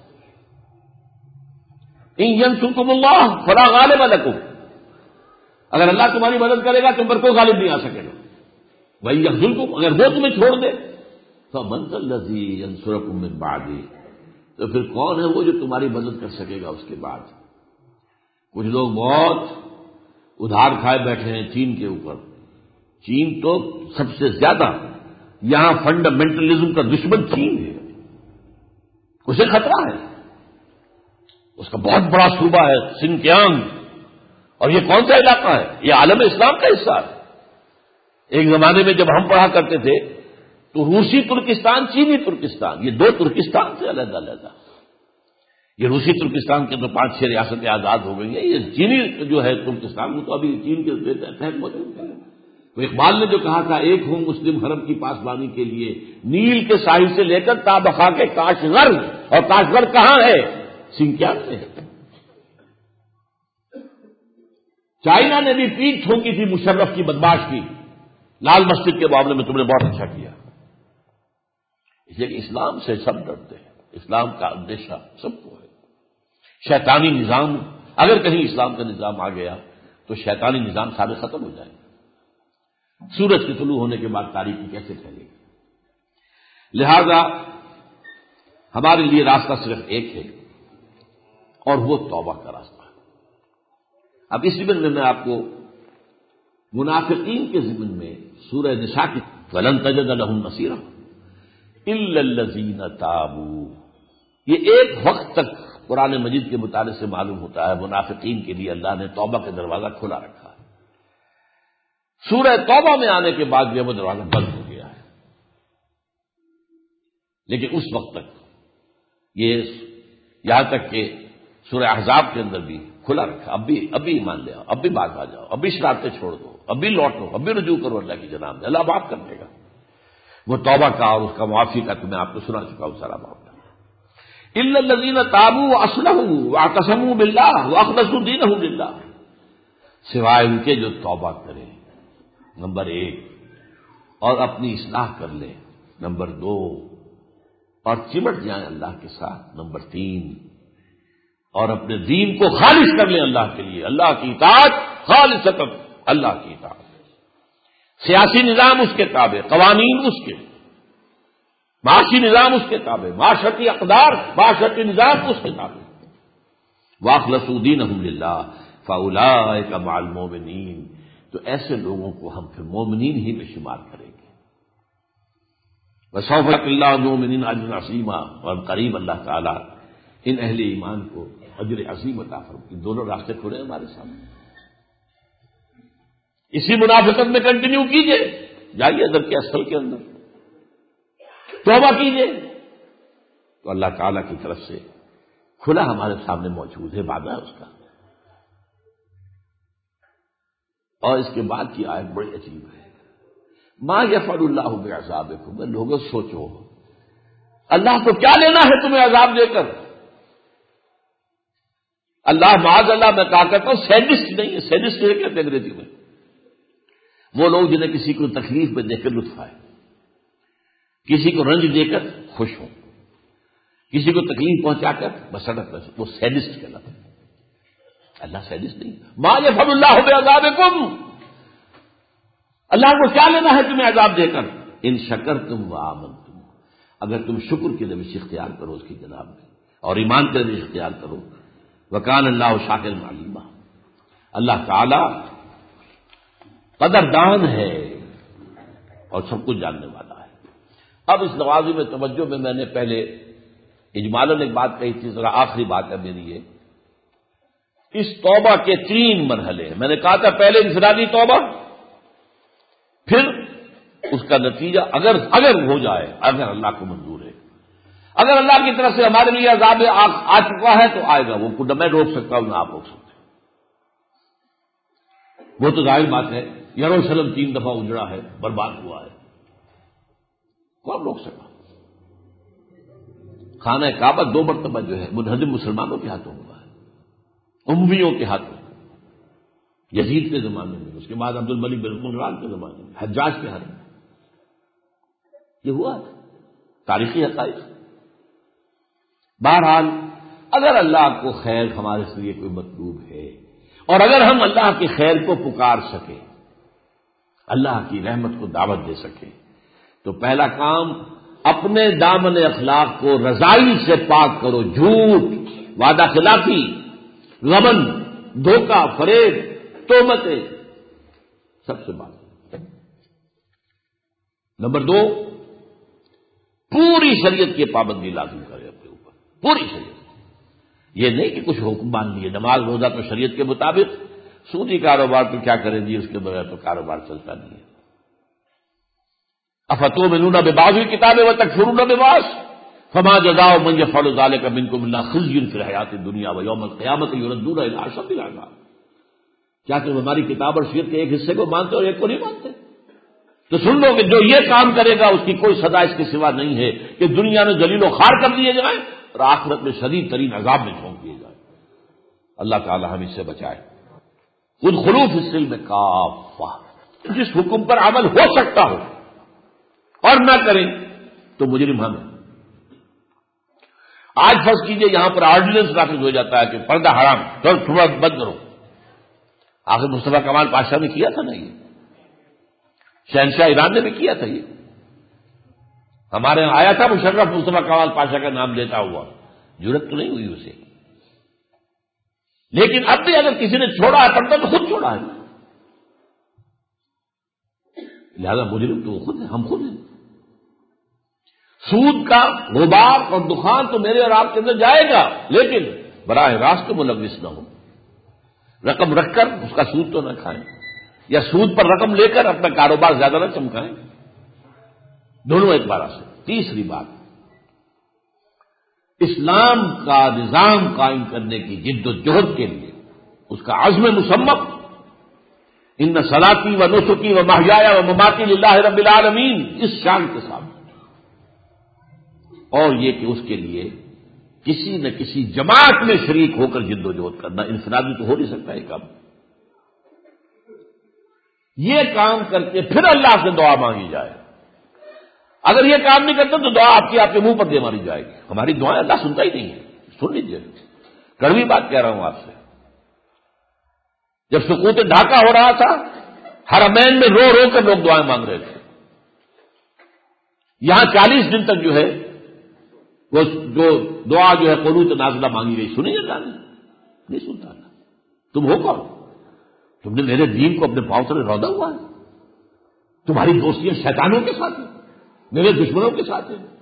ان ینصرکم اللہ فلا غالب لکم، اگر اللہ تمہاری مدد کرے گا تم پر کوئی غالب نہیں آ سکے گا. وَإِن یخذلکم، اگر وہ تمہیں چھوڑ دے فمن ذا الذی ینصرکم من بعدہ، تو پھر کون ہے وہ جو تمہاری مدد کر سکے گا اس کے بعد. کچھ لوگ بہت ادھار کھائے بیٹھے ہیں چین کے اوپر. چین تو سب سے زیادہ یہاں فنڈامنٹلزم کا دشمن چین ہے، اسے خطرہ ہے. اس کا بہت بڑا صوبہ ہے سنکیانگ، اور یہ کون سا علاقہ ہے؟ یہ عالم اسلام کا حصہ ہے. ایک زمانے میں جب ہم پڑھا کرتے تھے تو روسی ترکستان، چینی ترکستان، یہ دو ترکستان سے علیحدہ علیحدہ. یہ روسی ترکستان کے تو پانچ چھ ریاستیں آزاد ہو گئی ہیں. یہ چینی جو ہے ترکستان وہ تو ابھی چین کے تحت موجود ہے. تو اقبال نے جو کہا تھا ایک ہوں مسلم حرم کی پاسبانی کے لیے، نیل کے ساحل سے لے کر تابخا کے کاشغر، اور کاشغر کہاں ہے؟ سنکیانگ میں ہے. چائنا نے بھی پیٹ ٹھونکی تھی مشرف کی بدماش کی، لال مسجد کے معاملے میں تم نے بہت اچھا کیا. اس لیے کہ اسلام سے سب ڈرتے ہیں، اسلام کا اندیشہ سب کو ہے. شیطانی نظام، اگر کہیں اسلام کا نظام آ گیا تو شیطانی نظام سارے ختم ہو جائیں گے. سورج کے طلوع ہونے کے بعد تاریخی کیسے پھیلے گی؟ لہذا ہمارے لیے راستہ صرف ایک ہے اور وہ توبہ کا راستہ ہے. اب اس ضمن میں میں آپ کو منافقین کے ضمن میں سورہ نساء کی وَلَن تَجِدَ لَهُمْ نَصِيرًا إِلَّا الَّذِينَ تَابُوا، یہ ایک وقت تک قرآن مجید کے مطالعے سے معلوم ہوتا ہے منافقین کے لیے اللہ نے توبہ کا دروازہ کھلا رکھا ہے. سورہ توبہ میں آنے کے بعد یہ وہ دروازہ بند ہو گیا ہے، لیکن اس وقت تک یہ یہاں تک کہ سورہ احزاب کے اندر بھی کھلا رکھا. اب بھی اب بھی ایمان لے آؤ، اب بھی باز آ جاؤ، اب بھی شرارتیں چھوڑ دو، اب بھی لوٹو، اب بھی رجوع کرو اللہ کی جناب میں، اللہ معاف کر دے گا. وہ توبہ کا اور اس کا معافی کا تو میں آپ کو سنا چکا ہوں سارا معاملہ. الا الذین تابوا واصلحوا واعتصموا باللہ واخلصوا دینہم للہ، سوائے ان کے جو توبہ کریں نمبر ایک، اور اپنی اصلاح کر لیں نمبر دو، اور چمٹ جائیں اللہ کے ساتھ نمبر تین، اور اپنے دین کو خالص کر لیں اللہ کے لیے، اللہ کی اطاعت خالصتاً اللہ کی اطاعت. سیاسی نظام اس کے تابع، قوانین اس کے، معاشی نظام اس کے تابع، معاشرتی اقدار معاشرتی نظام اس کے تابع. واخلصوا دینہم للہ فاولئک مع المؤمنین، تو ایسے لوگوں کو ہم پھر مومنین ہی میں شمار کریں گے. وسوف یؤتی اللہ المؤمنین اجرا عظیما، اور قریب اللہ تعالیٰ ان اہل ایمان کو اجر عظیم عطا فرمائے. دونوں راستے کھلے ہیں ہمارے سامنے. اسی منافقت میں کنٹینیو کیجئے، جائیے در کے اصل کے اندر توبہ کیجئے، تو اللہ تعالیٰ کی طرف سے کھلا ہمارے سامنے موجود ہے، وعدہ ہے اس کا. اور اس کے بعد کی آیت بڑی عجیب ہے. ما یفعل اللہ بعذابکم، لوگوں سوچو اللہ کو کیا لینا ہے تمہیں عذاب دے کر. اللہ معاذ اللہ میں کہا کرتا ہوں سیڈسٹ نہیں ہے. سیڈسٹ ہے کہتے انگریزی میں وہ لوگ جنہیں کسی کو تکلیف میں دیکھ کر لطف آئے، کسی کو رنج دے کر خوش ہوں، کسی کو تکلیف پہنچا کر بسڑک میں، وہ سیڈسٹ کہلاتا ہے. اللہ سیڈسٹ نہیں. ما یفعل اللہ بعذابکم، اللہ کو کیا لینا ہے تمہیں عذاب دے کر. ان شکرتم وآمنتم، اگر تم شکر کی روش اختیار کرو اس کی جناب میں اور ایمان کی روش اختیار کرو. وکان اللہ شاکرا علیما، اللہ تعالی قدردان ہے اور سب کچھ جاننے والا ہے۔ اب اس نوازی میں توجہ میں میں نے پہلے اجمالاً ایک بات کہی تھی، ذرا آخری بات ہے میری یہ، اس توبہ کے تین مرحلے ہیں۔ میں نے کہا تھا پہلے انفرادی توبہ، پھر اس کا نتیجہ اگر اگر ہو جائے، اگر اللہ کو منظور ہے، اگر اللہ کی طرف سے ہمارے لیے عذاب آ چکا ہے تو آئے گا، وہ نہ میں روک سکتا ہوں نہ آپ روک سکتے۔ وہ تو ظاہر بات ہے، یروشلم تین دفعہ اجڑا ہے، برباد ہوا ہے، کون روک سکا؟ خانہ کعبہ دو مرتبہ جو ہے منہدم مسلمانوں کے ہاتھوں ہوا ہے، امویوں کے ہاتھوں، یزید کے زمانے میں، اس کے بعد عبد الملک بن مروان کے زمانے میں، حجاج کے ہاتھ میں یہ ہوا ہے، تاریخی حقائق۔ بہرحال اگر اللہ کو خیر ہمارے لیے کوئی مطلوب ہے اور اگر ہم اللہ کی خیر کو پکار سکیں، اللہ کی رحمت کو دعوت دے سکیں، تو پہلا کام اپنے دامن اخلاق کو رضائی سے پاک کرو، جھوٹ، وعدہ خلافی، غبن، دھوکہ، فریب، تہمتیں، سب سے بات۔ نمبر دو، پوری شریعت کی پابندی لازم کرے اپنے اوپر، پوری شریعت، یہ نہیں کہ کچھ حکم مان لیے، نماز روزہ تو شریعت کے مطابق، سودی کاروبار تو کیا کریں جی، اس کے بغیر تو کاروبار چلتا نہیں ہے۔ افتؤمنون ببعض الکتاب وتکفرون ببعض فما جزاء من يفعل ذلك منكم الا خزي في الحیاۃ الدنیا ویوم القیامۃ يردون الى اشد العذاب۔ کیا تم ہماری کتاب اور شریعت کے ایک حصے کو مانتے اور ایک کو نہیں مانتے؟ تو سن لو کہ جو یہ کام کرے گا اس کی کوئی سزا اس کے سوا نہیں ہے کہ دنیا میں ذلیل و خوار کر دیے جائیں اور آخرت میں شدید ترین عذاب میں جھونک دیے جائیں۔ اللہ تعالی ہم اس سے بچائے۔ ادخلوا فی السلم کافہ، جس حکم پر عمل ہو سکتا ہو اور نہ کریں تو مجرم ہم ہیں۔ آج فرض کیجئے یہاں پر آرڈیننس نافذ ہو جاتا ہے کہ پردہ حرام، تو تھوڑا بند کرو۔ آخر مصطفیٰ کمال پاشا نے کیا تھا نا، یہ شہنشاہ ایران نے بھی کیا تھا، یہ ہمارے یہاں آیا تھا مشرف مصطفیٰ کمال پاشا کا نام لیتا ہوا، جرت تو نہیں ہوئی اسے، لیکن اب بھی اگر کسی نے چھوڑا ہے پردہ تو خود چھوڑا ہے، لہذا مجرم تو خود ہے، ہم خود ہیں۔ سود کا غبار اور دخان تو میرے اور آپ کے اندر جائے گا، لیکن براہ راست ملوث نہ ہو، رقم رکھ کر اس کا سود تو نہ کھائیں، یا سود پر رقم لے کر اپنا کاروبار زیادہ نہ چمکائیں، دونوں اعتبار سے۔ تیسری بات، اسلام کا نظام قائم کرنے کی جد و جہد کے لیے اس کا عزم مصمم، ان صلاتی و نسکی و محیایا و مماتی للہ رب العالمین، اس شان کے ساتھ، اور یہ کہ اس کے لیے کسی نہ کسی جماعت میں شریک ہو کر جد و جہد کرنا، انفرادی تو ہو نہیں سکتا یہ کام۔ یہ کام کر کے پھر اللہ سے دعا مانگی جائے، اگر یہ کام نہیں کرتے تو دعا آپ کی آپ کے منہ پر دے ماری جائے گی، ہماری دعائیں اللہ سنتا ہی نہیں ہے۔ سن لیجیے، کڑوی بات کہہ رہا ہوں آپ سے، جب سقوط ڈھاکہ ہو رہا تھا حرمین میں رو رو کر لوگ دعائیں مانگ رہے تھے، یہاں چالیس دن تک جو ہے وہ جو دعا جو ہے قنوت نازلہ مانگی گئی، سنی اللہ نے؟ نہیں سنتا اللہ۔ تم ہو کون؟ تم نے میرے دین کو اپنے پاؤں سے رودا ہوا ہے، تمہاری دوستیاں شیطانوں کے ساتھ ہیں، میرے دشمنوں کے ساتھ ہیں۔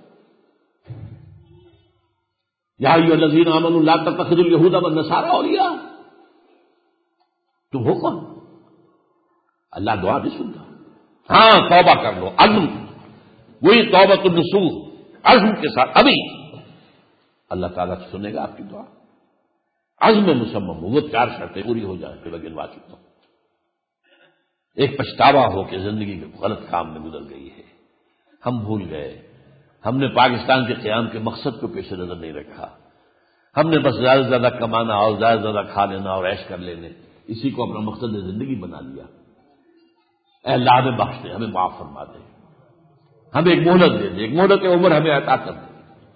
یا ایھا الذین آمنوا لا تتخذوا اليہود والنصارى اولیاء، تم ہو کون؟ اللہ دعا نہیں سنتا۔ ہاں توبہ کر لو، عزم، وہی توبۃ النصوح، عزم کے ساتھ ابھی اللہ تعالیٰ سنے گا آپ کی دعا۔ عزم مصمم ہو، وہ چار شرطیں پوری ہو جائیں پھر گنوا چکا ہوں۔ ایک پچھتاوا ہو کہ زندگی کے غلط کام میں گزر گئی ہے، ہم بھول گئے، ہم نے پاکستان کے قیام کے مقصد کو پیش نظر نہیں رکھا، ہم نے بس زیادہ سے زیادہ کمانا اور زیادہ سے زیادہ کھا لینا اور عیش کر لینے، اسی کو اپنا مقصد زندگی بنا لیا۔ اے اللہ ہمیں بخش دے، ہمیں معاف فرما دے، ہمیں ایک مہلت دے دے، ایک مہلت عمر ہمیں عطا کر دے۔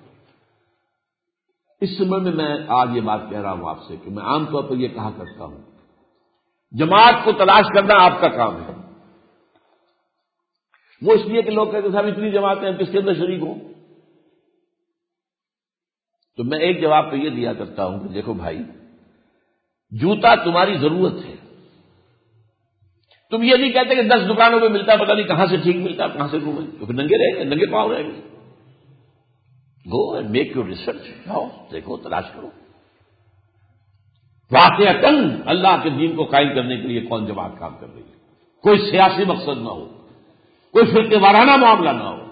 اس سمے میں میں آج یہ بات کہہ رہا ہوں آپ سے کہ میں عام طور پر یہ کہا کرتا ہوں، جماعت کو تلاش کرنا آپ کا کام ہے۔ وہ اس لیے کہ لوگ کہتے ہیں صاحب اتنی جماعتیں ہیں، کس کے اندر شریک ہوں؟ تو میں ایک جواب تو یہ دیا کرتا ہوں کہ دیکھو بھائی، جوتا تمہاری ضرورت ہے تم یہ نہیں کہتے کہ دس دکانوں پہ ملتا ہے، پتہ نہیں کہاں سے ٹھیک ملتا ہے، کہاں سے گھومے، تو پھر ننگے رہیں گے، ننگے پاؤں رہیں گے. Go and make your research, جاؤ دیکھو، تلاش کرو واقعتاً اللہ کے دین کو قائم کرنے کے لیے کون جماعت کام کر رہی ہے. کوئی سیاسی مقصد نہ ہو، کوئی فرقے وارانہ معاملہ نہ ہو،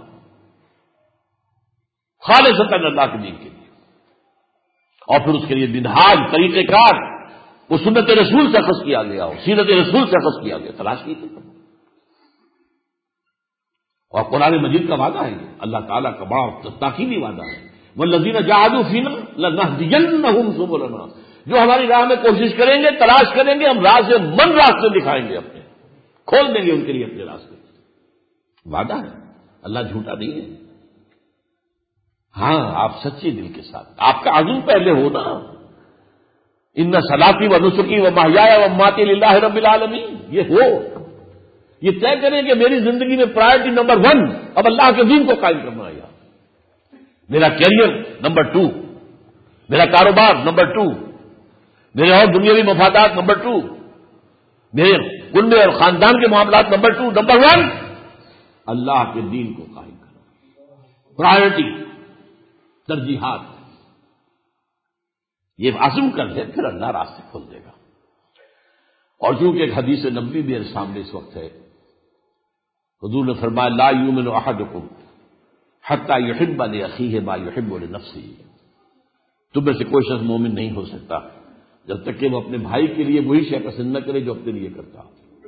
خالصتاً اللہ کے دین کے لیے، اور پھر اس کے لیے منہاج، طریقہ کار وہ سنت رسول سے اخذ کیا گیا ہو، سیرت رسول سے اخذ کیا گیا، تلاش کیجیے. اور قرآن مجید کا وعدہ ہے یہ، اللہ تعالیٰ کا بڑا تاکیدی وعدہ ہے، والذین جاہدوا فینا لنہدینہم سبلنا، جو ہماری راہ میں کوشش کریں گے، تلاش کریں گے، ہم راہ سے من راستے دکھائیں گے، اپنے کھول دیں گے ان کے لیے اپنے راستے. وعدہ ہے، اللہ جھوٹا نہیں ہے. ہاں آپ سچے دل کے ساتھ، آپ کا عزم پہلے ہونا، ان صلاتی و نسکی و محیایا و مماتی للہ رب العالمین، یہ ہو، یہ طے کریں کہ میری زندگی میں پرائرٹی نمبر ون اب اللہ کے دین کو قائم کرنا ہے، میرا کیریئر نمبر ٹو، میرا کاروبار نمبر ٹو، میرے اور دنیاوی مفادات نمبر ٹو، میرے کنبے اور خاندان کے معاملات نمبر ٹو، نمبر ون اللہ کے دین کو قائم کرنا، پرائرٹی، ترجیحات. یہ عزم کر لے پھر اللہ راستے کھول دے گا. اور چونکہ ایک حدیث نبوی میرے سامنے اس وقت ہے، حضور نے فرمایا لا یؤمن احدکم حتی یحب لاخیہ ما یحب لنفسہ، تم میں سے کوئی شخص مومن نہیں ہو سکتا جب تک کہ وہ اپنے بھائی کے لیے وہی شے پسند نہ کرے جو اپنے لیے کرتا.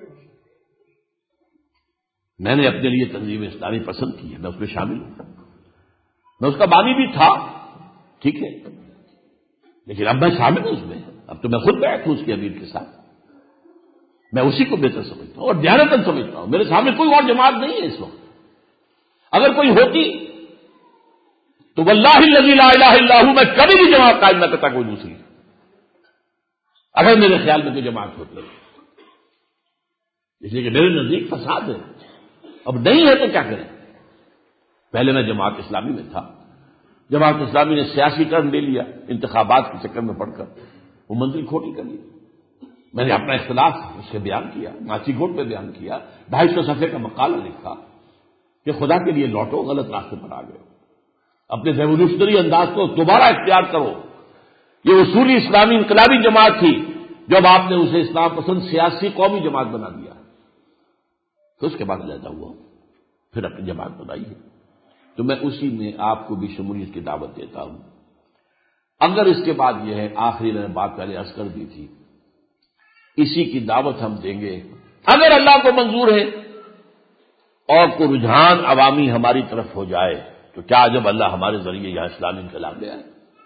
میں نے اپنے لیے تنظیم اسلامی پسند کی ہے، میں اس میں شامل ہوں، میں اس کا بانی بھی تھا، ٹھیک ہے، لیکن اب میں شامل ہوں اس میں، اب تو میں خود بیٹھ ہوں اس کے امیر کے ساتھ، میں اسی کو بہتر سمجھتا ہوں اور دیانتاً سمجھتا ہوں. میرے سامنے کوئی اور جماعت نہیں ہے اس وقت، اگر کوئی ہوتی تو واللہ الذی لا الہ الا ہو میں کبھی بھی جماعت قائم نہ کرتا کوئی دوسری، اگر میرے خیال میں کوئی جماعت ہوتی، اس لیے کہ میرے نزدیک فساد ہے. اب نہیں ہے تو کیا کریں. پہلے میں جماعت اسلامی میں تھا، جماعت اسلامی نے سیاسی ٹرن لے لیا، انتخابات کے چکر میں پڑ کر وہ منزل کھوٹی کر لی. میں نے اپنا اختلاف اس سے بیان کیا، ماچی گھوٹ میں بیان کیا، ڈھائی سو صفحے کا مقالہ لکھا کہ خدا کے لیے لوٹو، غلط راستے پر آ گئے، اپنے ریولیوشنری انداز کو دوبارہ اختیار کرو. یہ اصولی اسلامی انقلابی جماعت تھی، جب آپ نے اسے اسلام پسند سیاسی قومی جماعت بنا دیا، تو اس کے بعد لیتا ہوا پھر اپنی جماعت بنائی ہے. تو میں اسی میں آپ کو بھی شمولیت کی دعوت دیتا ہوں. اگر اس کے بعد یہ ہے، آخری میں بات پہلے عرض کر دی تھی، اسی کی دعوت ہم دیں گے اگر اللہ کو منظور ہے اور کوئی رجحان عوامی ہماری طرف ہو جائے تو کیا جب اللہ ہمارے ذریعے یہاں اسلامی انقلاب لے آئے.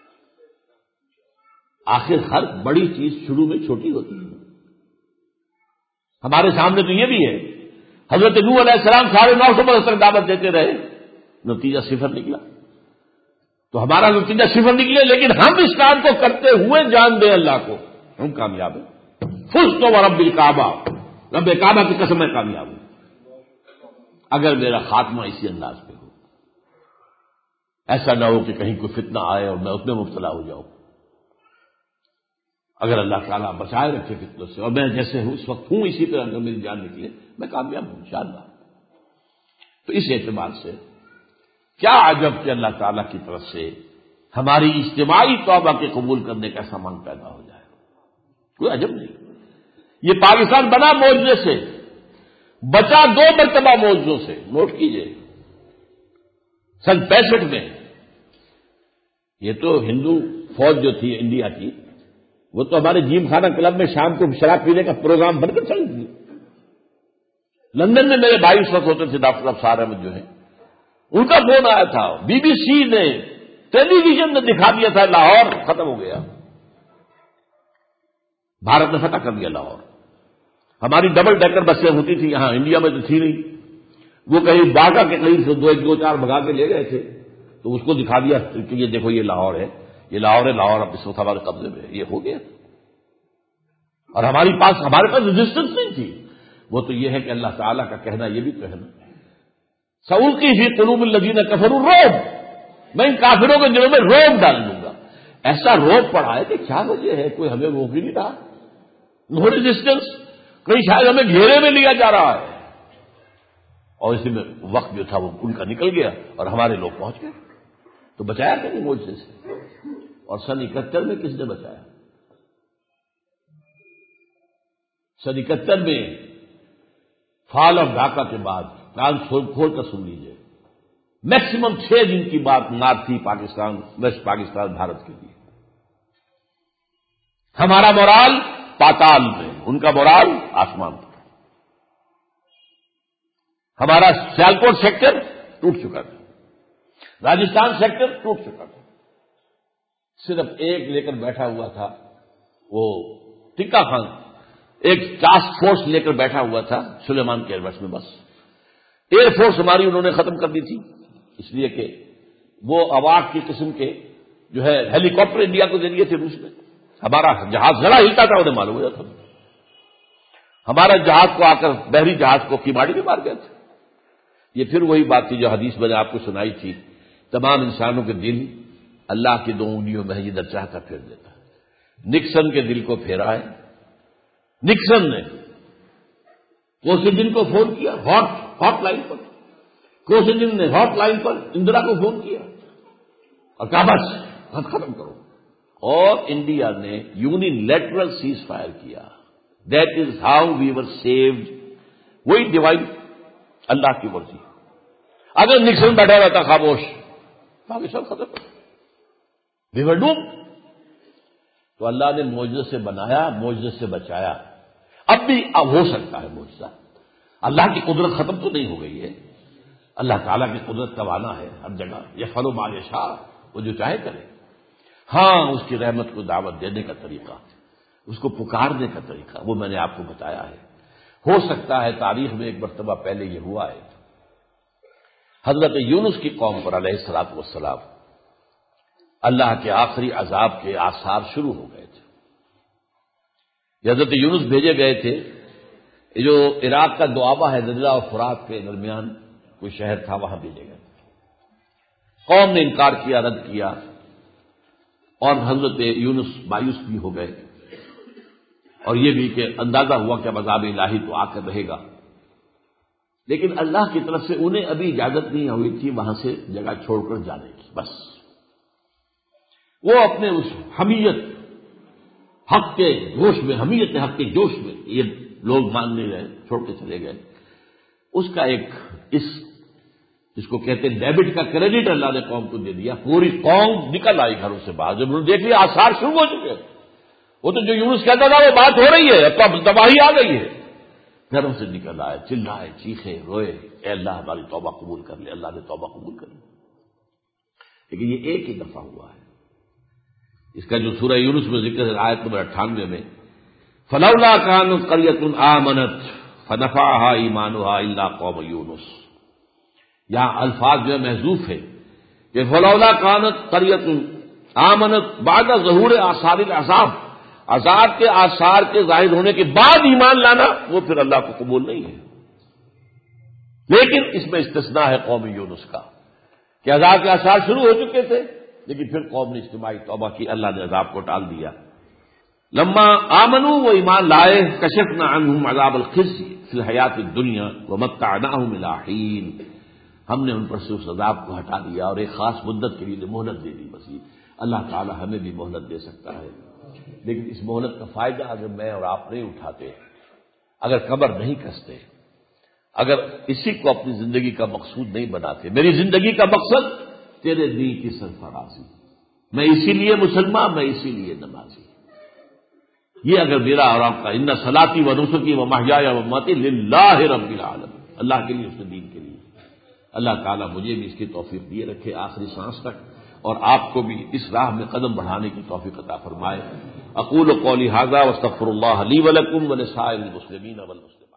آخر ہر بڑی چیز شروع میں چھوٹی ہوتی ہے. ہمارے سامنے تو یہ بھی ہے، حضرت نوح علیہ السلام ساڑھے نو سو برس تک دعوت دیتے رہے، نتیجہ صفر نکلا. تو ہمارا نتیجہ صفر نکلے، لیکن ہم اس کام کو کرتے ہوئے جان دیں اللہ کو، ہم کامیاب ہیں. فزت ورب الکعبہ، رب کعبہ کی قسم میں کامیاب ہوں. اگر میرا خاتمہ اسی انداز پہ ہو، ایسا نہ ہو کہ کہیں کوئی فتنہ آئے اور میں اس میں مبتلا ہو جاؤں. اگر اللہ تعالیٰ بچائے رکھے فتنوں سے، اور میں جیسے ہوں اس وقت ہوں اسی طرح اگر میری جان نکلے، میں کامیاب ہوں انشاءاللہ. تو اس اعتبار سے کیا عجب کہ اللہ تعالیٰ کی طرف سے ہماری اجتماعی توبہ کے قبول کرنے کا سامان پیدا ہو جائے، کوئی عجب نہیں. یہ پاکستان بنا معجزے سے، بچا دو مرتبہ معجزوں سے. نوٹ کیجئے، سن پینسٹھ میں یہ تو ہندو فوج جو تھی انڈیا کی، وہ تو ہمارے جیم خانہ کلب میں شام کو شراب پینے کا پروگرام بن کر چل تھی. لندن میں میرے بھائی اس وقت ہوتے تھے، ڈاکٹر صاحب سارے احمد جو ہیں، ان کا فون آیا تھا، بی بی سی نے ٹیلی ویژن میں دکھا دیا تھا لاہور ختم ہو گیا، بھارت نے فتح کر دیا لاہور. ہماری ڈبل ڈیکر بسیں ہوتی تھی یہاں، انڈیا میں تو تھی نہیں، وہ کہیں باغا کے قریب سے دو ایک دو چار بھگا کے لے گئے تھے، تو اس کو دکھا دیا کہ یہ دیکھو یہ لاہور ہے، یہ لاہور ہے، لاہور اب اس وقت ہمارے قبضے میں ہے. یہ ہو گیا. اور ہماری پاس ہمارے پاس ریزسٹنس نہیں تھی. وہ تو یہ ہے کہ اللہ تعالیٰ کا کہنا یہ بھی کہنا، سألقی فی قلوب الذین کفروا الرعب، میں ان کافروں کے دلوں میں روب ڈال دوں گا. ایسا روب پڑا ہے کہ کیا وجہ ہے، کوئی ہمیں روک ہی نہیں رہا. نو ریزسٹنس، کہیں شاید ہمیں گھیرے میں لیا جا رہا ہے، اور اسی میں وقت جو تھا وہ ان کا نکل گیا اور ہمارے لوگ پہنچ گئے، تو بچایا کہ نہیں معجزے سے؟ اور سن اکہتر میں کس نے بچایا؟ سن اکہتر میں فال اور ڈھاکہ کے بعد کان کھول کر سن لیجیے، میکسیمم چھ دن کی بات مار تھی پاکستان، ویسٹ پاکستان بھارت کے لیے۔ ہمارا مورال پاتال میں، ان کا مورال آسمان پر۔ ہمارا سیالکوٹ سیکٹر ٹوٹ چکا تھا، راجستھان سیکٹر ٹوٹ چکا تھا، صرف ایک لے کر بیٹھا ہوا تھا وہ ٹکا خان، ایک ٹاسک فورس لے کر بیٹھا ہوا تھا سلیمان کے ایئر میں، بس ایئر فورس ہماری انہوں نے ختم کر دی تھی، اس لیے کہ وہ اواق کی قسم کے جو ہے ہیلی کاپٹر انڈیا کو دے دیے تھے روس نے، ہمارا جہاز ذرا ہلتا تھا انہیں معلوم ہو جاتا تھا، ہمارا جہاز کو آ کر بحری جہاز کو کیماڑی میں مار گئے تھے۔ یہ پھر وہی بات تھی جو حدیث میں نے آپ کو سنائی تھی، تمام انسانوں کے دل اللہ کی دو انگلیوں میں جدھر چاہتا پھیر دیتا ہے۔ نکسن کے دل کو پھیرا ہے، نکسن نے کوسیڈن کو فون کیا ہاٹ ہاٹ لائن پر، کوسیڈن نے ہاٹ لائن پر اندرا کو فون کیا اور کہا بس بس ختم کرو، اور انڈیا نے یونیلیٹرل سیز فائر کیا۔ That is how we were saved, وہی ڈیوائن اللہ کی مرضی۔ اگر نکسن بیٹھا رہتا خاموش، پاکستان ختم، وی ور ڈومڈ۔ تو اللہ نے معجزے سے بنایا، معجزے سے بچایا، اب بھی اب ہو سکتا ہے معجزہ۔ اللہ کی قدرت ختم تو نہیں ہو گئی ہے، اللہ تعالیٰ کی قدرت کا وانا ہے ہر جگہ، یفعل ما یشاء، وہ جو چاہے کرے۔ ہاں اس کی رحمت کو دعوت دینے کا طریقہ، اس کو پکارنے کا طریقہ وہ میں نے آپ کو بتایا ہے۔ ہو سکتا ہے تاریخ میں ایک مرتبہ پہلے یہ ہوا ہے، حضرت یونس کی قوم پر علیہ الصلوۃ والسلام اللہ کے آخری عذاب کے آثار شروع ہو گئے تھے۔ حضرت یونس بھیجے گئے تھے، جو عراق کا دوآبہ ہے، دجلہ اور فرات کے درمیان کوئی شہر تھا، وہاں بھیجے گئے تھے۔ قوم نے انکار کیا، رد کیا، اور حضرت یونس مایوس بھی ہو گئے، اور یہ بھی کہ اندازہ ہوا کہ اب عذاب الہی تو آ کر رہے گا، لیکن اللہ کی طرف سے انہیں ابھی اجازت نہیں ہوئی تھی وہاں سے جگہ چھوڑ کر جانے کی۔ بس وہ اپنے اس حمیت حق کے جوش میں، حمیت حق کے جوش میں یہ لوگ مان نہیں رہے، چھوڑ کے چلے گئے۔ اس کا ایک اس جس کو کہتے ہیں ڈیبٹ کا کریڈٹ اللہ نے قوم کو دے دیا، پوری قوم نکل آئی گھروں سے باہر، جب انہوں نے دیکھ لیا آثار شروع ہو چکے، وہ تو جو یونس کہتا تھا وہ بات ہو رہی ہے، اب تو تباہی آ گئی ہے، گھروں سے نکل آئے، چلائے، چیخے، روئے، اے اللہ ہماری توبہ قبول کر لے، اللہ نے توبہ قبول کر لی۔ لیکن یہ ایک ہی دفعہ ہوا ہے۔ اس کا جو سورہ یونس میں ذکر ہے آیت نمبر اٹھانوے میں، فلولا كانت قرية آمنت فنفعها ایمانها الا قوم یونس، یہاں الفاظ جو محذوف ہے کہ فلولا كانت قرية آمنت بعد ظہور آثار العذاب، عذاب کے آثار کے ظاہر ہونے کے بعد ایمان لانا وہ پھر اللہ کو قبول نہیں ہے۔ لیکن اس میں استثناء ہے قوم یونس کا کہ عذاب کے آثار شروع ہو چکے تھے، لیکن پھر قوم نے اجتماعی توبہ کی، اللہ نے عذاب کو ٹال دیا۔ لما آمنوا، وہ ایمان لائے، کشفنا عنہم عذاب الخزي فی الحیات الدنیا ومتعناہم الی حین، ہم نے ان پر سے اس عذاب کو ہٹا دیا اور ایک خاص مدت کے لیے مہلت دے دی مزید۔ اللہ تعالی ہمیں بھی مہلت دے سکتا ہے، لیکن اس مہلت کا فائدہ اگر میں اور آپ نہیں اٹھاتے، اگر کمر نہیں کستے، اگر اسی کو اپنی زندگی کا مقصود نہیں بناتے، میری زندگی کا مقصد تیرے دین کی سرفرازی، میں اسی لیے مسلمان، میں اسی لیے نمازی، یہ اگر میرا اور آپ کا ان صلاتی و نسکی و محیای و مماتی للہ رب العالمین، اللہ کے لیے، اس کے دین کے لیے، اللہ تعالیٰ مجھے بھی اس کی توفیق دیے رکھے آخری سانس تک، اور آپ کو بھی اس راہ میں قدم بڑھانے کی توفیق عطا فرمائے۔ اقول قولی ھذا واستغفر اللہ لی ولکم ولسائر المسلمین والمسلمات۔